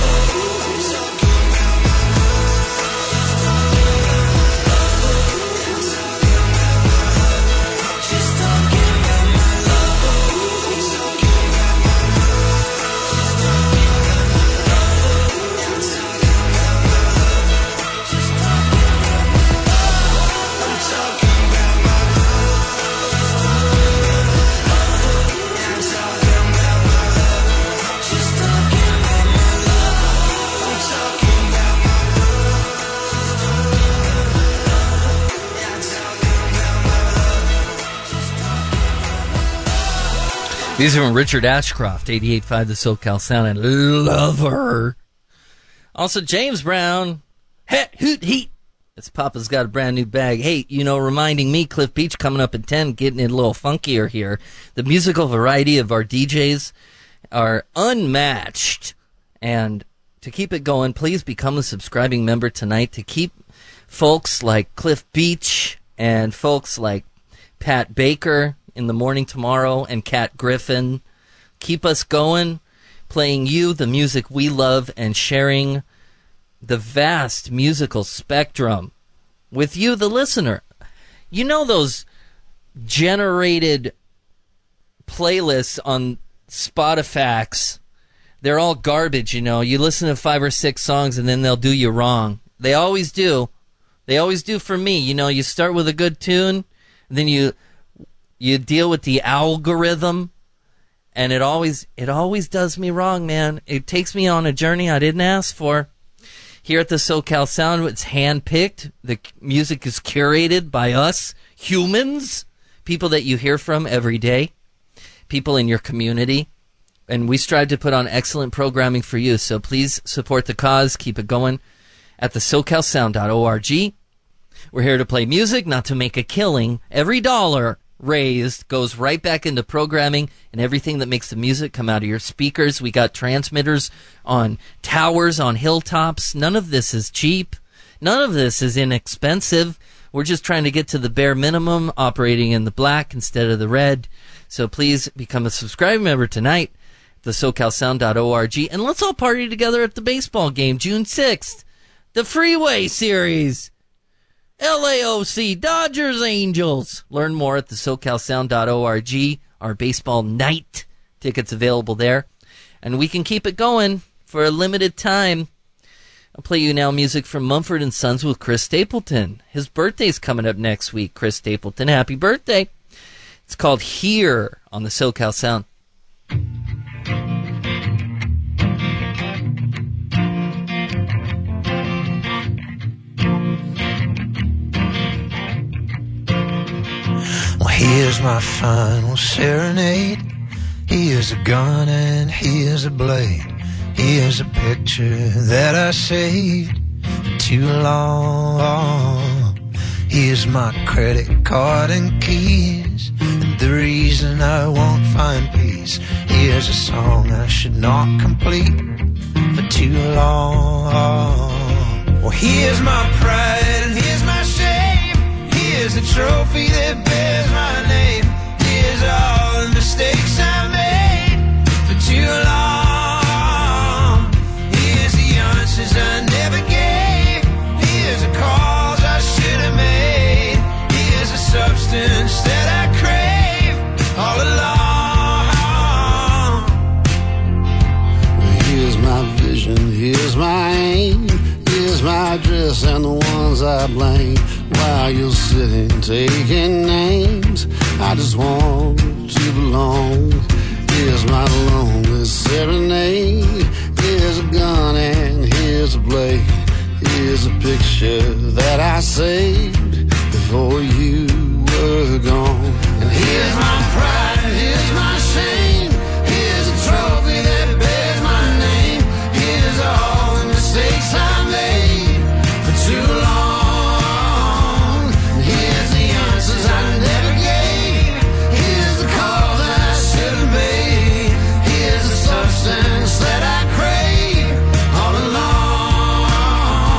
These are from Richard Ashcroft, eighty-eight point five The SoCal Sound, and Lover. Also, James Brown, Het Hoot Heat. This Papa's got a brand new bag. Hey, you know, reminding me, Cliff Beach coming up at ten, getting it a little funkier here. The musical variety of our D Js are unmatched. And to keep it going, please become a subscribing member tonight to keep folks like Cliff Beach and folks like Pat Baker in the morning tomorrow and Kat Griffin keep us going, playing you the music we love and sharing the vast musical spectrum with you, the listener. You know those generated playlists on Spotify, they're all garbage, you know. You listen to five or six songs and then they'll do you wrong. They always do. They always do for me. You know, you start with a good tune, and then you you deal with the algorithm, and it always it always does me wrong, man. It takes me on a journey I didn't ask for. Here at the SoCal Sound, it's hand-picked. The music is curated by us, humans, people that you hear from every day, people in your community. And we strive to put on excellent programming for you. So please support the cause. Keep it going at the socal sound dot org. We're here to play music, not to make a killing. Every dollar raised goes right back into programming and everything that makes the music come out of your speakers. We got transmitters on towers, on hilltops. None of this is cheap. None of this is inexpensive. We're just trying to get to the bare minimum, operating in the black instead of the red. So please become a subscriber member tonight, the socal sound dot org, and let's all party together at the baseball game June sixth. The Freeway Series. L A O C, Dodgers, Angels. Learn more at the socal sound dot org. Our baseball night tickets available there. And we can keep it going for a limited time. I'll play you now music from Mumford and Sons with Chris Stapleton. His birthday's coming up next week. Chris Stapleton, happy birthday. It's called Here on the SoCal Sound. Well, here's my final serenade. Here's a gun and here's a blade. Here's a picture that I saved for too long. Here's my credit card and keys, and the reason I won't find peace. Here's a song I should not complete for too long. Well, here's my pride and here's my shame. Here's a trophy that bears my name. Here's all the mistakes I made for too long. Here's the answers I never gave. Here's the calls I should have made. Here's the substance that I crave all along. Here's my vision, here's my aim. Here's my address and the ones I blame. While you're sitting taking names, I just want to belong. Here's my longest serenade. Here's a gun and here's a blade. Here's a picture that I saved before you were gone. And here's my pride and here's my shame. Here's a trophy that bears my name. Here's all the mistakes I made for too long. Here's the answers I never gave. Here's the calls that I should have made. Here's the substance that I crave all along.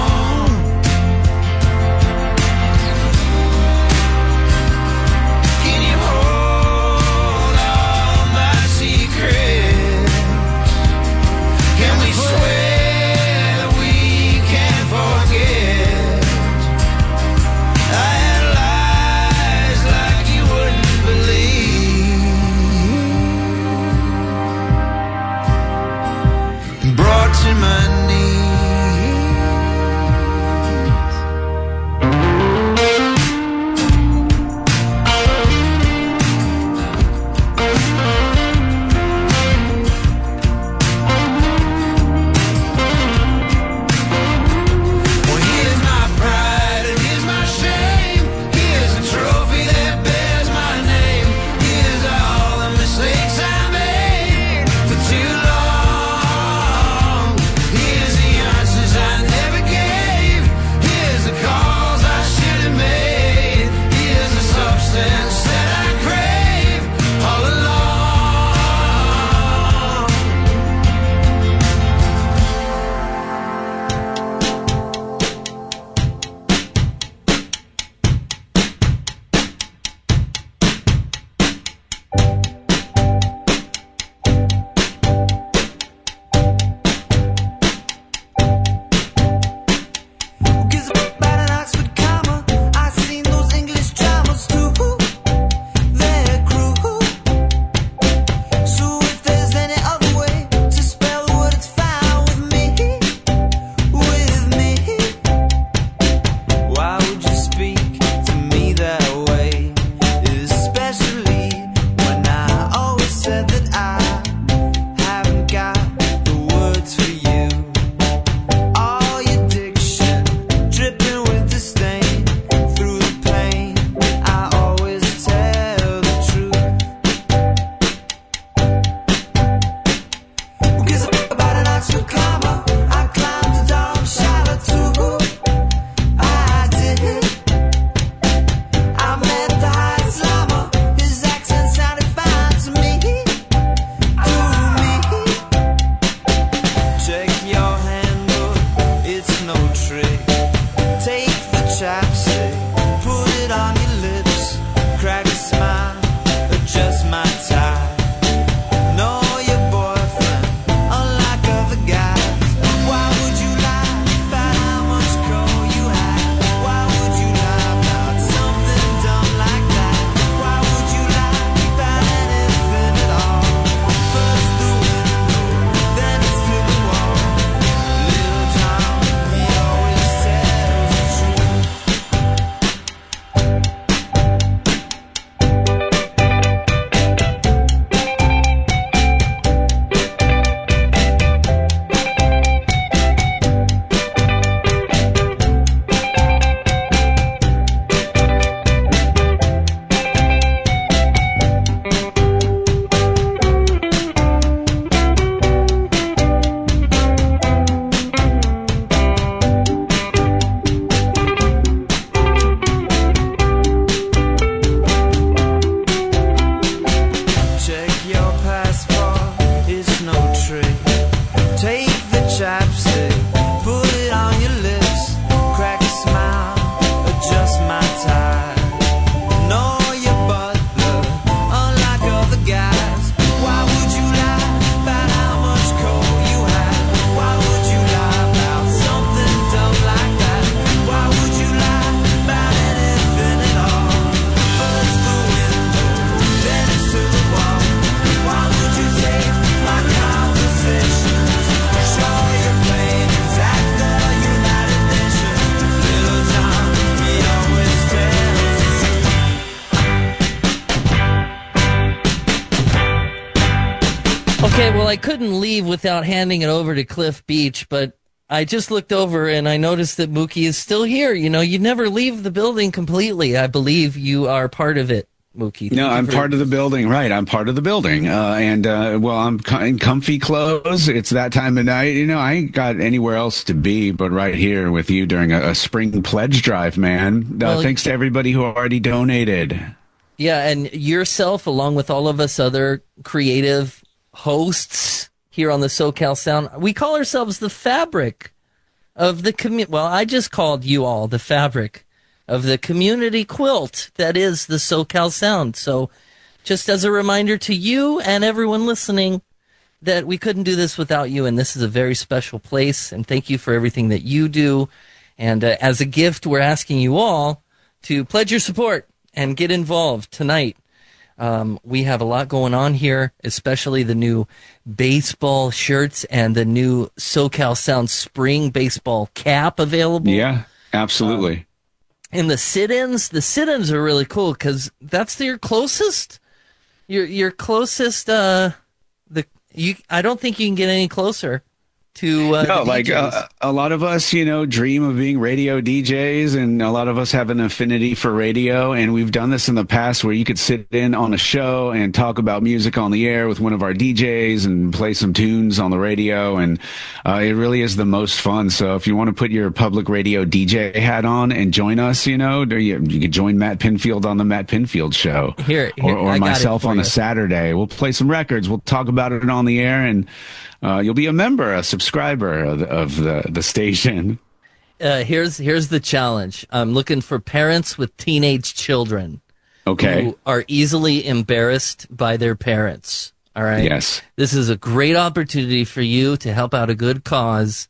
Okay, well, I couldn't leave without handing it over to Cliff Beach, but I just looked over and I noticed that Mookie is still here. You know, you never leave the building completely. I believe you are part of it, Mookie. Thank No, you I'm for- part of the building, right? I'm part of the building, uh, and uh, well, I'm co- in comfy clothes. It's that time of night. You know, I ain't got anywhere else to be but right here with you during a, a spring pledge drive, man. Uh, Well, thanks to everybody who already donated. Yeah, and yourself, along with all of us other creative hosts here on the SoCal Sound, we call ourselves the fabric of the community. Well, I just called you all the fabric of the community quilt that is the SoCal Sound. So just as a reminder to you and everyone listening that we couldn't do this without you, and this is a very special place, and thank you for everything that you do. And uh, as a gift, we're asking you all to pledge your support and get involved tonight. Um, we have a lot going on here, especially the new baseball shirts and the new SoCal Sound spring baseball cap available. Yeah, absolutely. Um, and the sit-ins, the sit-ins are really cool because that's your closest, your your closest. Uh, the you, I don't think you can get any closer to uh, no, the like D Js. uh, a lot of us, you know, dream of being radio D Js, and a lot of us have an affinity for radio. And we've done this in the past where you could sit in on a show and talk about music on the air with one of our D Js and play some tunes on the radio. And uh, it really is the most fun. So if you want to put your public radio D J hat on and join us, you know, you, you could join Matt Pinfield on the Matt Pinfield Show, Here, here or, or I got it myself for on you. a Saturday. We'll play some records. We'll talk about it on the air, and Uh, you'll be a member, a subscriber of the, of the, the station. Uh, here's here's the challenge. I'm looking for parents with teenage children. Okay. Who are easily embarrassed by their parents. All right. Yes. This is a great opportunity for you to help out a good cause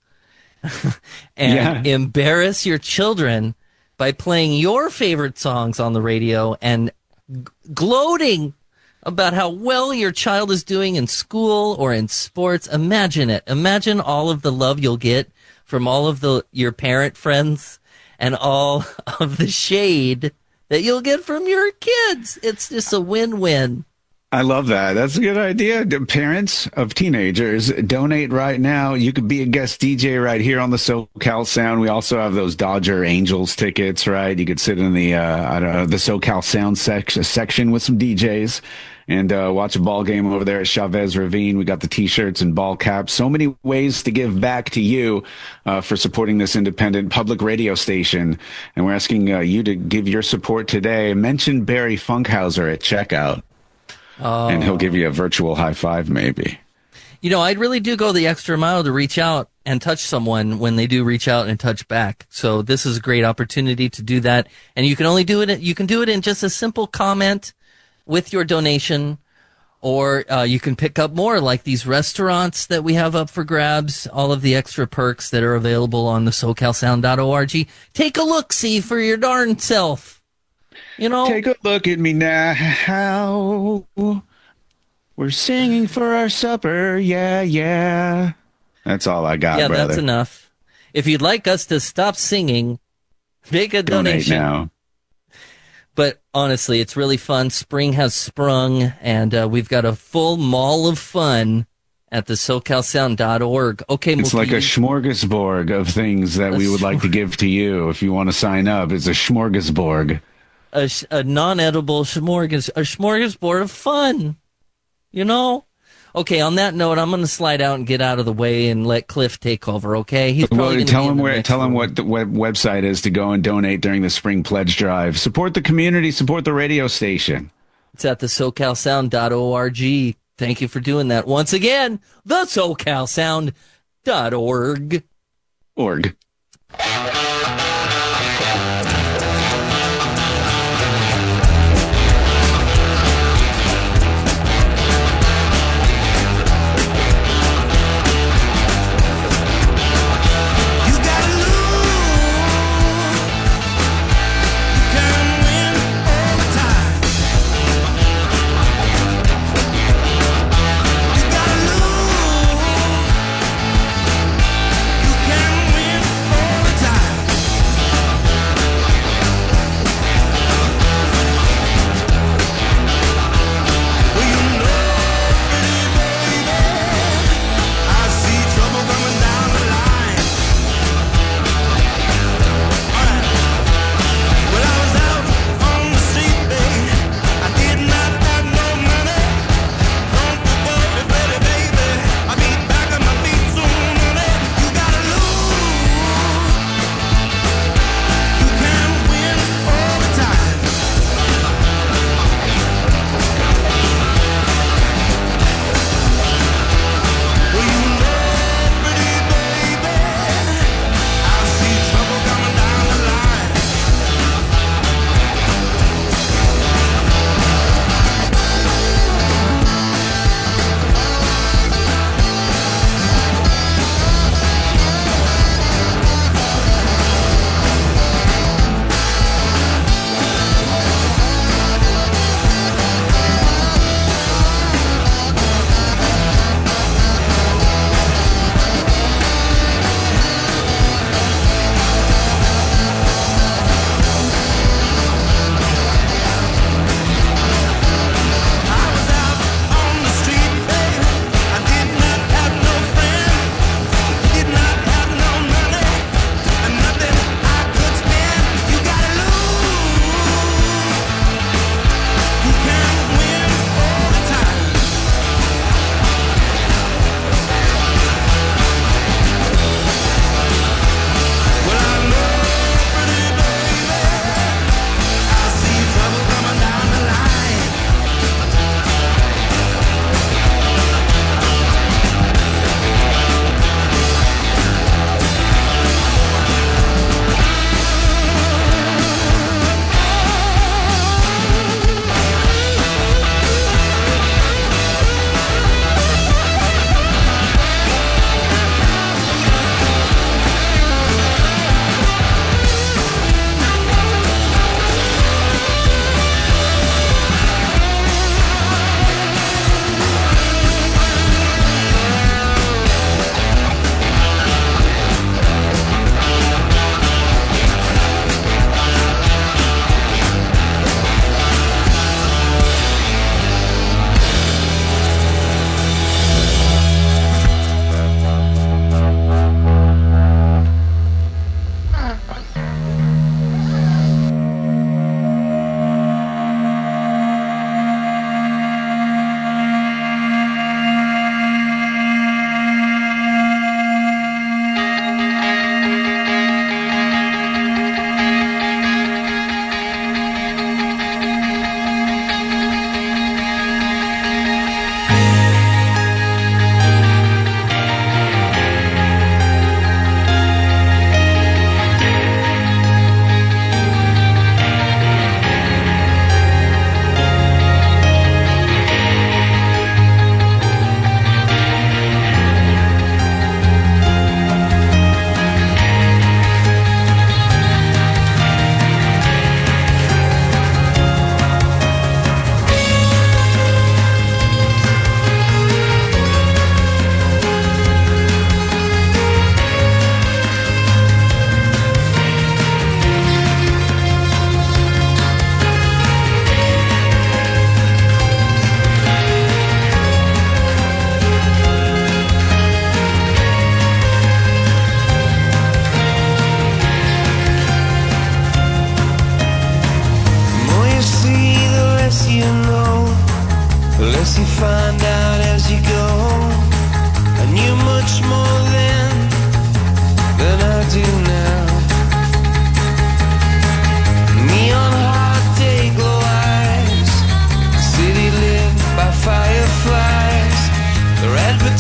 and Yeah. embarrass your children by playing your favorite songs on the radio and g- gloating about how well your child is doing in school or in sports. Imagine it. Imagine all of the love you'll get from all of the your parent friends and all of the shade that you'll get from your kids. It's just a win-win. I love that. That's a good idea. The parents of teenagers, donate right now. You could be a guest D J right here on the SoCal Sound. We also have those Dodger Angels tickets, right? You could sit in the uh, I don't know, the SoCal Sound sec- section with some D Js and uh, watch a ball game over there at Chavez Ravine. We got the T-shirts and ball caps. So many ways to give back to you uh, for supporting this independent public radio station. And we're asking uh, you to give your support today. Mention Barry Funkhauser at checkout. Oh. And he'll give you a virtual high five, maybe. You know, I really do go the extra mile to reach out and touch someone when they do reach out and touch back. So this is a great opportunity to do that. And you can only do it, you can do it in just a simple comment with your donation, or uh, you can pick up more like these restaurants that we have up for grabs, all of the extra perks that are available on the socal sound dot org. Take a look-see for your darn self. You know, take a look at me now. We're singing for our supper. Yeah, yeah. That's all I got, yeah, brother. that's enough. If you'd like us to stop singing, make a Donate donation now. But honestly, it's really fun. Spring has sprung, and uh, we've got a full mall of fun at the socal sound dot org. Okay, It's Mookie, like a smorgasbord of things that A we would like to give to you if you want to sign up. It's a smorgasbord. a, sh- a non-edible smorgas- a smorgasbord of fun. You know? Okay, on that note, I'm going to slide out and get out of the way and let Cliff take over, okay? He's probably Well, gonna tell be in him the where. next Tell him room. what the web website is to go and donate during the spring pledge drive. Support the community. Support the radio station. It's at the socal sound dot org. Thank you for doing that. Once again, the socal sound dot org. Org.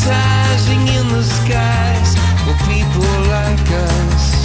advertising in the skies for people like us.